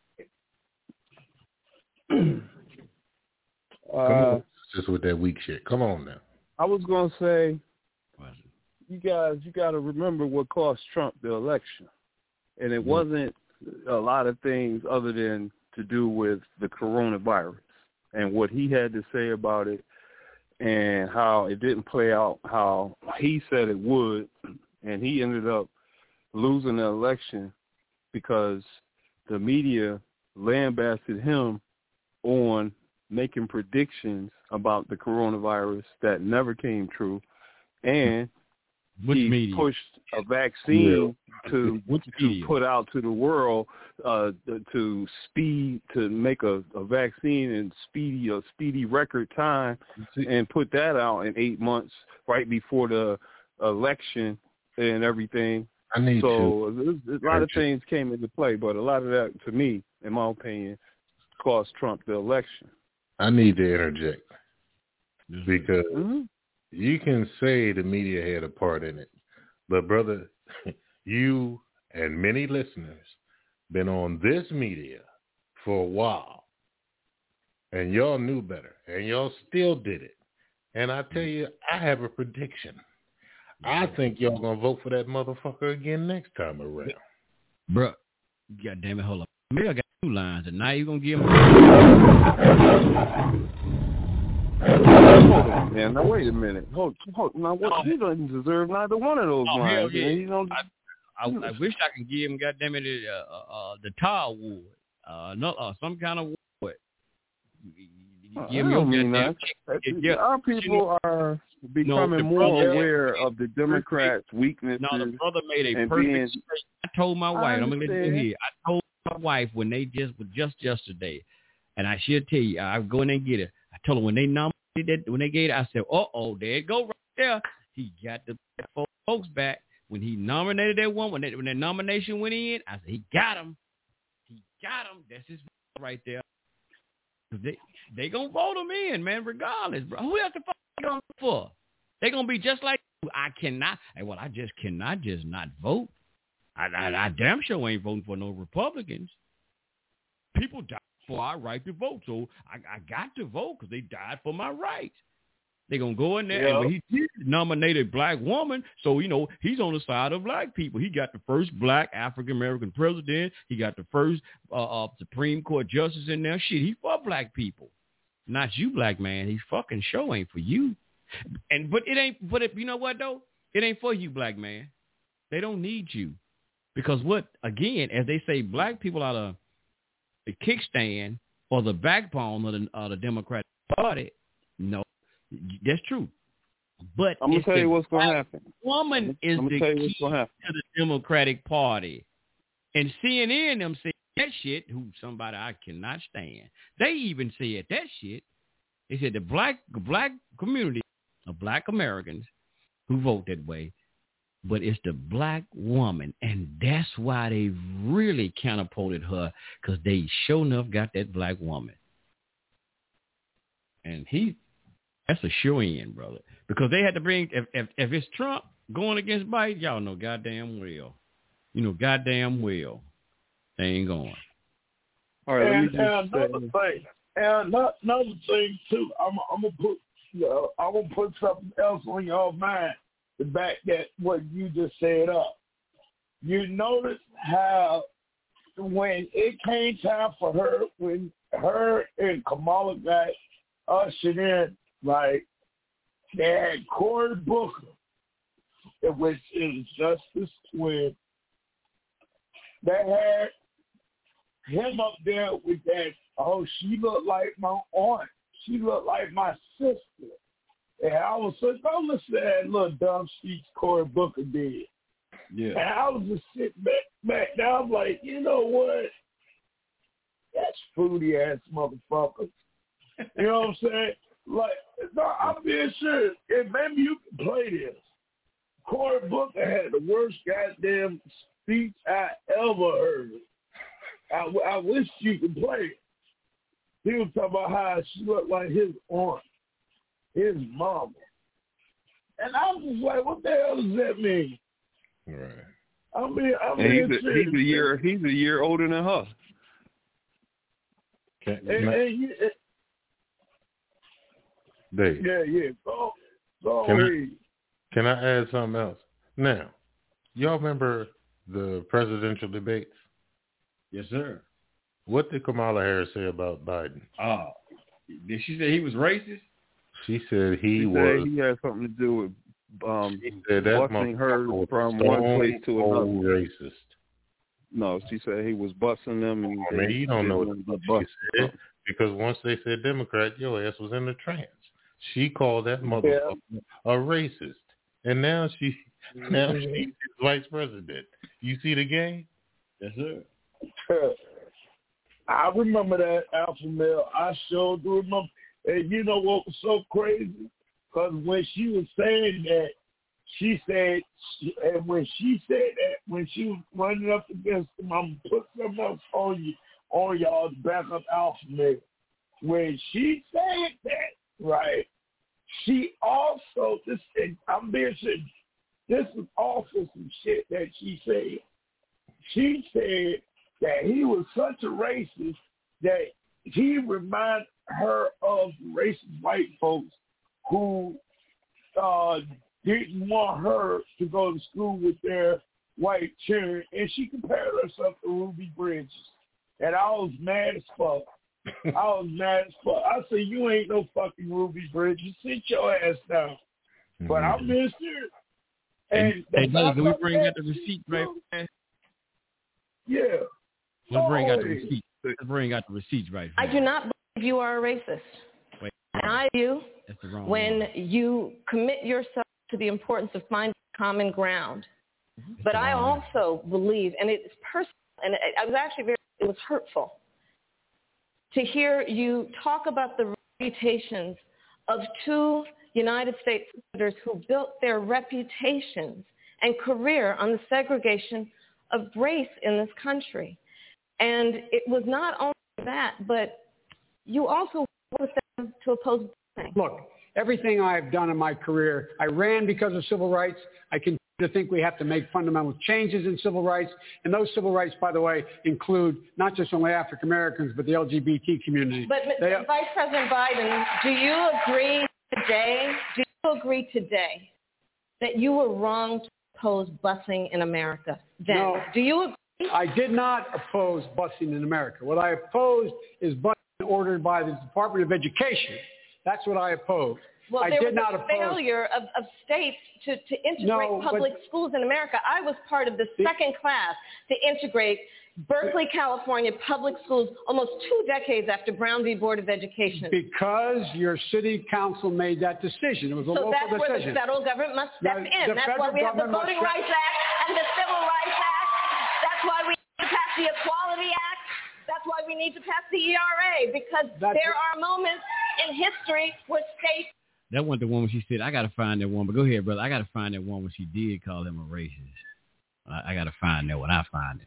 Come on, just with that weak shit. Come on now. I was gonna say, you guys, you got to remember what cost Trump the election, and it mm-hmm. wasn't a lot of things other than to do with the coronavirus and what he had to say about it and how it didn't play out how he said it would, and he ended up losing the election because the media lambasted him on making predictions about the coronavirus that never came true, and Which he media? pushed a vaccine yeah. to Which to media? put out to the world uh, to speed to make a, a vaccine in speedy a speedy record time, and put that out in eight months right before the election and everything. I need so to. a lot of things came into play, but a lot of that, to me, in my opinion, cost Trump the election. I need to interject because mm-hmm. you can say the media had a part in it, but brother, you and many listeners been on this media for a while, and y'all knew better, and y'all still did it. And I tell you, I have a prediction. I think y'all gonna vote for that motherfucker again next time around. Bro, God damn it, hold up. Maybe I got two lines, and now you gonna give him. Hold on, man. Now wait a minute. Hold, hold. Now what? Oh, he doesn't deserve neither one of those oh, lines. Yeah. He don't, I, I, I wish I could give him, God damn it, uh, uh, the Tar Award, uh, no, uh, some kind of award. Give me mean that. Yeah, our people you know, are becoming no, more brother, aware of the Democrats' weaknesses. No, the brother made a perfect being, I told my wife, I'm going to let you hear. I told my wife when they just, just yesterday, and I should tell you, I go in there and get it. I told her when they nominated that, when they gave it, I said, uh-oh, there it go right there. He got the folks back. when he nominated that one, when that, when that nomination went in, I said, he got him. He got him. That's his right there. They they gonna vote him in, man, regardless, bro. Who else the fuck they gonna vote for? They gonna be just like you. I cannot. Hey, well, I just cannot just not vote. I, I, I damn sure ain't voting for no Republicans. People died for our right to vote, so I, I got to vote because they died for my right. They're going to go in there, yeah. and he did nominate a black woman, so, you know, he's on the side of black people. He got the first black African-American president. He got the first uh, uh, Supreme Court justice in there. Shit, he for black people. Not you, black man. He fucking show ain't for you. And But it ain't, but if, you know what, though? It ain't for you, black man. They don't need you. Because what, again, as they say, black people are the, the kickstand or the backbone of the, of the Democratic Party. No. That's true, but I'm gonna tell you what's gonna happen. Woman is the key to the Democratic Party, and C N N them say that shit. Who somebody I cannot stand. They even said that shit. They said the black black community of black Americans who vote that way, but it's the black woman, and that's why they really counterpointed her because they sure enough got that black woman, and he. That's a shoe-in, brother. Because they had to bring, if, if if it's Trump going against Biden, y'all know goddamn well. You know goddamn well. They ain't going. All right, and, let me just and another say. thing, and another thing, too, I'm, I'm going to put, you know, I'm gonna put something else on your mind to back that what you just said up. You notice how when it came time for her, when her and Kamala got ushered in, like, they had Cory Booker, which is Justice Twin. They had him up there with that, oh, she looked like my aunt. She looked like my sister. And I was like, don't listen to that little dumb speech Cory Booker did. Yeah. And I was just sitting back, back there. I'm like, you know what? That's fruity ass motherfuckers. You know what I'm saying? Like, no, I'm being serious. And maybe you can play this. Cory Booker had the worst goddamn speech I ever heard. I, I wish you could play it. He was talking about how she looked like his aunt, his mama. And I'm just like, what the hell does that mean? Right. I mean, I mean, And he's, a, he's a year he's a year older than her. Can, and, can, and you, it, Dave, yeah, yeah. Go, go can, ahead. I, can I add something else? Now, y'all remember the presidential debates? Yes, sir. What did Kamala Harris say about Biden? Oh, did she say he was racist? She said he She was. said he had something to do with um, She said that busting her was from one place to another. Racist. No, she said he was busting them. And I mean, you don't know what the she said because once they said Democrat, your ass was in the trance. She called that motherfucker yeah. a racist, and now she now she's vice president. You see the game? Yes, sir. I remember that, Alpha Male. I sure do remember. And you know what was so crazy? Because when she was saying that, she said, and when she said that, when she was running up against him, I'm going to put something else on you, on y'all to back up Alpha Male. When she said that, right, she also, this, and I'm being serious, this is also some shit that she said. She said that he was such a racist that he reminded her of racist white folks who uh, didn't want her to go to school with their white children, and she compared herself to Ruby Bridges. And I was mad as fuck. I was mad as fuck. I said, you ain't no fucking Ruby Bridges. Sit your ass down. Mm-hmm. But I'm being serious. And, and hey, can we bring out the receipt right now? Yeah. Let's bring out the receipt. Let's bring out the receipts right now. I do not believe you are a racist. Wait, and I do that's the wrong when one. you commit yourself to the importance of finding common ground. That's but I one. also believe, and it's personal, and I was actually very, it was hurtful to hear you talk about the reputations of two United States senators who built their reputations and career on the segregation of race in this country. And it was not only that, but you also worked with them to oppose busing. Look, everything I've done in my career, I ran because of civil rights. I continue to think we have to make fundamental changes in civil rights. And those civil rights, by the way, include not just only African Americans, but the L G B T community. But, but they, Vice President Biden, do you agree today, do you agree today that you were wrong to oppose busing in America then? No, do you agree? I did not oppose busing in America. What I opposed is busing ordered by the Department of Education. That's what I opposed. Well, I there did was not a oppose. failure of, of states to, to integrate No, public but, schools in America. I was part of the second class to integrate Berkeley, California public schools almost two decades after Brown v. Board of Education. Because your city council made that decision. It was a so local that's decision. where the federal government must step Now, in. the That's why we have the federal Voting government Rights Act and the Civil Rights Act. That's why we need to pass the Equality Act. That's why we need to pass the E R A, because That's there are moments in history where states. That wasn't the woman she said, I got to find that woman. Go ahead, brother. I got to find that woman. She did call him a racist. I, I got to find that when I find it.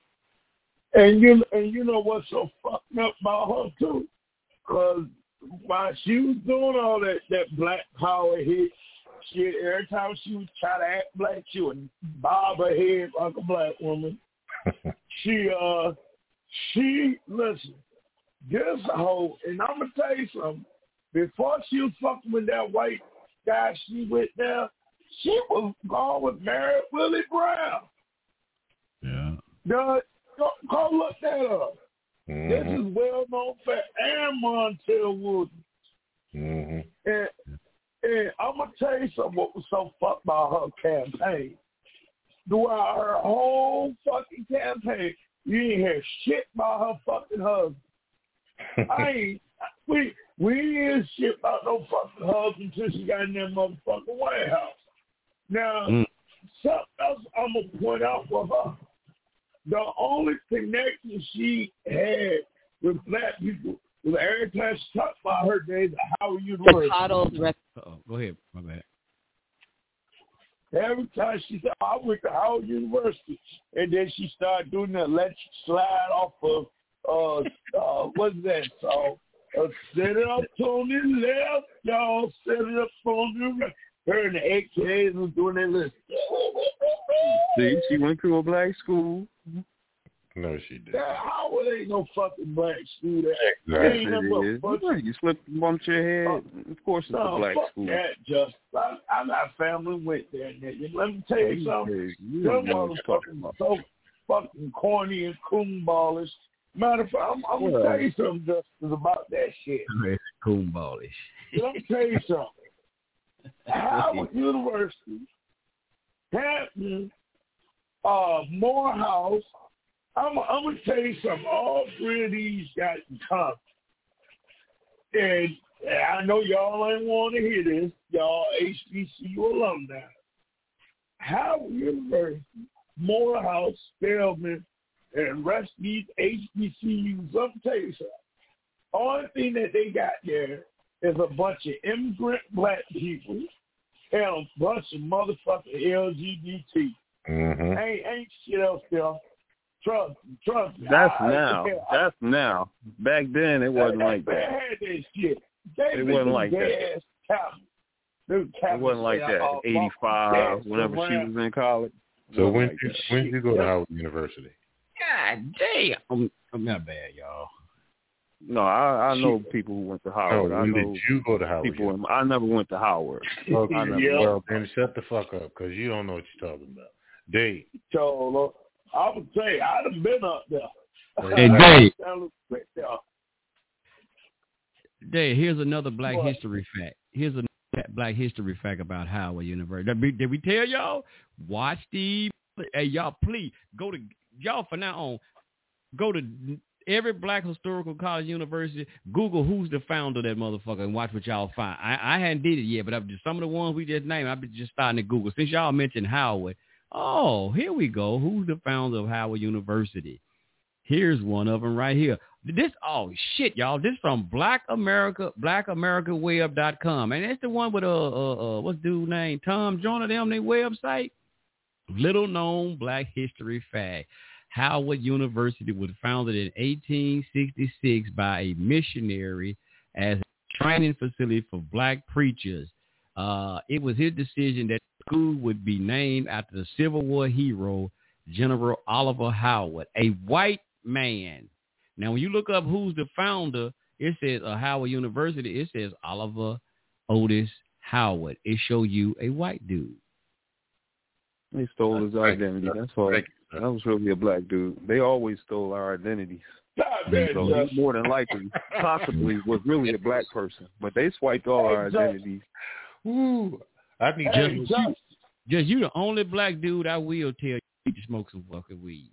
And you and you know what's so fucked up about her, too? Because while she was doing all that, that black power hit shit, every time she would try to act black, she would bob her head like a black woman. she, uh, she, listen, this hoe, and I'm going to tell you something. Before she was fucking with that white guy she went there, she was gone with Mary Willie Brown. Yeah. The, go, go look that up. Mm-hmm. This is well known fact. And Montel Williams. Mm-hmm. And, and I'm going to tell you something what was so fucked about her campaign. Throughout her whole fucking campaign, you didn't hear shit about her fucking husband. I ain't, we, we ain't shit about no fucking husband until she got in that motherfucking White House. Now, mm. something else I'm going to point out for her. The only connection she had with black people was every time she talked about her days at Howard University. Uh-oh. Go ahead. My bad. Every time she said, I went to Howard University. And then she started doing the electric slide off of, uh, uh, what's that song? Uh, set it up on the left, y'all. Set it up on the right. Her and the A Ks was doing that list. See, she went to a black school. No, she didn't. Yeah, Howard ain't no fucking black school. That exactly. ain't no Bunch of, you slipped and bumped your head. Of course it's no, a black fuck school. That just, I, I got family went there, nigga. Let me tell you something. Them motherfuckers so fucking corny and coonballish. Matter of fact, I'm, I'm going to tell you something, Justice, about that shit. Coonballish. Let me tell you something. Howard University, Hampton, uh, Morehouse. I'm, I'm going to tell you something. All three of these got in common. And, and I know y'all ain't want to hear this. Y'all H B C U alumni. Howard University, Morehouse, Spelman, and the rest of these H B C Us, I'm going to tell you something. Only thing that they got there is a bunch of immigrant black people and a bunch of motherfucking L G B T. Mm-hmm. Ain't, ain't shit else there. Trust me, trust me. That's I, now. I, That's now. Back then, it wasn't they, like they that. had that shit. They it wasn't like that. It wasn't like that. eighty-five, whenever she was in college. So when like did, when did you go to Howard University? God damn. I'm, I'm not bad, y'all. No, I, I know people who went to Howard. Oh, I when know did you go to Howard? People in, I never went to Howard. Okay, I never yeah. Well, then shut the fuck up, because you don't know what you're talking about. Dave. So, uh, I would say I'd have been up there. Hey, Dave. there. Dave, here's another black what? history fact. Here's a black history fact about Howard University. Did we, did we tell y'all? Watch the, hey, y'all, please, go to, y'all from now on, go to every black historical college university, Google who's the founder of that motherfucker and watch what y'all find. I, I hadn't did it yet, but just some of the ones we just named, I've been just starting to Google. Since y'all mentioned Howard, oh, here we go. Who's the founder of Howard University? Here's one of them right here. This, oh, shit, y'all. This from Black America, black america web dot com. And that's the one with, uh, uh, uh what's dude's name? Tom Joyner, them, their website. Little known Black history fact. Howard University was founded in eighteen sixty-six by a missionary as a training facility for Black preachers. Uh, it was his decision that the school would be named after the Civil War hero, General Oliver Howard, a white man. Now, when you look up who's the founder, it says uh, Howard University. It says Oliver Otis Howard. It show you a white dude. They stole his identity. That's all. That was really a Black dude. They always stole our identities. So he more than likely, possibly, was really a Black person. But they swiped all our identities. Ooh, I need Hey, just, Just, Just you the only Black dude I will tell you to smoke some fucking weed.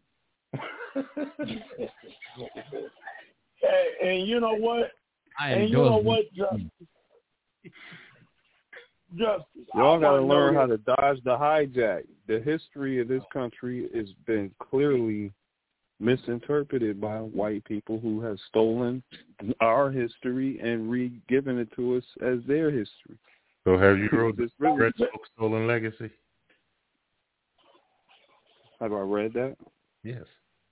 hey, and you know what? I And you know endorse what, weed. Just, just Y'all got to I wanna learn know how to dodge the hijack. The history of this country has been clearly misinterpreted by white people who have stolen our history and re-given it to us as their history. So have you wrote It's the really- Red Smoke Stolen Legacy? Have I read that? Yes.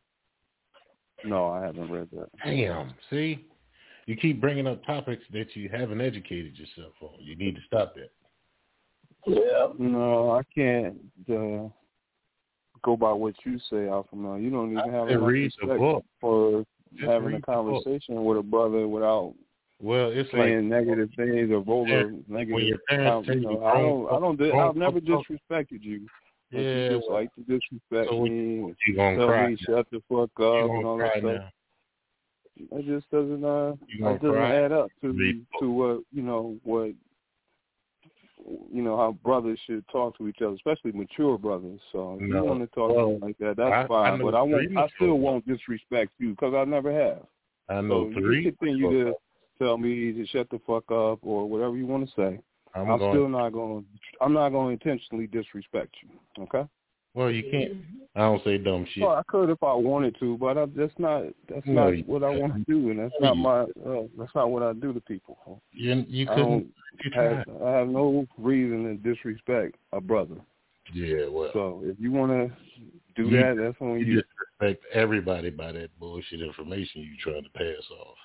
No, I haven't read that. Damn. See, you keep bringing up topics that you haven't educated yourself on. You need to stop that. Yeah. No, I can't uh, go by what you say, Alpha Male. You don't even have said enough read the respect book. for Just having read a the book. conversation with a brother without Well, it's saying like negative things or vulgar when negative. your parents You tell know, you I grown don't. I don't. folk- I've grown never folk talk. disrespected you. But Yeah, you just well, like to disrespect so me. And you gonna tell cry me now. shut the fuck You up gonna and all cry that stuff. now. It just doesn't. Uh, You gonna it doesn't cry? add up to Read the to what you know what. You know how brothers should talk to each other, especially mature brothers. So if No. you want to talk Well, to me like that, that's I- I fine. know but I won't. three I mature still brothers. won't disrespect you because I never have. I know So three. you continue to tell me to shut the fuck up or whatever you want to say. I'm, I'm going. still not going. I'm not going to intentionally disrespect you. Okay. Well, you can't. I don't say dumb shit. Well, I could if I wanted to, but I, that's not. That's No, not you what I want to do, and that's No, not you- my. Uh, that's not what I do to people. You, you I couldn't. don't You have, tried. I have no reason to disrespect a brother. Yeah, well, So if you want to do you, that, that's on you you. disrespect everybody by that bullshit information you trying to pass off.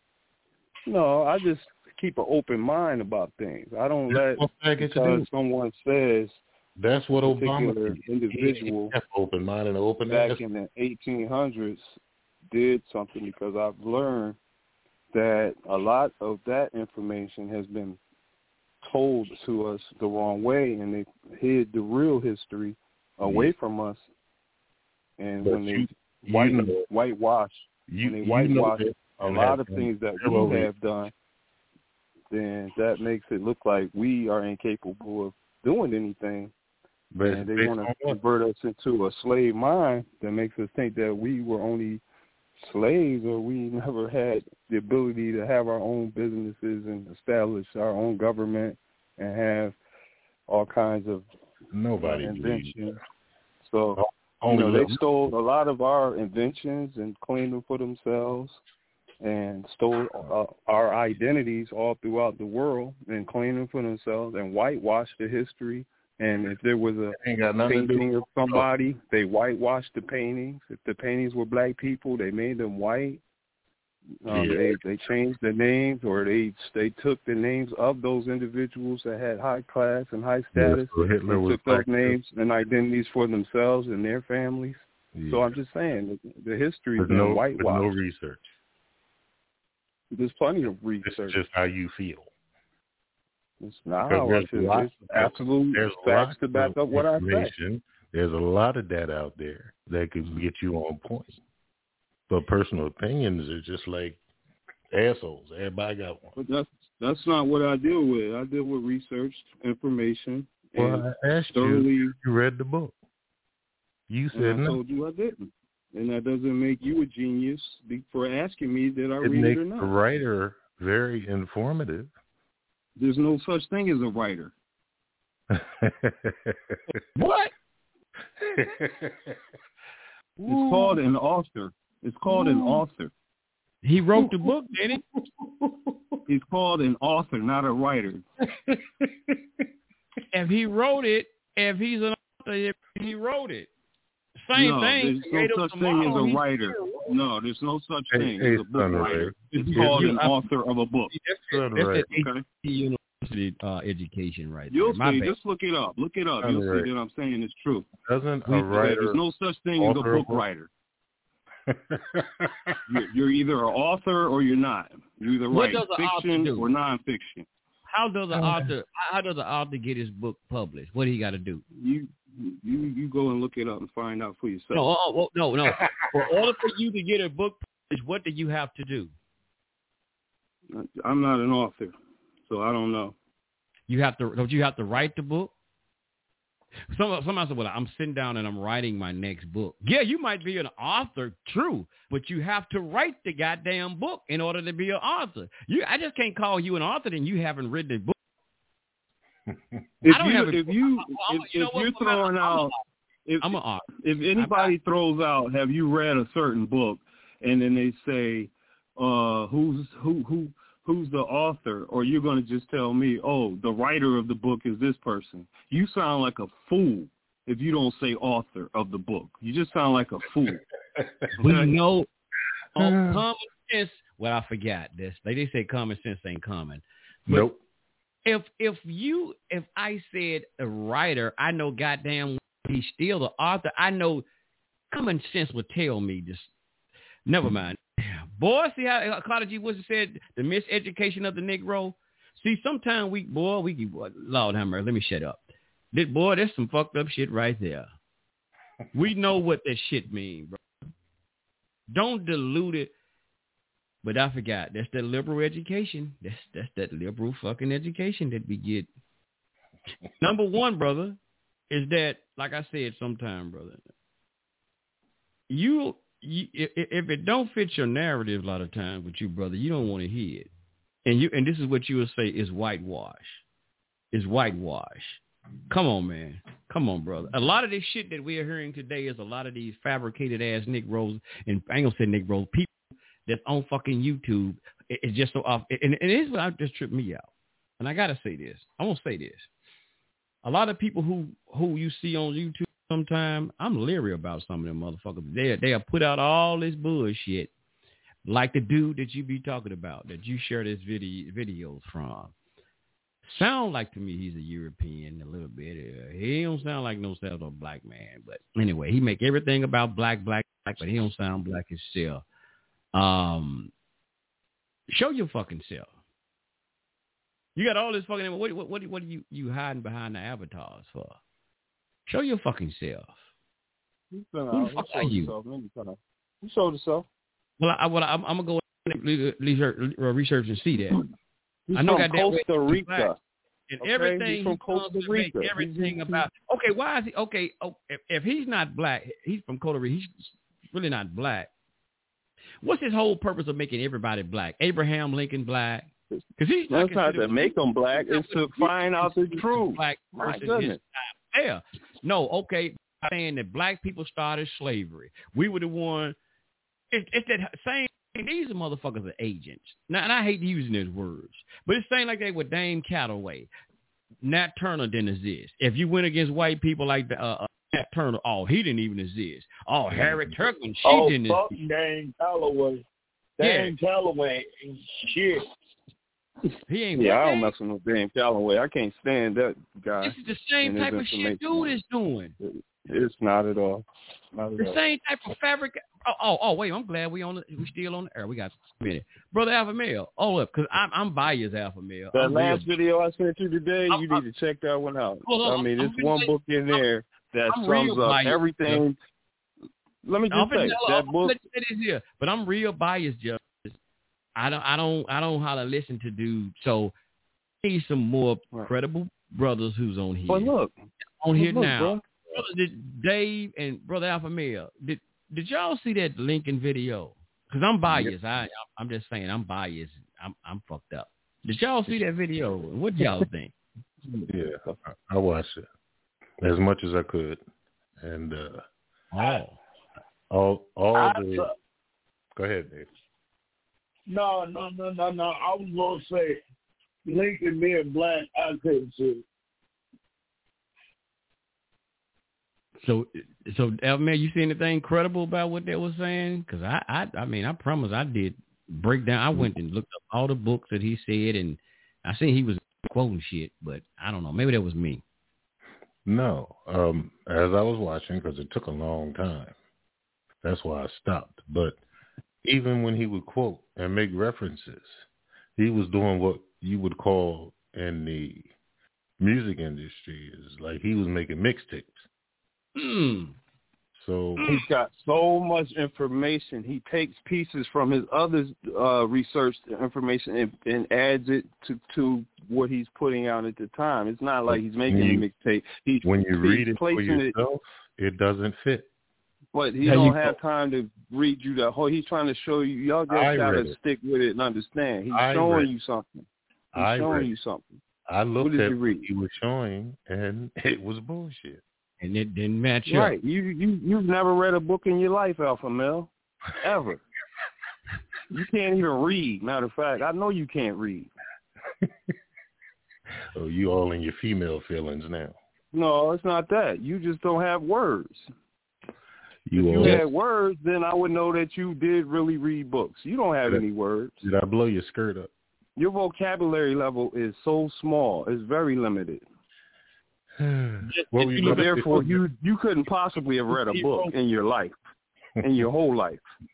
No, I just keep an open mind about things. I don't That's let what faggots because do. someone says That's what a Obama particular did. individual He kept open mind and open ass. back in the eighteen hundreds did something, because I've learned that a lot of that information has been told to us the wrong way, and they hid the real history away Yeah. from us. And But when you- they white, you know- whitewash, You, when they you know whitewash that a and lot have of been things that zero we rate. have done, then that makes it look like we are incapable of doing anything. But And they based want on to what? convert us into a slave mind that makes us think that we were only slaves, or we never had the ability to have our own businesses and establish our own government and have all kinds of Nobody uh, believes inventions. So, you Only know, they little- stole a lot of our inventions and claimed them for themselves, and stole uh, our identities all throughout the world and claimed them for themselves, and whitewashed the history. And if there was a Ain't got nothing to do painting of somebody, they whitewashed the paintings. If the paintings were black people, they made them white. Um, Yeah. They they changed the names, or they they took the names of those individuals that had high class and high status, so Hitler and was took those black too. names and identities for themselves and their families. Yeah. So I'm just saying, the, the history has With been no, with whitewashed. no research. There's plenty of This research. is just how you feel. It's not Because how I there's feel. lots- It's absolute There's facts lots to back of up what I say. information. There's a lot of data out there that could get you on point. But personal opinions are just like assholes. Everybody got one. But that's that's not what I deal with. I deal with research, information, and Well, I asked thoroughly. you, you read the book. You said And I no. told you I didn't. And that doesn't make you a genius be- for asking me did I It read makes it or the not. writer very informative. There's no such thing as a writer. What? It's called an author. It's called an author. He wrote the book, didn't he? He's called an author, not a writer. If he wrote it, if he's an author, if he wrote it. Same no, thing. There's no such thing as a writer. No, there's no such thing hey, as a book writer. It's called an author of a book. That's an okay. University uh, education right You'll there. see. Just look it up. Look it up. You'll right. see that I'm saying is true. Doesn't a writer? There's no such thing as a book writer. you're, you're either an author or you're not. You either write fiction or nonfiction. How does the author? How does the author get his book published? What do he got to do? You you you go and look it up and find out for yourself. No, oh, no, no. For order for you to get a book published, what do you have to do? I'm not an author, so I don't know. You have to. Don't you have to write the book? Some somebody said, "Well, I'm sitting down and I'm writing my next book." Yeah, you might be an author, true, but you have to write the goddamn book in order to be an author. You, I just can't call you an author and you haven't written a book. If I don't you have a, if you I'm, if, you know if what, you're throwing I'm, out if I'm an author. If anybody throws out, have you read a certain book, and then they say, uh, who's who who who's the author, or you're going to just tell me, oh, the writer of the book is this person. You sound like a fool if you don't say author of the book. You just sound like a fool. We know on common sense. Well, I forgot this. They they say common sense ain't common. But nope. If if you if I said a writer, I know goddamn he's still the author. I know common sense would tell me just never mind. Boy, see how Carter G. Woodson said the miseducation of the Negro. See, sometimes we boy we boy, Lord have mercy. Let me shut up. This boy, there's some fucked up shit right there. We know what that shit mean, bro. Don't dilute it. But I forgot. That's that liberal education. That's that's that liberal fucking education that we get. Number one, brother, is that, like I said sometime, brother, you, you if, if it don't fit your narrative a lot of times with you, brother, you don't want to hear it. And you and this is what you will say is whitewash. Is whitewash. Come on, man. Come on, brother. A lot of this shit that we are hearing today is a lot of these fabricated ass Negroes, and I ain't gonna say Negroes, people that's on fucking YouTube. It's just so off. And, and this is what just tripped me out. And I gotta say this. I won't say this. A lot of people who who you see on YouTube sometime, I'm leery about some of them motherfuckers. They they have put out all this bullshit, like the dude that you be talking about, that you share this video videos from. Sound like to me he's a European a little bit. Uh, he don't sound like no self or black man. But anyway, he make everything about black, black, black, but he don't sound black himself. Um, show your fucking self. You got all this fucking. What what what, what are you you hiding behind the avatars for? Show your fucking self. Who the fuck are you? You showed yourself. Well, I, well, I'm, I'm gonna go research, research and see that. He's I know from Costa Rica. And okay, everything he's from Costa Rica. Everything he's, about okay. Why is he okay? Oh, if, if he's not black, he's from Costa Rica. He's really not black. What's his whole purpose of making everybody black? Abraham Lincoln black? Because he's that's not to make them black. It's to find out the truth. Black My person goodness. Yeah. No. Okay. Saying that black people started slavery. We were the one. It, it's that same. These are motherfuckers are agents. Now, and I hate using those words, but it's saying like they were Dame Calloway. Nat Turner didn't exist. If you went against white people like the, uh, Nat Turner, oh, he didn't even exist. Oh, Harriet Tubman, she oh, didn't fuck exist. Dame Calloway. Dame yeah. Calloway ain't shit. He ain't. Yeah, I don't mess with no Dame Calloway. I can't stand that guy. This is the same type of shit dude is doing. It's not at all. Not at the all. same type of fabric. Oh, oh, oh, wait! I'm glad we on. The, we still on the air. We got a minute, brother Alpha Male. Oh, look, because I'm I'm biased Alpha Male. That I'm last real. video I sent you today, I'm, you I'm, need to check that one out. On, I mean, I'm it's one book in there that I'm sums up biased, everything. Let me just I'm say tell, that I'm book. Let you here, but I'm real biased, Justice. I don't, I don't, I don't know how to listen to dudes. So I need some more right. credible brothers who's on here. But look, on here look, now. Bro. Brother, did Dave and Brother Alpha Male, did did y'all see that Lincoln video? Because I'm biased. I I'm just saying I'm biased. I'm I'm fucked up. Did y'all see that video? What y'all think? Yeah, I watched it as much as I could, and uh, oh, all all I, the. Go ahead, Dave. No, no, no, no, no. I was gonna say Lincoln being black. I couldn't see it. So, so man, you see anything credible about what they were saying? Because I, I, I mean, I promise I did break down. I went and looked up all the books that he said, and I seen he was quoting shit, but I don't know. Maybe that was me. No, um, as I was watching, because it took a long time. That's why I stopped. But even when he would quote and make references, he was doing what you would call in the music industry is like he was making mixtapes. Mm. So he's got so much information. He takes pieces from his other uh, research information and, and adds it to, to what he's putting out at the time. It's not like he's making you, a mixtape. He's when you read it for yourself, it, it doesn't fit. But he How don't you have go? time to read you the whole. He's trying to show you. Y'all just I gotta read stick with it and understand. He's I showing read you something. He's I showing read you something. I looked what did at you read? what he was showing, and it was bullshit. And it didn't match up. Right. You you you've never read a book in your life, Alpha Male, ever. You can't even read. Matter of fact, I know you can't read. Oh, you all in your female feelings now. No, it's not that. You just don't have words. You if all, you had words, then I would know that you did really read books. You don't have did any words. Did I blow your skirt up? Your vocabulary level is so small. It's very limited. What were you so gonna therefore, say? you you couldn't possibly have read a book in your life, in your whole life.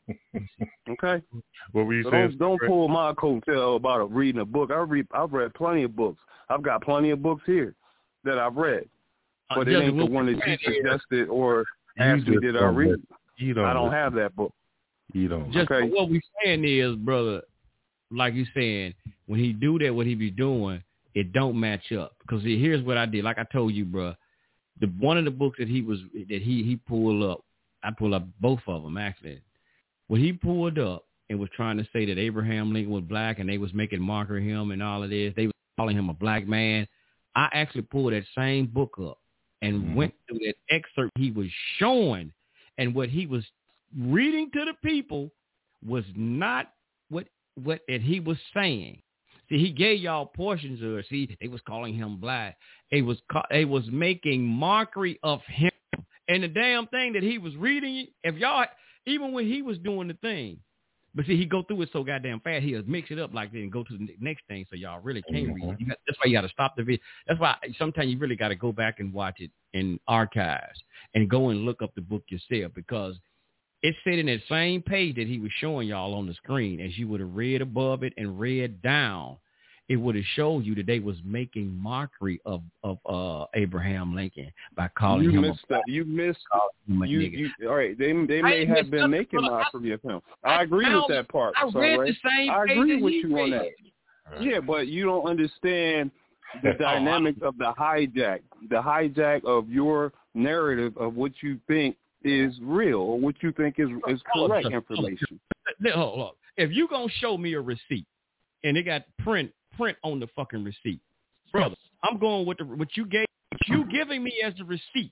Okay. What were you so saying? Don't, don't pull my coattail about reading a book. I read. I've read plenty of books. I've got plenty of books here that I've read, but uh, it ain't the one that you suggested or asked me did I read. You don't. I don't listen. have that book. You don't. Just okay. what we saying is, brother, like you saying, when he do that, what he be doing, it don't match up. Because see, here's what I did. Like I told you, bro, the one of the books that he was that he he pulled up, I pulled up both of them actually. When he pulled up and was trying to say that Abraham Lincoln was black and they was making mockery of him and all of this, they was calling him a black man. I actually pulled that same book up and mm-hmm. went through that excerpt he was showing, and what he was reading to the people was not what what that he was saying. See, he gave y'all portions of it. See, they was calling him black. They was they was making mockery of him. And the damn thing that he was reading, if y'all, even when he was doing the thing, but see, he go through it so goddamn fast, he'll mix it up like that and go to the next thing, so y'all really can't mm-hmm. read. You got, that's why you got to stop the video. That's why sometimes you really got to go back and watch it in archives and go and look up the book yourself, because it's sitting that same page that he was showing y'all on the screen. As you would have read above it and read down, it would have showed you that they was making mockery of of uh, Abraham Lincoln by calling you him missed a that. You missed him a you, nigga. you, all right, they they may have been making mockery of him. I, I agree found, with that part. I read right? the same I page agree that with he you read. on that. Right. Yeah, but you don't understand the dynamics of the hijack, the hijack of your narrative of what you think is real or what you think is is correct information. Hold on. If you gonna show me a receipt and it got print print on the fucking receipt, brother, I'm going with the what you gave, what you giving me as the receipt.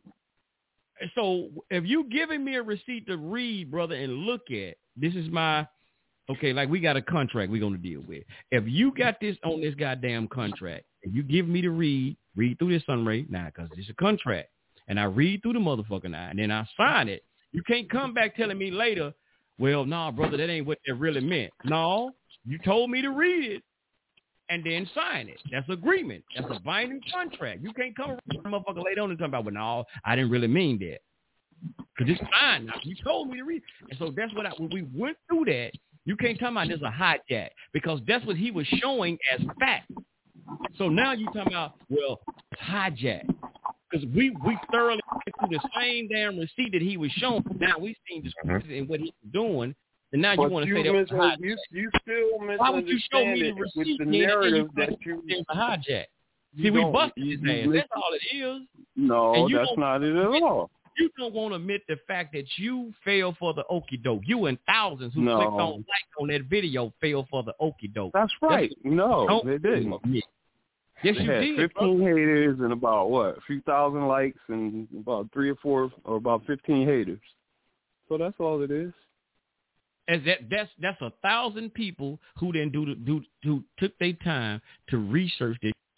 So if you giving me a receipt to read, brother, and look at, this is my okay. Like we got a contract we're gonna deal with. If you got this on this goddamn contract, and you give me to read, read through this, Sunray, now, because it's a contract. And I read through the motherfucking eye, and then I sign it. You can't come back telling me later, well, no, nah, brother, that ain't what that really meant. No, you told me to read it and then sign it. That's agreement. That's a binding contract. You can't come around, motherfucker, later on and talk about, well, no, I didn't really mean that. Because it's fine now. You told me to read. And so that's what I, when we went through that, you can't tell me there's a hijack, because that's what he was showing as fact. So now you talking about, well, it's hijack. Because we, we thoroughly went through the same damn receipt that he was showing. Now we seen discrepancies mm-hmm. in what he was doing, and now but you want to say that mis- was you, you still misunderstand Why would you show me the receipt with the narrative you that you a hijack? See, we busted his ass. That's all it is. No, that's not it at all. You don't want to admit the fact that you fell for the okie doke. You and thousands who no. clicked on like on that video fell for the okie doke. That's right. That's, no, they didn't. Admit. Yes, they you had did. fifteen bro. haters and about what, a few thousand likes and about three or four or about fifteen haters. So that's all it is. As that that's that's a thousand people who then do the, do who took their time to research this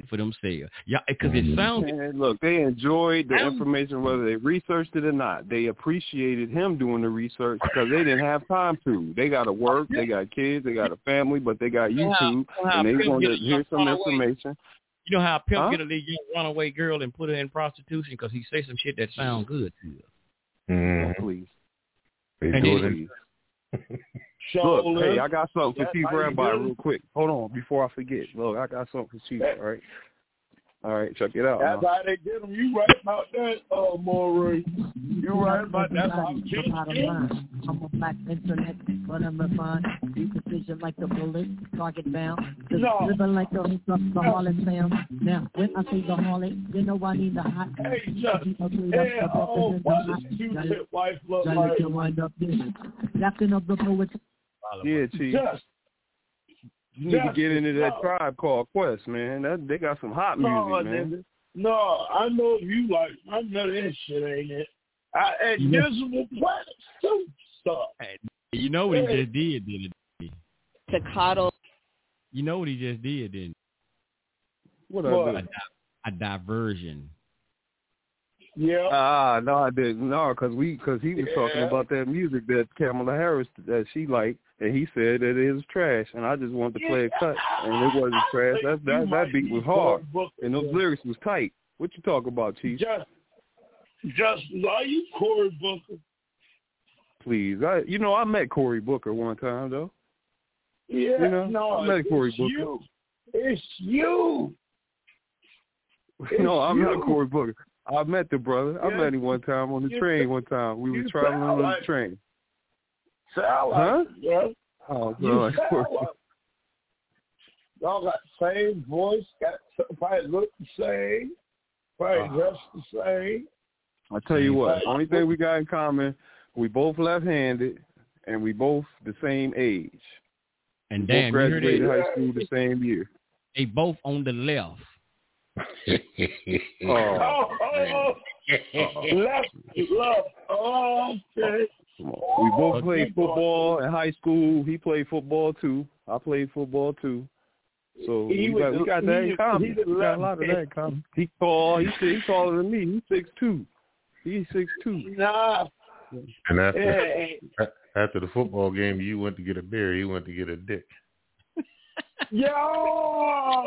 for themselves. Yeah, because it sounds. Man, look, they enjoyed the information, whether they researched it or not. They appreciated him doing the research because they didn't have time to. They got to work, they got kids, they got a family, but they got YouTube, and they want to hear some information. You know how a pimp huh? get a little young runaway girl and put her in prostitution because he say some shit that sound good to her. Mm. Oh, please. They and do then, look, hey, I got something for Chief Rabbi real quick. Hold on, before I forget. Look, I got something for Chief, all right? All right, check it out. That's huh? how they get them. You right about that, uh, Maury. You right about that. That's how they get them. I'm a black internet, but I'm refined. Be precision like the bullet, target bound. Just no. living like the the Harlem sound. Now, when I say the Harlem, you know I need the hot. Hey, just, hey, oh, what does Q-tip wife look like? Can wind up this. Captain of the poets. Yeah, Chief. Just, You need yes, to get into that no. tribe called Quest, man. That they got some hot music, no, man. Nigga. No, I know you like. I know that shit ain't it. I and you Miserable Planet too. Stuff. Hey, you know what he just did, didn't he? To coddle. You know what he just did, didn't he? What? A, di- a diversion. Yeah. Ah, no, I didn't. No, because we, because he was yeah. talking about that music that Kamala Harris that she liked, and he said that it was trash, and I just wanted to play a cut, and it wasn't trash. That that, that beat was hard, and those lyrics was tight. What you talking about, Chief? Just, just are you Cory Booker? Please, I, you know, I met Cory Booker one time though. Yeah, you know, no, I met Cory Booker. You. It's you. It's no, I met you. Cory Booker. I met the brother. Yeah. I met him one time on the you train. One time we were traveling on like, the train. Sound huh? Like, yeah. Oh, you like, y'all got the same voice. Got probably look the same. Probably uh, dress the same. I tell you what. Only thing we got in common, we both left-handed, and we both the same age. And we damn, both graduated you high school the same year. They both on the left. oh, oh, oh, left, left. Oh, okay. We both played football in high school. He played football too. I played football too. So we got, we got that in common. We got a lot of that in common. He tall. He he's taller than me. He's six two. He's six two. Nah. And after hey. after the football game, you went to get a beer. He went to get a dick. Yo.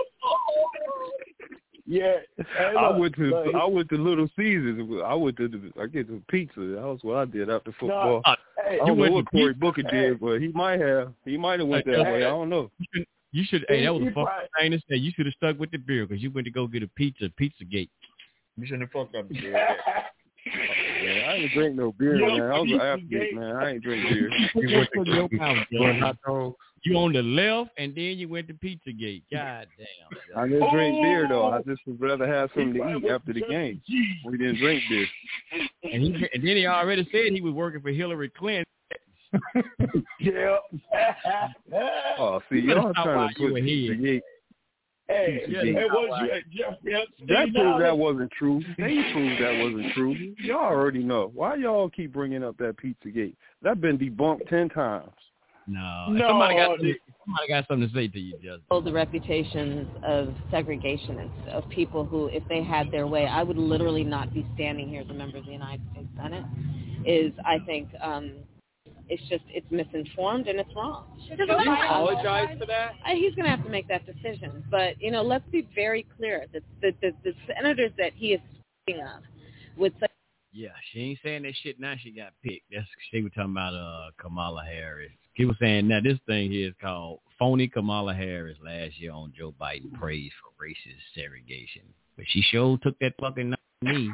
Yeah, hey, I went to like, I went to Little Caesars. I went to the, I get the pizza. That was what I did after football. No, hey, I don't know what Cory Booker hey. did, but he might have. He might have went that hey. way. I don't know. You should, you should hey, that was a fucking thing to say. You should have stuck with the beer because you went to go get a pizza, Pizzagate. You shouldn't have fucked up the beer. Man, I ain't drink no beer, man. I was an athlete, man. I ain't drink beer. You went to your house, hot dogs. You on the left, and then you went to Pizzagate. God damn. I didn't drink beer, though. I just would rather have something to eat after the game. We didn't drink beer. And, he, and then he already said he was working for Hillary Clinton. yeah. oh, see, y'all trying to put Pizzagate. Hey, yeah, hey, what you, Jeff, that proved that wasn't true. They proved that wasn't true. Y'all already know. Why y'all keep bringing up that Pizzagate? That been debunked ten times. No, no somebody got something, somebody got something to say to you, Justin. Hold the reputations of segregationists, of people who, if they had their way, I would literally not be standing here as a member of the United States Senate. Is I think um, it's just it's misinformed and it's wrong. Should he apologize for that? Uh, he's going to have to make that decision. But you know, let's be very clear that the, the, the senators that he is speaking of would say. Yeah, she ain't saying that shit now. She got picked. That's she was talking about uh, Kamala Harris. He was saying now this thing here is called phony Kamala Harris last year on Joe Biden praise for racist segregation. But she sure took that fucking knee.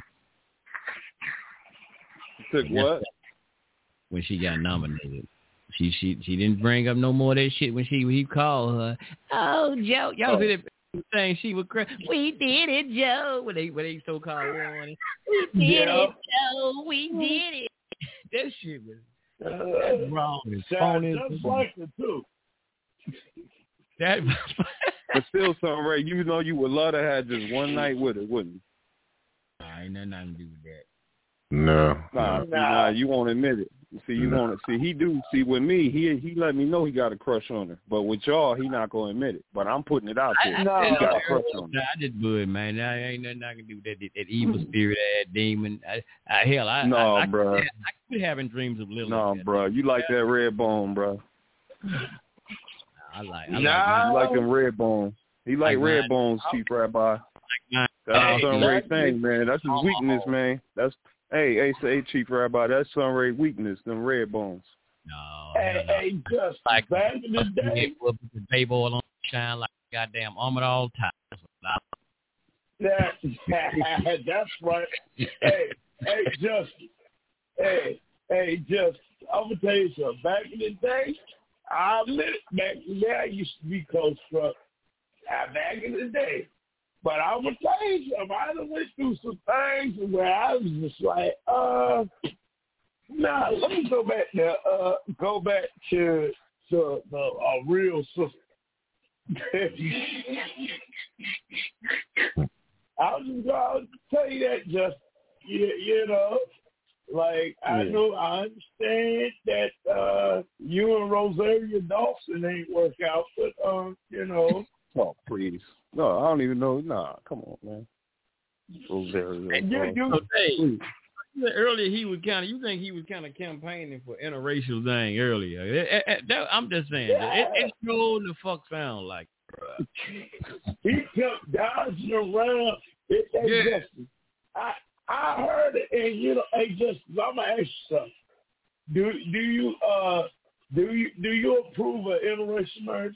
Took what? When she got nominated. She she she didn't bring up no more of that shit when she he called her. Oh, Joe. Y'all oh. see that thing she was crying. We did it, Joe. When they when they so called one. We did yeah. it, Joe. We did it. That shit was Uh, That's wrong. It's phony. Just like it too. That, but still, something right. You know, you would love to have just one night with it, wouldn't you? I ain't nothing to do with that. No, nah, no. nah, you won't admit it. See, you want to see, he do, see, with me, he he let me know he got a crush on her. But with y'all, he not going to admit it. But I'm putting it out there. I, I, he got a crush on her. I just would, man. There ain't nothing I can do with that, that, that evil spirit, that demon. I, I, hell, I, no, I, I, bro. I, I could be having dreams of Lily. No, bro. You like that red bone, bro. I like, I nah. like, you like them red bones. He like, like red mine. bones, Chief Rabbi. Like That's Sun Ray thing, man. That's his weakness, man. That's Hey, hey, say Chief Rabbi, that's Sun Ray weakness, them red bones. No. Hey, no. hey, just like back in the day. With the baby oil on shine like goddamn armor all the time. That, that's right. Hey, hey, just, hey, hey, just, I'm going to tell you something. Back in the day, I admit it, back in the day, I used to be close struck. Back in the day. But I'm going to tell you something. I done went through some things where I was just like, uh, nah, let me go back there, uh, go back to, to the uh, real sister. I was just going to tell you that just, you, you know, like, I yeah. know, I understand that uh, you and Rosaria Dawson ain't work out, but, um, you know. Oh, please. No, I don't even know. Nah, come on, man. Rosario. And you, you, so, hey, earlier he was kind of, you think he was kind of campaigning for interracial thing earlier. It, it, it, that, I'm just saying, yeah. it, it sure the fuck sound like, bro. He kept dodging around. It, it yeah. just, I, I heard it, and you know, hey, just, I'm gonna ask you something. Do, do you, uh, do you, do you approve of interracial marriage?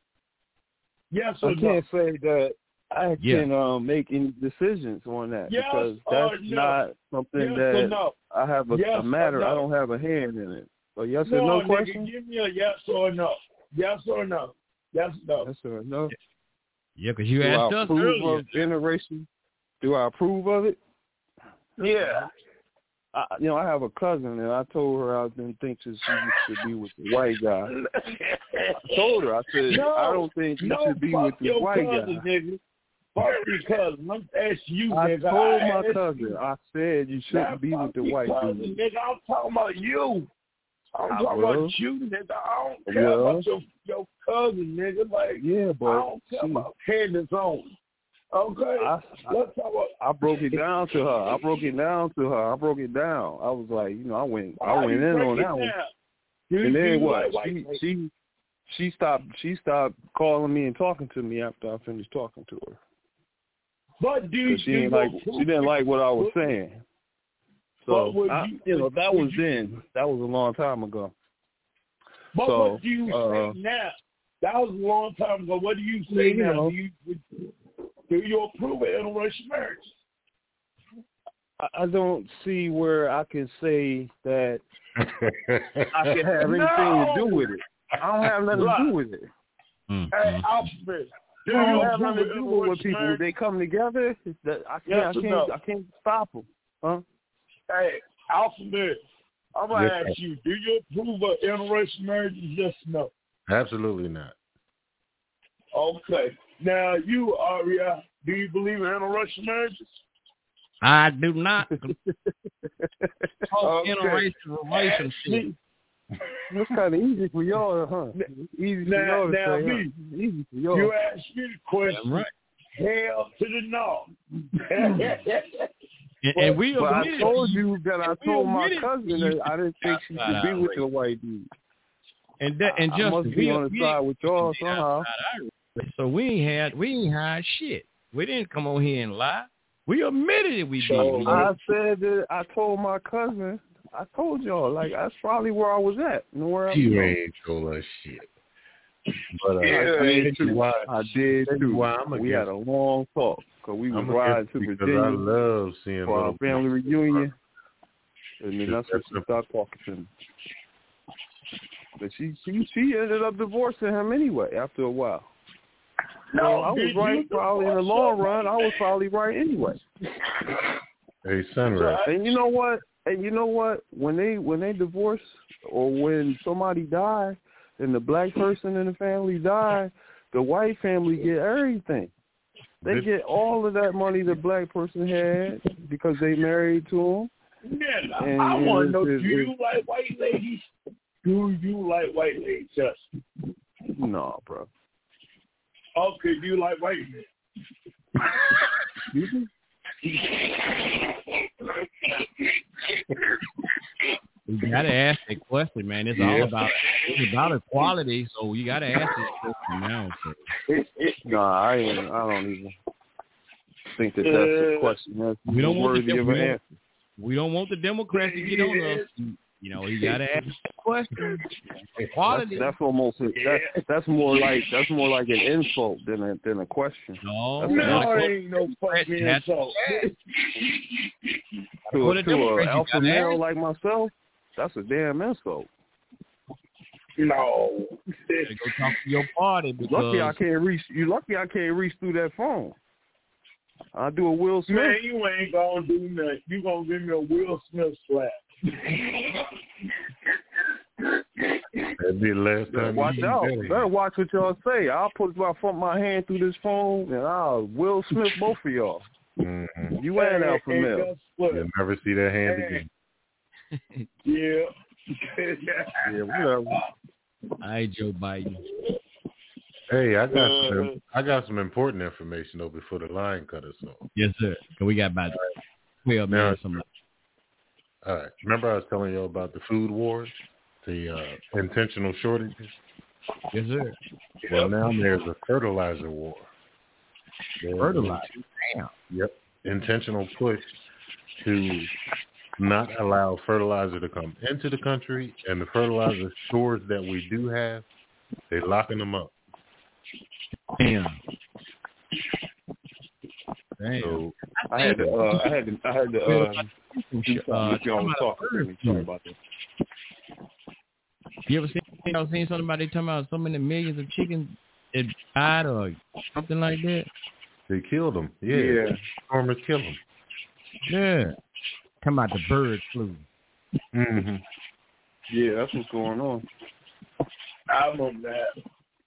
Yes or I no? can't say that I yeah. can um, make any decisions on that yes because that's no? not something yes that no? I have a, yes a matter. no? I don't have a hand in it. A yes no, or no nigga, question? Give me a yes or no. Yes or no. Yes no. Yes or no. Yeah, because you Do asked I us approve earlier. of interracial? Do I approve of it? Yeah. I, you know, I have a cousin, and I told her I didn't think that she should be with the white guy. I told her, I said, no, I don't think you no, should be with the white cousin, guy. Nigga. Fuck your cousin. I'm asking you, I nigga. told I my cousin, you. I said you shouldn't Now, be with the white cousin, dude. Nigga, I'm talking about you. I'm I talking will. about you, nigga. I don't care well, about your, your cousin, nigga. Like, yeah, but I don't care she, about Candace on. Okay? I, Let's talk about I broke it down to her. I broke it down to her. I broke it down. I was like, you know, I went, I went in on that one. You, and then what? Like, she, like, she, she stopped. She stopped calling me and talking to me after I finished talking to her. But do you? She didn't like. She didn't like what I was saying. So I, you, you know, that was then. That was a long time ago. But so, what do you uh, say now? That was a long time ago. What do you say you now? Know, do, you, do you approve of interracial marriage? I don't see where I can say that I can have anything no. to do with it. I don't have nothing right. to do with it. Mm-hmm. Hey, Alphabet. Do I don't have nothing to do with what people. Marriage? They come together. That I can't. Yes I can't. no? I can't stop them. Huh? Hey, Alphabet. I'm gonna yes, ask you. Do you approve of interracial marriage? Yes or no? Absolutely not. Okay. Now, you, Aria, do you believe in interracial marriages? I do not. okay. Interracial relationship. That's kind of easy for y'all, huh? Easy for now, y'all to now, say, me, huh? Easy for y'all. You asked me the question. Right. Hell to the no. and, and we but admitted, I told you that I told my admitted, cousin that I didn't think she should be with the white dude. And that, and I, just I must be on the side with y'all somehow. So we ain't had we ain't had shit. We didn't come on here and lie. We admitted it. We so did. I said that I told my cousin. I told y'all like that's probably where I was at. Nowhere else. You ain't told us shit. But uh, yeah, I did too. Why, I did too. Why I'm we had a long talk because we was riding to Virginia. I love seeing for our family reunion, and then that's when she started talking to me. But she, she, she ended up divorcing him anyway after a while. No, so I was right probably in the long run. I was probably right anyway. Hey, Sunrise. And you know what? And you know what? When they when they divorce or when somebody die and the black person in the family die, the white family get everything. They get all of that money the black person had because they married to him, Yeah, And- I and want to it's- know, do it's- you it's- like white ladies? Do you like white ladies, Justin? No, bro. Okay, do you like white men? You gotta ask that question, man. It's all Yeah. about it's about equality, so you gotta ask this question now. So. No, I ain't. I don't even think that that's a Uh, question that's We don't want worthy the of an Dem- answer. we don't want the Democrats to get on us. You know, you gotta ask that question. Equality. That's, that's almost that, that's more like that's more like an insult than a than a question. No, that's No, not it ain't no fucking That's- insult. to What a, a to a Democrat, you alpha gotta male ask. like myself. That's a damn insult. No. You gotta go talk to your party because Lucky I can't reach. You lucky I can't reach through that phone. I do a Will Smith. Man, you ain't gonna do nothing. You gonna give me a Will Smith slap. That'd be the last Better time. watch you out. did that. Better watch what y'all say. I'll put my front my hand through this phone and I'll Will Smith both of y'all. Mm-hmm. You and Alpha Hey, Male. guess what? You'll never see that hand Hey. again. Yeah. Yeah, whatever. All right, Joe Biden. Hey, I got Uh, some. I got some important information though before the line cut us off. Yes, sir. 'Cause we got about twelve Now, minutes. Something. all right. Remember I was telling you about the food wars, the uh, intentional shortages. Yes, sir. Well, now there's a fertilizer war. There's Fertilizer. a- Damn. Yep. Intentional push to not allow fertilizer to come into the country, and the fertilizer stores that we do have, they're locking them up. Damn. Damn. So I had to. Uh, I had to. I had to. Uh, do something Uh, if y'all was talking to me. Sorry about that. You ever seen y'all seen something about they talking about so many millions of chickens that died or something like that? they killed them. Yeah. Yeah. Farmers killed them. Yeah. Talking about the bird flu. Mm-hmm. Yeah, that's what's going on. I remember that.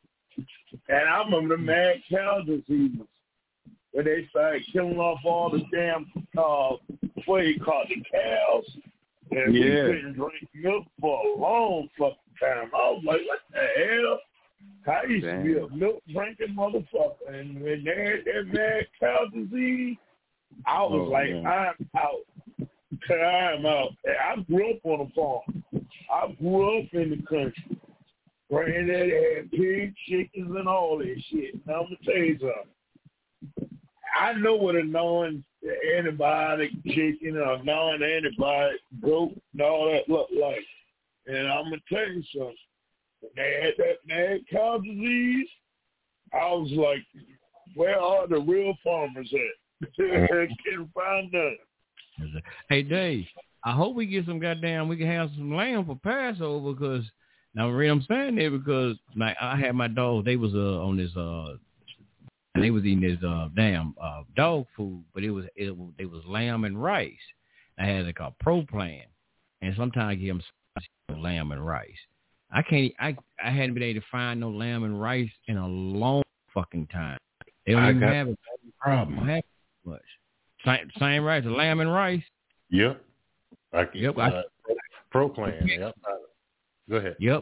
And I remember the mad cow disease where they started killing off all the damn, uh, what do you call it, the cows. And Yeah. we couldn't drink milk for a long fucking time. I was like, what the hell? I used Damn. to be a milk drinking motherfucker. And when they had that mad cow disease, I was Oh, like, man. I'm out. I'm out. I grew up on a farm. I grew up in the country. Granddaddy had pigs, chickens, and all that shit. Now, I'm going to tell you something. I know what a non-antibiotic chicken or a non-antibiotic goat and all that look like. And I'm going to tell you something. When they had that mad cow disease, I was like, where are the real farmers at? Can't find none. Hey, Dave, I hope we get some goddamn, we can have some lamb for Passover because, now, the reason I'm saying that because, like, I had my dog, they was uh, on this, uh, they was eating this uh, damn uh, dog food, but it was, it was, it was lamb and rice. I had it called Pro Plan, and sometimes I give them lamb and rice. I can't, I, I hadn't been able to find no lamb and rice in a long fucking time. They don't I even got have it. problem. They don't have it much. Same, same rice, the lamb and rice. Yep. I can, Yep, uh, I- Pro Plan. Yep. Go ahead. Yep.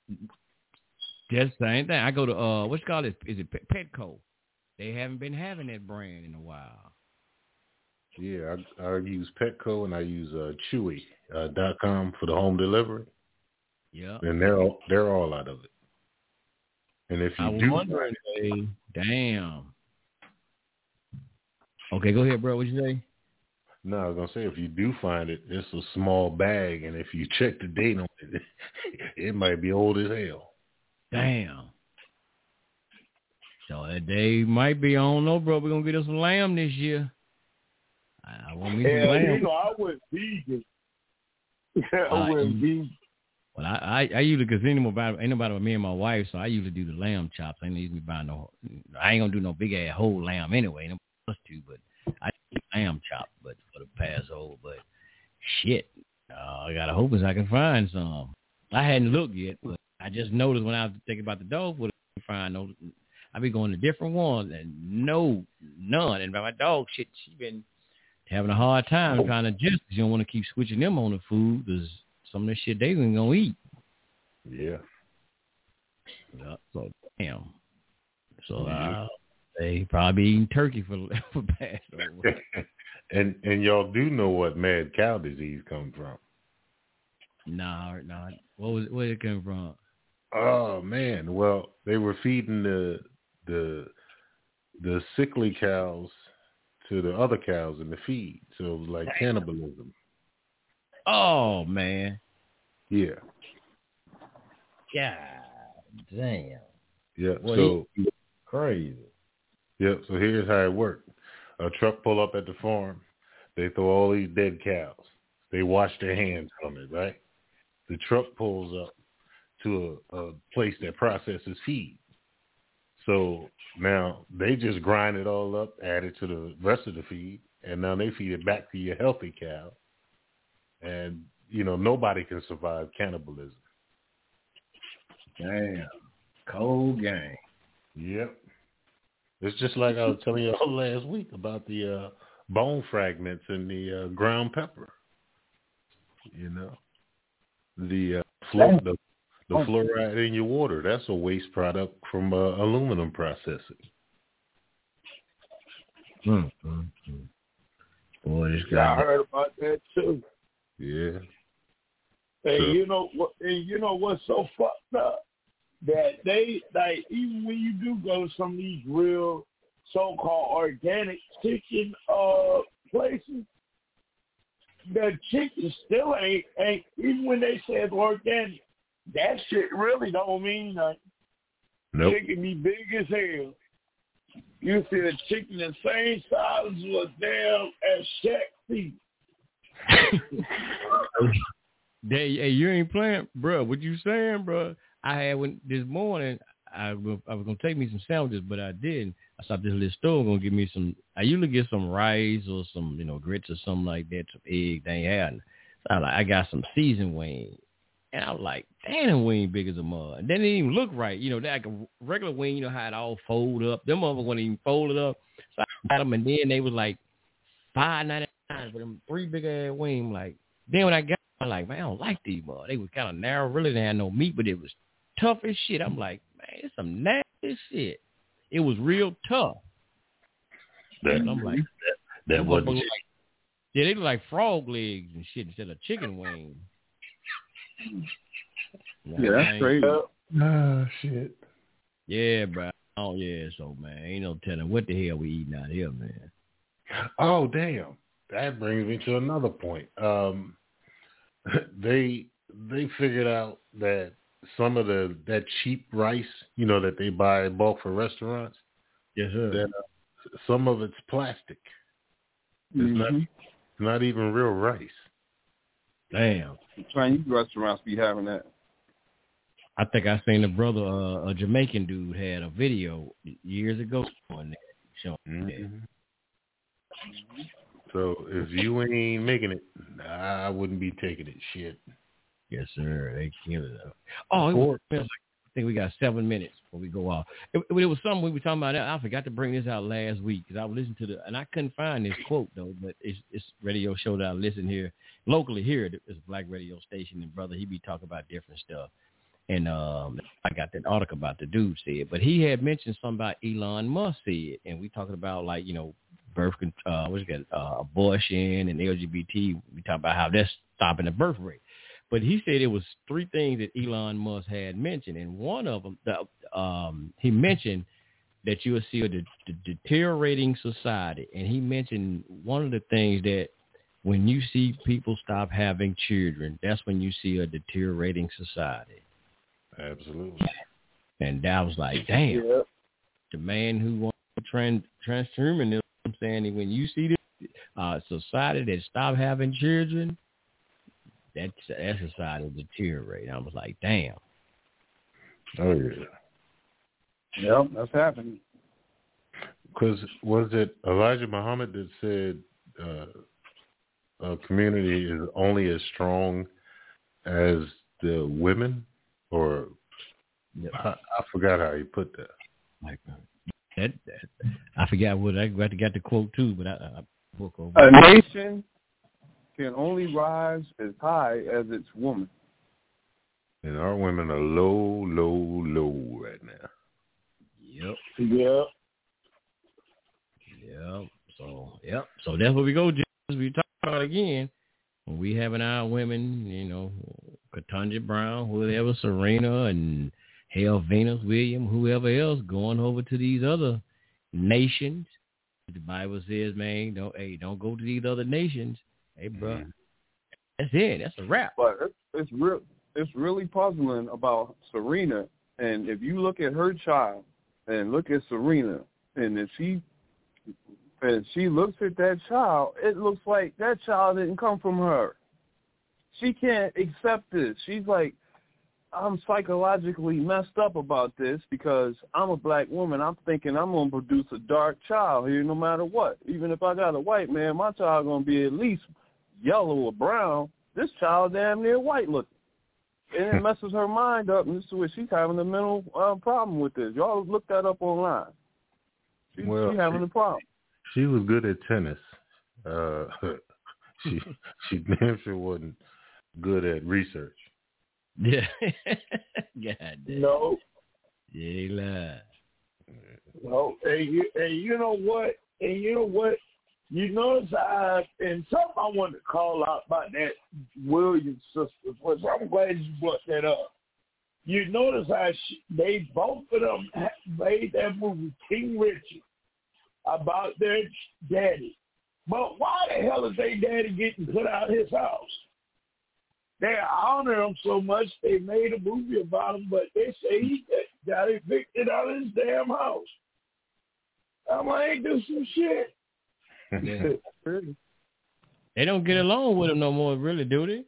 Just the same thing. I go to uh, what's it called? Is is it Pe- Petco? They haven't been having that brand in a while. Yeah, I, I use Petco and I use uh, Chewy uh, dot com for the home delivery, Yeah. and they're all, they're all out of it. And if you I was do, wondering, hey, damn. Okay, go ahead, bro. What you say? no, I was gonna say if you do find it, it's a small bag, and if you check the date on it, it might be old as hell. Damn. So that day might be, I don't know, bro. We're gonna get us some lamb this year. I, I want me some Hell, lamb. you know, I went vegan. I Uh, went vegan. Well, I, I, I usually, because ain't nobody, ain't nobody but me and my wife, so I usually do the lamb chops. I ain't usually buy no, I ain't gonna do no big ass whole lamb anyway. Nobody else to, but I do lamb chops, but for the Passover. But shit, uh, I gotta hope as I can find some. I hadn't looked yet, but I just noticed when I was thinking about the dog food, I find those. I be going to different ones and no, none. And my dog, shit, she been having a hard time trying to adjust. You don't want to keep switching them on the food because some of that shit they ain't gonna eat. Yeah. Yeah. So damn. So uh, they probably eating turkey for for Passover. and and y'all do know what mad cow disease comes from? Nah, nah. What was where it come from? Oh man, well they were feeding the the the sickly cows to the other cows in the feed, so it was like cannibalism. Oh man. Yeah. God damn. Yeah. Well, so he, crazy. Yeah. So here's how it worked: a truck pull up at the farm, they throw all these dead cows, they wash their hands from it, right? The truck pulls up to a, a place that processes feed. So now they just grind it all up, add it to the rest of the feed, and now they feed it back to your healthy cow. And, you know, nobody can survive cannibalism. Damn. Cold game. Yep. It's just like I was telling you all last week about the uh, bone fragments in the uh, ground pepper. You know, the uh, fluor- the, the fluoride in your water, that's a waste product from uh, aluminum processing. Mm-hmm. Boy, this guy. Yeah, I heard about that too. Yeah. And So, you know what? And you know what's so fucked up? That they like even when you do go to some of these real so-called organic chicken uh places, the chicken still ain't ain't even when they say it's organic. That shit really don't mean nothing. nope. Chicken be big as hell. You see the chicken the same size as a damn as Shaq feet. Hey, hey, you ain't playing, bro. What you saying, bro? I had when this morning. I was, I was gonna take me some sandwiches, but I didn't. I stopped at this little store, gonna give me some. I usually get some rice or some, you know, grits or something like that, some egg. They ain't had. So I like, I got some seasoned wing, and I was like, damn, wing big as a mud. And then it didn't even look right, you know, like a regular wing. You know how it all fold up. Them motherfuckers wasn't even folded up. So I got them, and then they was like five ninety nine for them three big ass wings. Like then when I got, I'm like, man, I don't like these mud. They was kind of narrow. Really didn't have no meat, but it was tough as shit. I'm like, man, it's some nasty shit. It was real tough. That, I'm like, that, that wasn't like, yeah, they look like frog legs and shit instead of chicken wings. Yeah, that's crazy. Ah, shit. Yeah, bro. Oh, yeah, so, man, ain't no telling what the hell we eating out here, man. Oh, damn. That brings me to another point. Um, they they figured out that some of the that cheap rice, you know, that they buy in bulk for restaurants, yes, sir. That, uh, some of it's plastic. It's mm-hmm. not it's not even real rice. Damn. Chinese restaurants be having that. I think I seen a brother, uh, a Jamaican dude, had a video years ago on that showing mm-hmm. that. So if you ain't making it, I wouldn't be taking it. Shit. Yes, sir. They kill it up. Oh, it was, I think we got seven minutes before we go off. It, it was something we were talking about. I forgot to bring this out last week because I was listening to the, and I couldn't find this quote though. But it's it's radio show that I listen here locally here. It's a black radio station, and brother, he be talking about different stuff. And um, I got that article about the dude said, but he had mentioned something about Elon Musk said, and we talking about like you know birth, uh, what's it called, uh, abortion and L G B T. We talk about how that's stopping the birth rate. But he said it was three things that Elon Musk had mentioned, and one of them, the, um, he mentioned that you will see a de- de- deteriorating society, and he mentioned one of the things that when you see people stop having children, that's when you see a deteriorating society. Absolutely. And that was like, damn, yeah. The man who wants trans transhumanism, I'm saying that when you see this uh, society that stop having children, that that society deteriorate. I was like, damn. Oh yeah. Yep, that's happening. Because was it Elijah Muhammad that said uh, a community is only as strong as the women, or yep. I, I forgot how he put that. Like that, that I forgot what I got to get the quote too, but I, I book over. A nation can only rise as high as its woman. And our women are low, low, low right now. Yep. Yeah. Yep. So, yep. So that's what we go, just we talk about again. When we having our women, you know, Ketanji Brown, whoever, Serena, and hell, Venus Williams, whoever else, going over to these other nations. The Bible says, man, don't hey, don't go to these other nations. Hey, bro, mm-hmm. That's it. That's a wrap. But it's, it's real. It's really puzzling about Serena. And if you look at her child and look at Serena, and if she and she looks at that child, it looks like that child didn't come from her. She can't accept this. She's like, I'm psychologically messed up about this because I'm a black woman. I'm thinking I'm going to produce a dark child here no matter what. Even if I got a white man, my child going to be at least yellow or brown. This child damn near white looking. And it messes her mind up, and this is where she's having a mental uh, problem with this. Y'all look that up online. She, well, she's having a problem. She was good at tennis. Uh, she she damn sure wasn't good at research. Yeah. God damn. No. Yeah, lie. No. And you, and you know what? And you know what? You notice I, and something I wanted to call out about that Williams sisters was, I'm glad you brought that up. You notice how she, they, both of them made that movie, King Richard, about their daddy. But why the hell is their daddy getting put out of his house? They honor him so much, they made a movie about him, but they say he got evicted out of his damn house. I'm like, ain't do some shit. Yeah. They don't get along with him no more, really, do they?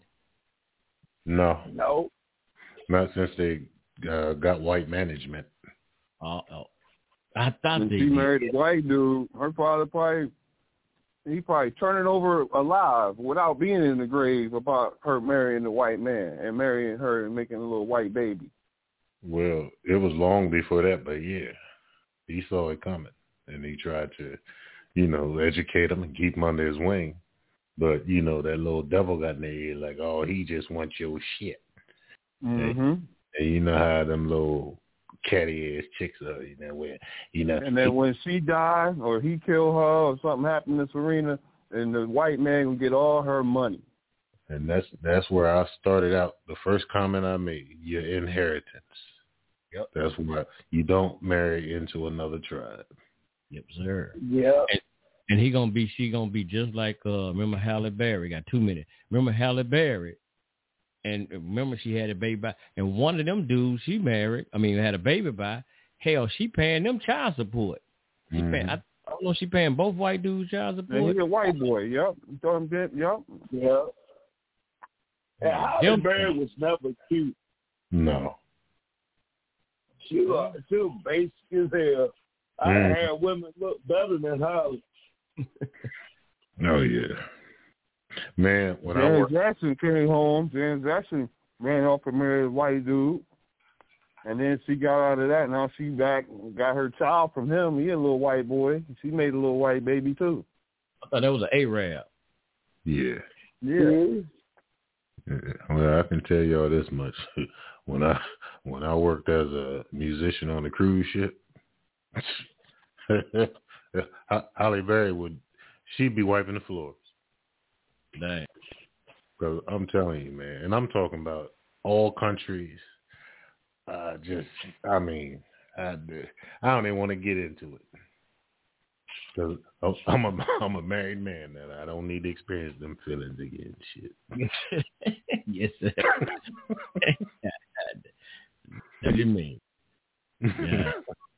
No. No. Not since they uh, got white management. Oh, oh. I thought when they she did. married a white dude, her father probably, he probably turning over alive without being in the grave about her marrying the white man and marrying her and making a little white baby. Well, it was long before that, but yeah, he saw it coming, and he tried to, you know, educate him and keep him under his wing. But, you know, that little devil got in their ear like, oh, he just wants your shit. Mm-hmm. And, and you know how them little catty-ass chicks are, you know, where, you know. And then he, when she died or he killed her or something happened to Serena, and the white man will get all her money. And that's that's where I started out. The first comment I made, your inheritance. Yep. That's why you don't marry into another tribe. Yep, sir. Yeah. And, and he gonna be, she gonna be just like, uh, remember Halle Berry? Got two minutes. Remember Halle Berry? And remember she had a baby by, and one of them dudes she married, I mean, had a baby by, hell, she paying them child support. She mm-hmm. paying, I, I don't know if she paying both white dudes child support. And he's a white boy, yep. Yep. Yeah. And Halle Berry was never cute. No. She was, she was basic as hell. I mm. had women look better than Holly. Oh, yeah. Man, when Janet I worked... Jackson came home, Janet Jackson ran off and married a white dude. And then she got out of that. Now she back, got her child from him. He a little white boy. She made a little white baby, too. I thought that was an A-Rab. Yeah. Yeah. yeah. Well, I can tell y'all this much. When I when I worked as a musician on a cruise ship, Halle Berry would, she'd be wiping the floors. Dang. Because I'm telling you, man, and I'm talking about all countries. Uh, just, I mean, I, I don't even want to get into it. Because I'm a, I'm a married man and I don't need to experience them feelings again. Shit. Yes, sir. What do you mean? Yeah.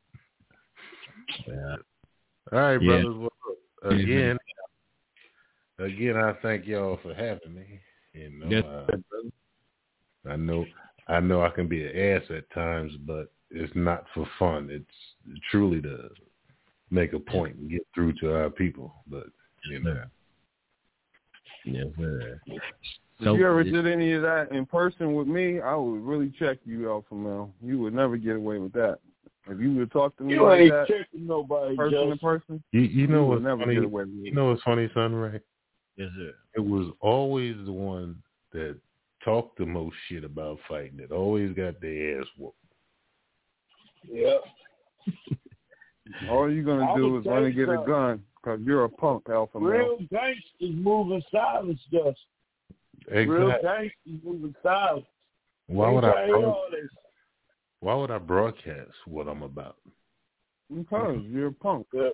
Yeah. All right, Yeah. brothers. Well, again, again, I thank y'all for having me. You know, Yes, uh, I know, I know I can be an ass at times, but it's not for fun. It's truly to make a point and get through to our people. But you know, yes, sir. If you ever did any of that in person with me, I would really check you out from now. You would never get away with that. If you would talk to me You like ain't that, checking nobody, person Justin. to person, You, you know you would what's never funny? get away with it. You know what's funny, son, Ray? Yes, sir. It was always the one that talked the most shit about fighting. That always got their ass whooped. Yeah. All you're gonna I do would is run and say get a so. gun because you're a punk, alpha male. Real gangsters moving silence, Justin. Exactly. Real gangsters moving silence. Why They would I? say Broad- all this. why would I broadcast what I'm about? Because you're a punk. Yeah.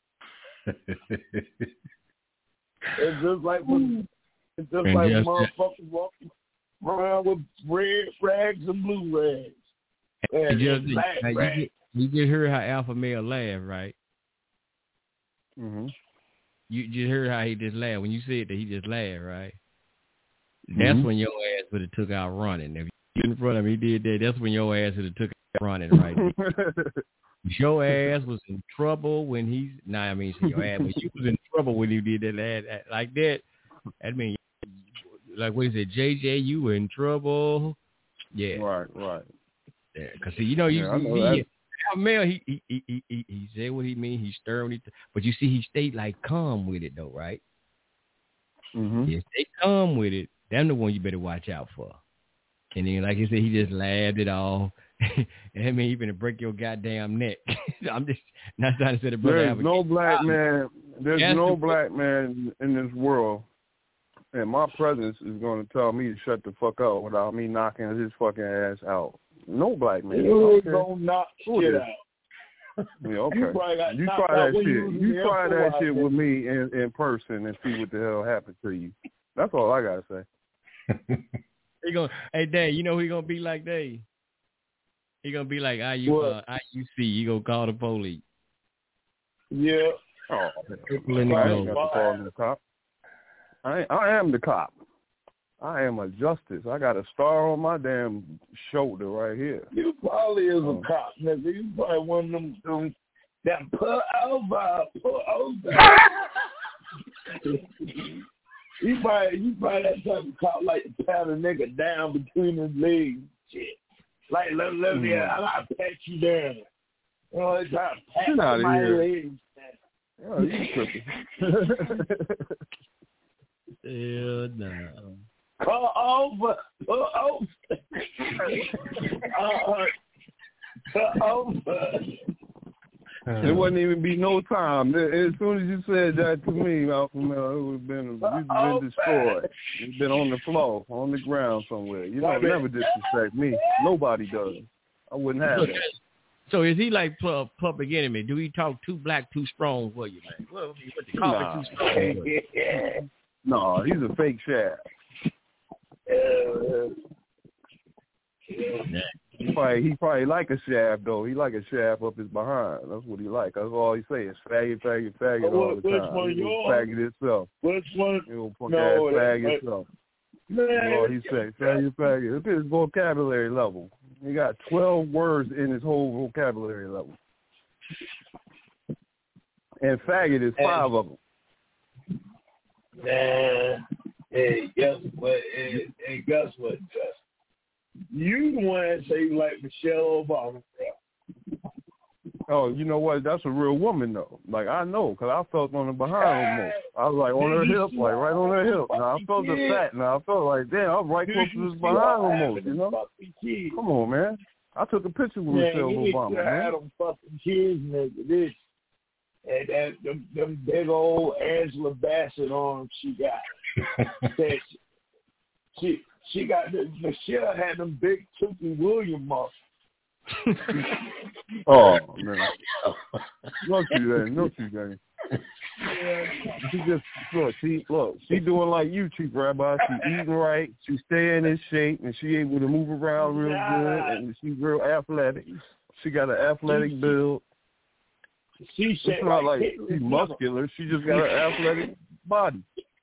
It's just like when, it's just And like just- motherfuckers walking around with red rags and blue rags. And, You and just, black now, you, rags. just, you just heard how Alpha Male laughed, right? Mm-hmm. You just heard how he just laughed. When you said that he just laughed, right? That's Mhm. when your ass would have took out running. If you in front of him, he did that. That's when your ass would have took out running, right? Your ass was in trouble when he's. Nah, I mean, see, your ass. When you was in trouble when you did that, that like that. I mean, like what he said, J J, you were in trouble. Yeah. Right, right. Yeah, because see, you know, you Yeah, I know see, that. Alpha Male, he he, he he he he said what he mean. He stirred when he, but you see, he stayed like calm with it though, right? Mm-hmm. Yeah, stay calm with it. Them the one you better watch out for. And then, like I said, he just laughed it off. And I mean, he finna break your goddamn neck. I'm just not trying to say the brother. There's no black man. There's Yes, no the- black man in this world, and my presence is going to tell me to shut the fuck up without me knocking his fucking ass out. No black man. You Okay. gonna knock Who shit is? out. Yeah, okay. You probably got You knocked try out that when shit. you was in You the try Air that Force, shit I with me in, in person and see what the hell happens to you. That's all I gotta say. He gonna, hey, Dave, you know who he gonna be like, Dave? He gonna be like I U, uh, I U C. He gonna call the police. Yeah. Oh, People in the I ain't go. got to call the cop. I ain't, I am the cop. I am a justice. I got a star on my damn shoulder right here. You probably is Oh. a cop, nigga. You probably one of them, them that put over, put over. You probably, you probably that type of cop like to pat a nigga down between his legs, shit. Like let, let me, Mm. I gotta pat you down. You know, it's like pat Get outta my here. legs. Oh, you tripping. Hell no. Pull over, pull over. uh, pull over. There wouldn't even be no time. As soon as you said that to me, Alpha Male, it would have been, you'd have been destroyed. You've been on the floor, on the ground somewhere. You don't never disrespect me. Nobody does. I wouldn't have that. So is he like pu- Public Enemy? Do he talk too black, too strong for you, man? What, what they call Nah. it too strong for you? No, he's a fake shaft. Uh, He probably, he probably like a shaft though. He like a shaft up his behind. That's what he like. That's all he say is faggot, faggot, faggot all the Which time. one He yours? faggot himself. Which one? He don't punk No, ass that- faggot that- himself. Man, That's all he say. Faggot, faggot. Look at his vocabulary level. He got twelve words in his whole vocabulary level. And faggot is five of them. Man, hey, guess what? Hey, hey guess what, Justin? You the one that say you like Michelle Obama. Oh, you know what? That's a real woman though. Like I know, cause I felt on the behind almost. I was like on her hip, like right on her hip. Now I felt the fat. Now I felt like damn, I'm right close to his behind almost. You know? Come on, man. I took a picture with Man, Michelle you need Obama, to have man. them fucking kids, nigga. This and that them, them big old Angela Bassett arms she got. That she, she she got the Michelle had them big Toothy William muscles. Oh man, no you ain't, no you ain't. She just look, she look, she doing like you, Chief Rabbi. She eating right, she staying in shape, and she able to move around real good, and she's real athletic. She got an athletic build. She It's not like she's muscular. She just got an athletic body.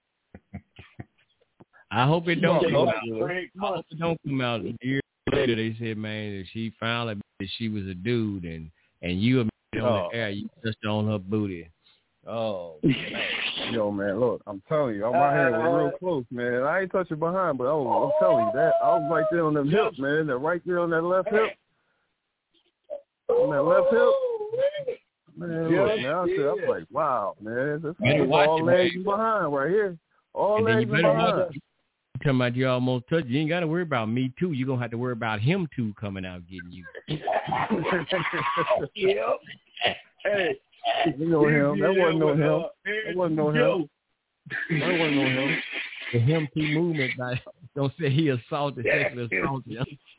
I hope it don't She come got out. muscular. I hope it don't come out. Years later, they said, man, that she found out that she was a dude, and and you on Oh. the air, you touched on her booty. Oh, man. Yo, man, look, I'm telling you, my hand was real close, man. I ain't touching behind, but I was, I'm telling you that I was right there on them hips, man. That right there on that left hip. Man, left hip. Man, Yeah, look, man, I said, I'm yeah. like, wow, man, this Better is watch all it, legs man. behind right here. All And then legs you better behind. watch it. Talking about you almost touched. You ain't got to worry about me too. You're gonna have to worry about him too coming out getting you. Yeah. Hey, You know him. That wasn't no him. That wasn't no him. That wasn't no him. The him too movement. Like, don't say he assaulted, sexually assaulted.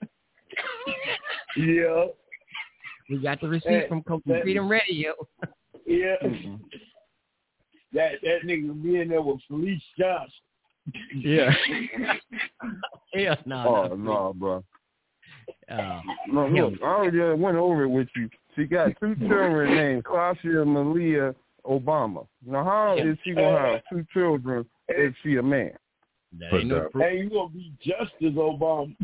Yeah. We got the receipt Hey, from Coach that- Freedom Radio. Yeah. Mm-hmm. That that nigga be in there with Felice Johnson. Yeah. Yeah. No. Oh no, bro. Uh, No, look, I already uh, went over it with you. She got two children named Klasha Malia Obama. Now, how is she gonna have two children if she a man? That ain't no proof. Hey, you gonna be Justice Obama?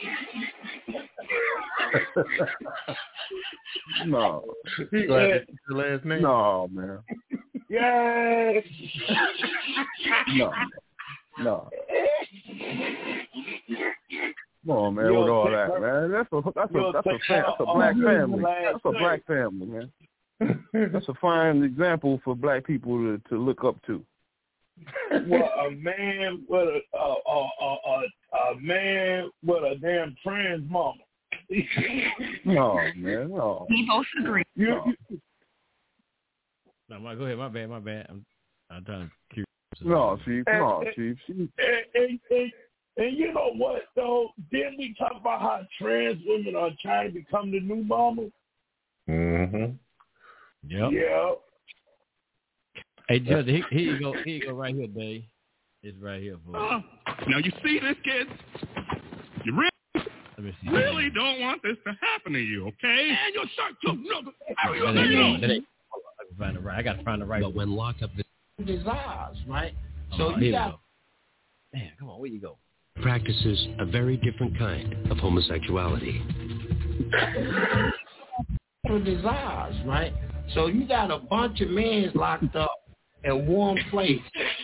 No. He gonna have to keep the last name. No, man. Yes. No. No. Come on, man, Yo, with all take that, her- man. That's a that's yo, a that's a take fam- her that's a off black the family. last That's a name. black family, man. That's a fine example for black people to, to look up to. What a man with a a a a, a, a man with a damn trans mama. No, man, no. We both agree. You, No. you, No, my, go ahead. My bad. My bad. I'm, I'm trying to cure. No, Chief. Come on, And- Chief. She, and, and, and, and you know what though? Didn't we talk about how trans women are trying to become the new mamas? Mm-hmm. Yep. Yeah. Hey, Judge, here, here you go. Here you go right here, Dave. It's right here for you. Uh, now you see this, kids? You really, Let me see. really don't want this to happen to you, okay? And your shirt too. No, That ain't, that ain't, I can find the right. I got to find the right. But when locked up desires, right? Oh, So here you we got go. Man, come on, where you go? practices a very different kind of homosexuality. desires, right? So you got a bunch of men locked up in one place.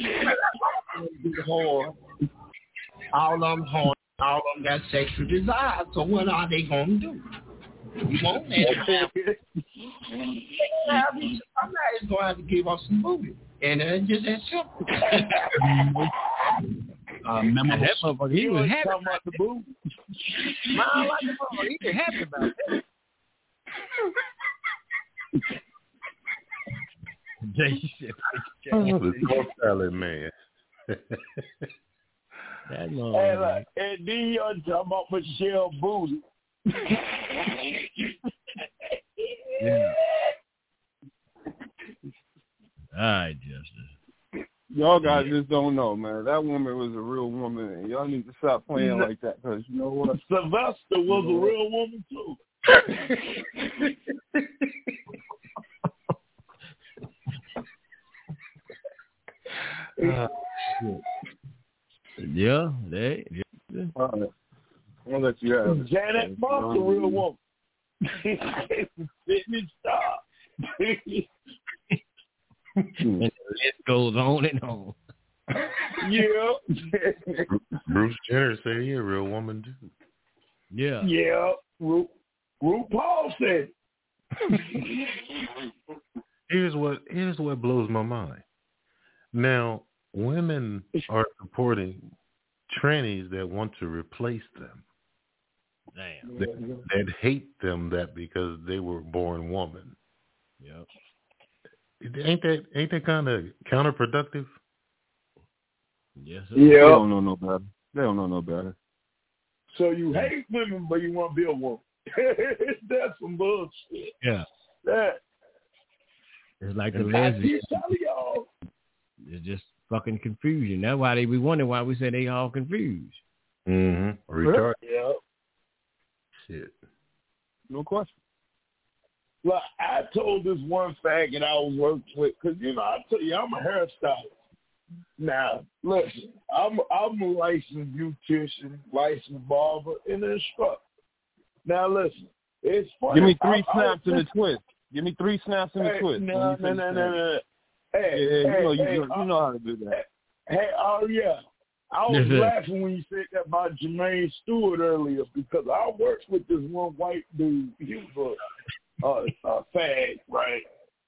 Whore. All of them horny. All of them got sexual desires. So what are they going to do? You want that? Somebody's going to have to give us some booty. And it's just that simple. Uh, that motherfucker, he was happy about the booty. Man, like the motherfucker, he was happy about that. Jay said, The North Salad man. that And, motherfucker. like, and then you're talking about Michelle Booty. Yeah. All right, Justice. y'all guys just don't know, man. That woman was a real woman, and y'all need to stop playing like that because you know what? Sylvester was a real woman too. Uh, Yeah, they. Yeah. All right. I'll let you have it. Janet Moss a real woman. Fitness star. And the list goes on and on. Yeah. Bruce Jenner said he a real woman too. Yeah. Yeah. Ru- RuPaul said. Here's what here's what blows my mind. Now, women are supporting trannies that want to replace them. Damn. That, that hate them that because they were born woman. Yep. Ain't that ain't that kind of counterproductive? Yes. They don't know no better. They don't know no better. So you hate women, but you want to be a woman. That's some bullshit. Yeah. That. It's like the I lesbians. keep telling y'all. It's just fucking confusion. That's why they be wondering why we say they all confused. Mm-hmm. Retarded. Yeah. Shit. No question. Look, I told this one faggot I was working with, because, you know, I tell you, I'm a hairstylist. Now, listen, I'm, I'm a licensed beautician, licensed barber, and an instructor. Now, listen, it's funny. Give me three I, snaps I, in the twist. Give me three snaps in the hey, twist. No, no, no, no, no. Hey, yeah, hey, you know, you, hey, you, you know how to do that. Hey, oh, yeah. I was laughing when you said that about Jermaine Stewart earlier because I worked with this one white dude. He was a uh, uh, fag, right?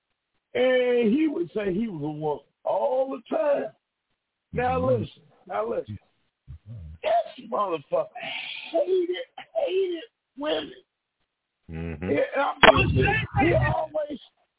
And he would say he was a woman all the time. Now listen, now listen. This motherfucker hated, hated women. Mm-hmm. He, I'm just, he always,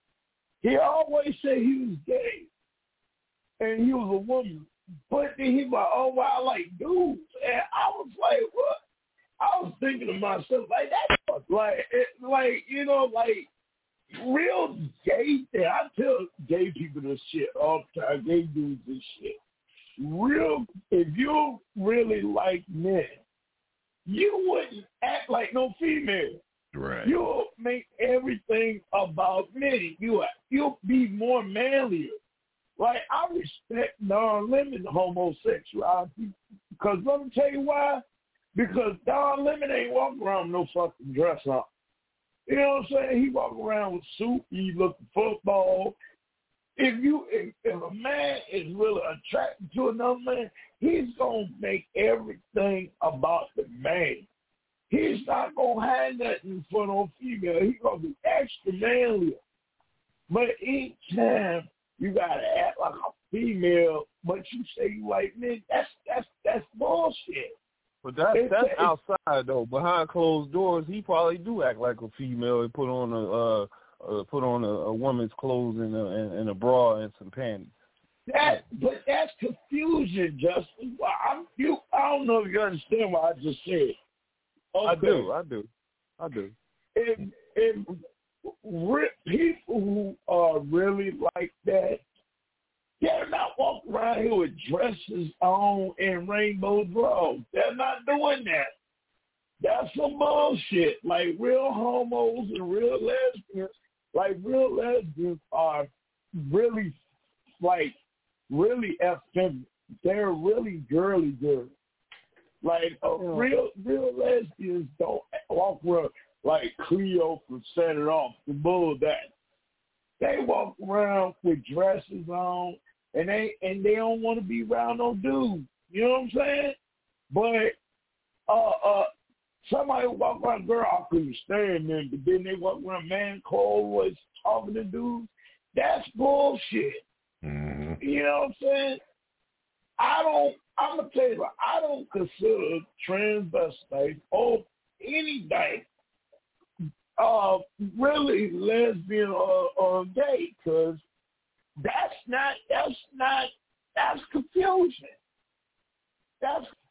he always said he was gay, and he was a woman. But then he was like, oh, wow, I like dudes. And I was like, what? I was thinking to myself, like, that, like, it, like, you know, like, real gay thing. I tell gay people this shit all the time, gay dudes this shit. Real, if you really like men, you wouldn't act like no female. Right. You'll make everything about men. You, you'll be more manlier. Like, I respect Don Lemon homosexuality because let me tell you why. Because Don Lemon ain't walking around with no fucking dress on. You know what I'm saying? He walk around with suit. He look at football. If you, if, if a man is really attracted to another man, he's gonna make everything about the man. He's not gonna have nothing for no female. He's gonna be extra manlier. But each time you gotta act like a female, but you say you like men, that's that's that's bullshit. But that's It's- that's it's- outside though. Behind closed doors, he probably do act like a female and put on a uh, uh, put on a, a woman's clothes and a, and, and a bra and some panties. That, but that's confusion, Justin. Well, I'm, you, I don't know if you understand what I just said. Okay. I do, I do, I do. If, if re- people who are really like that, they're not walking around here with dresses on and rainbow bras. They're not doing that. That's some bullshit. Like real homos and real lesbians, like real lesbians are really, like, really effeminate. They're really girly girls. Like uh, real, real lesbians don't walk around like Cleo from Set It Off, the bull that. They walk around with dresses on, and they and they don't want to be around no dudes. You know what I'm saying? But uh, uh, somebody walk around, girl, I couldn't stand them, but then they walk around, man, Cole was talking to dudes. That's bullshit. Mm-hmm. You know what I'm saying? I don't. I'm gonna tell you, what, I don't consider transvestite or anything uh, really lesbian or, or gay, because that's not. That's not. That's confusion. That's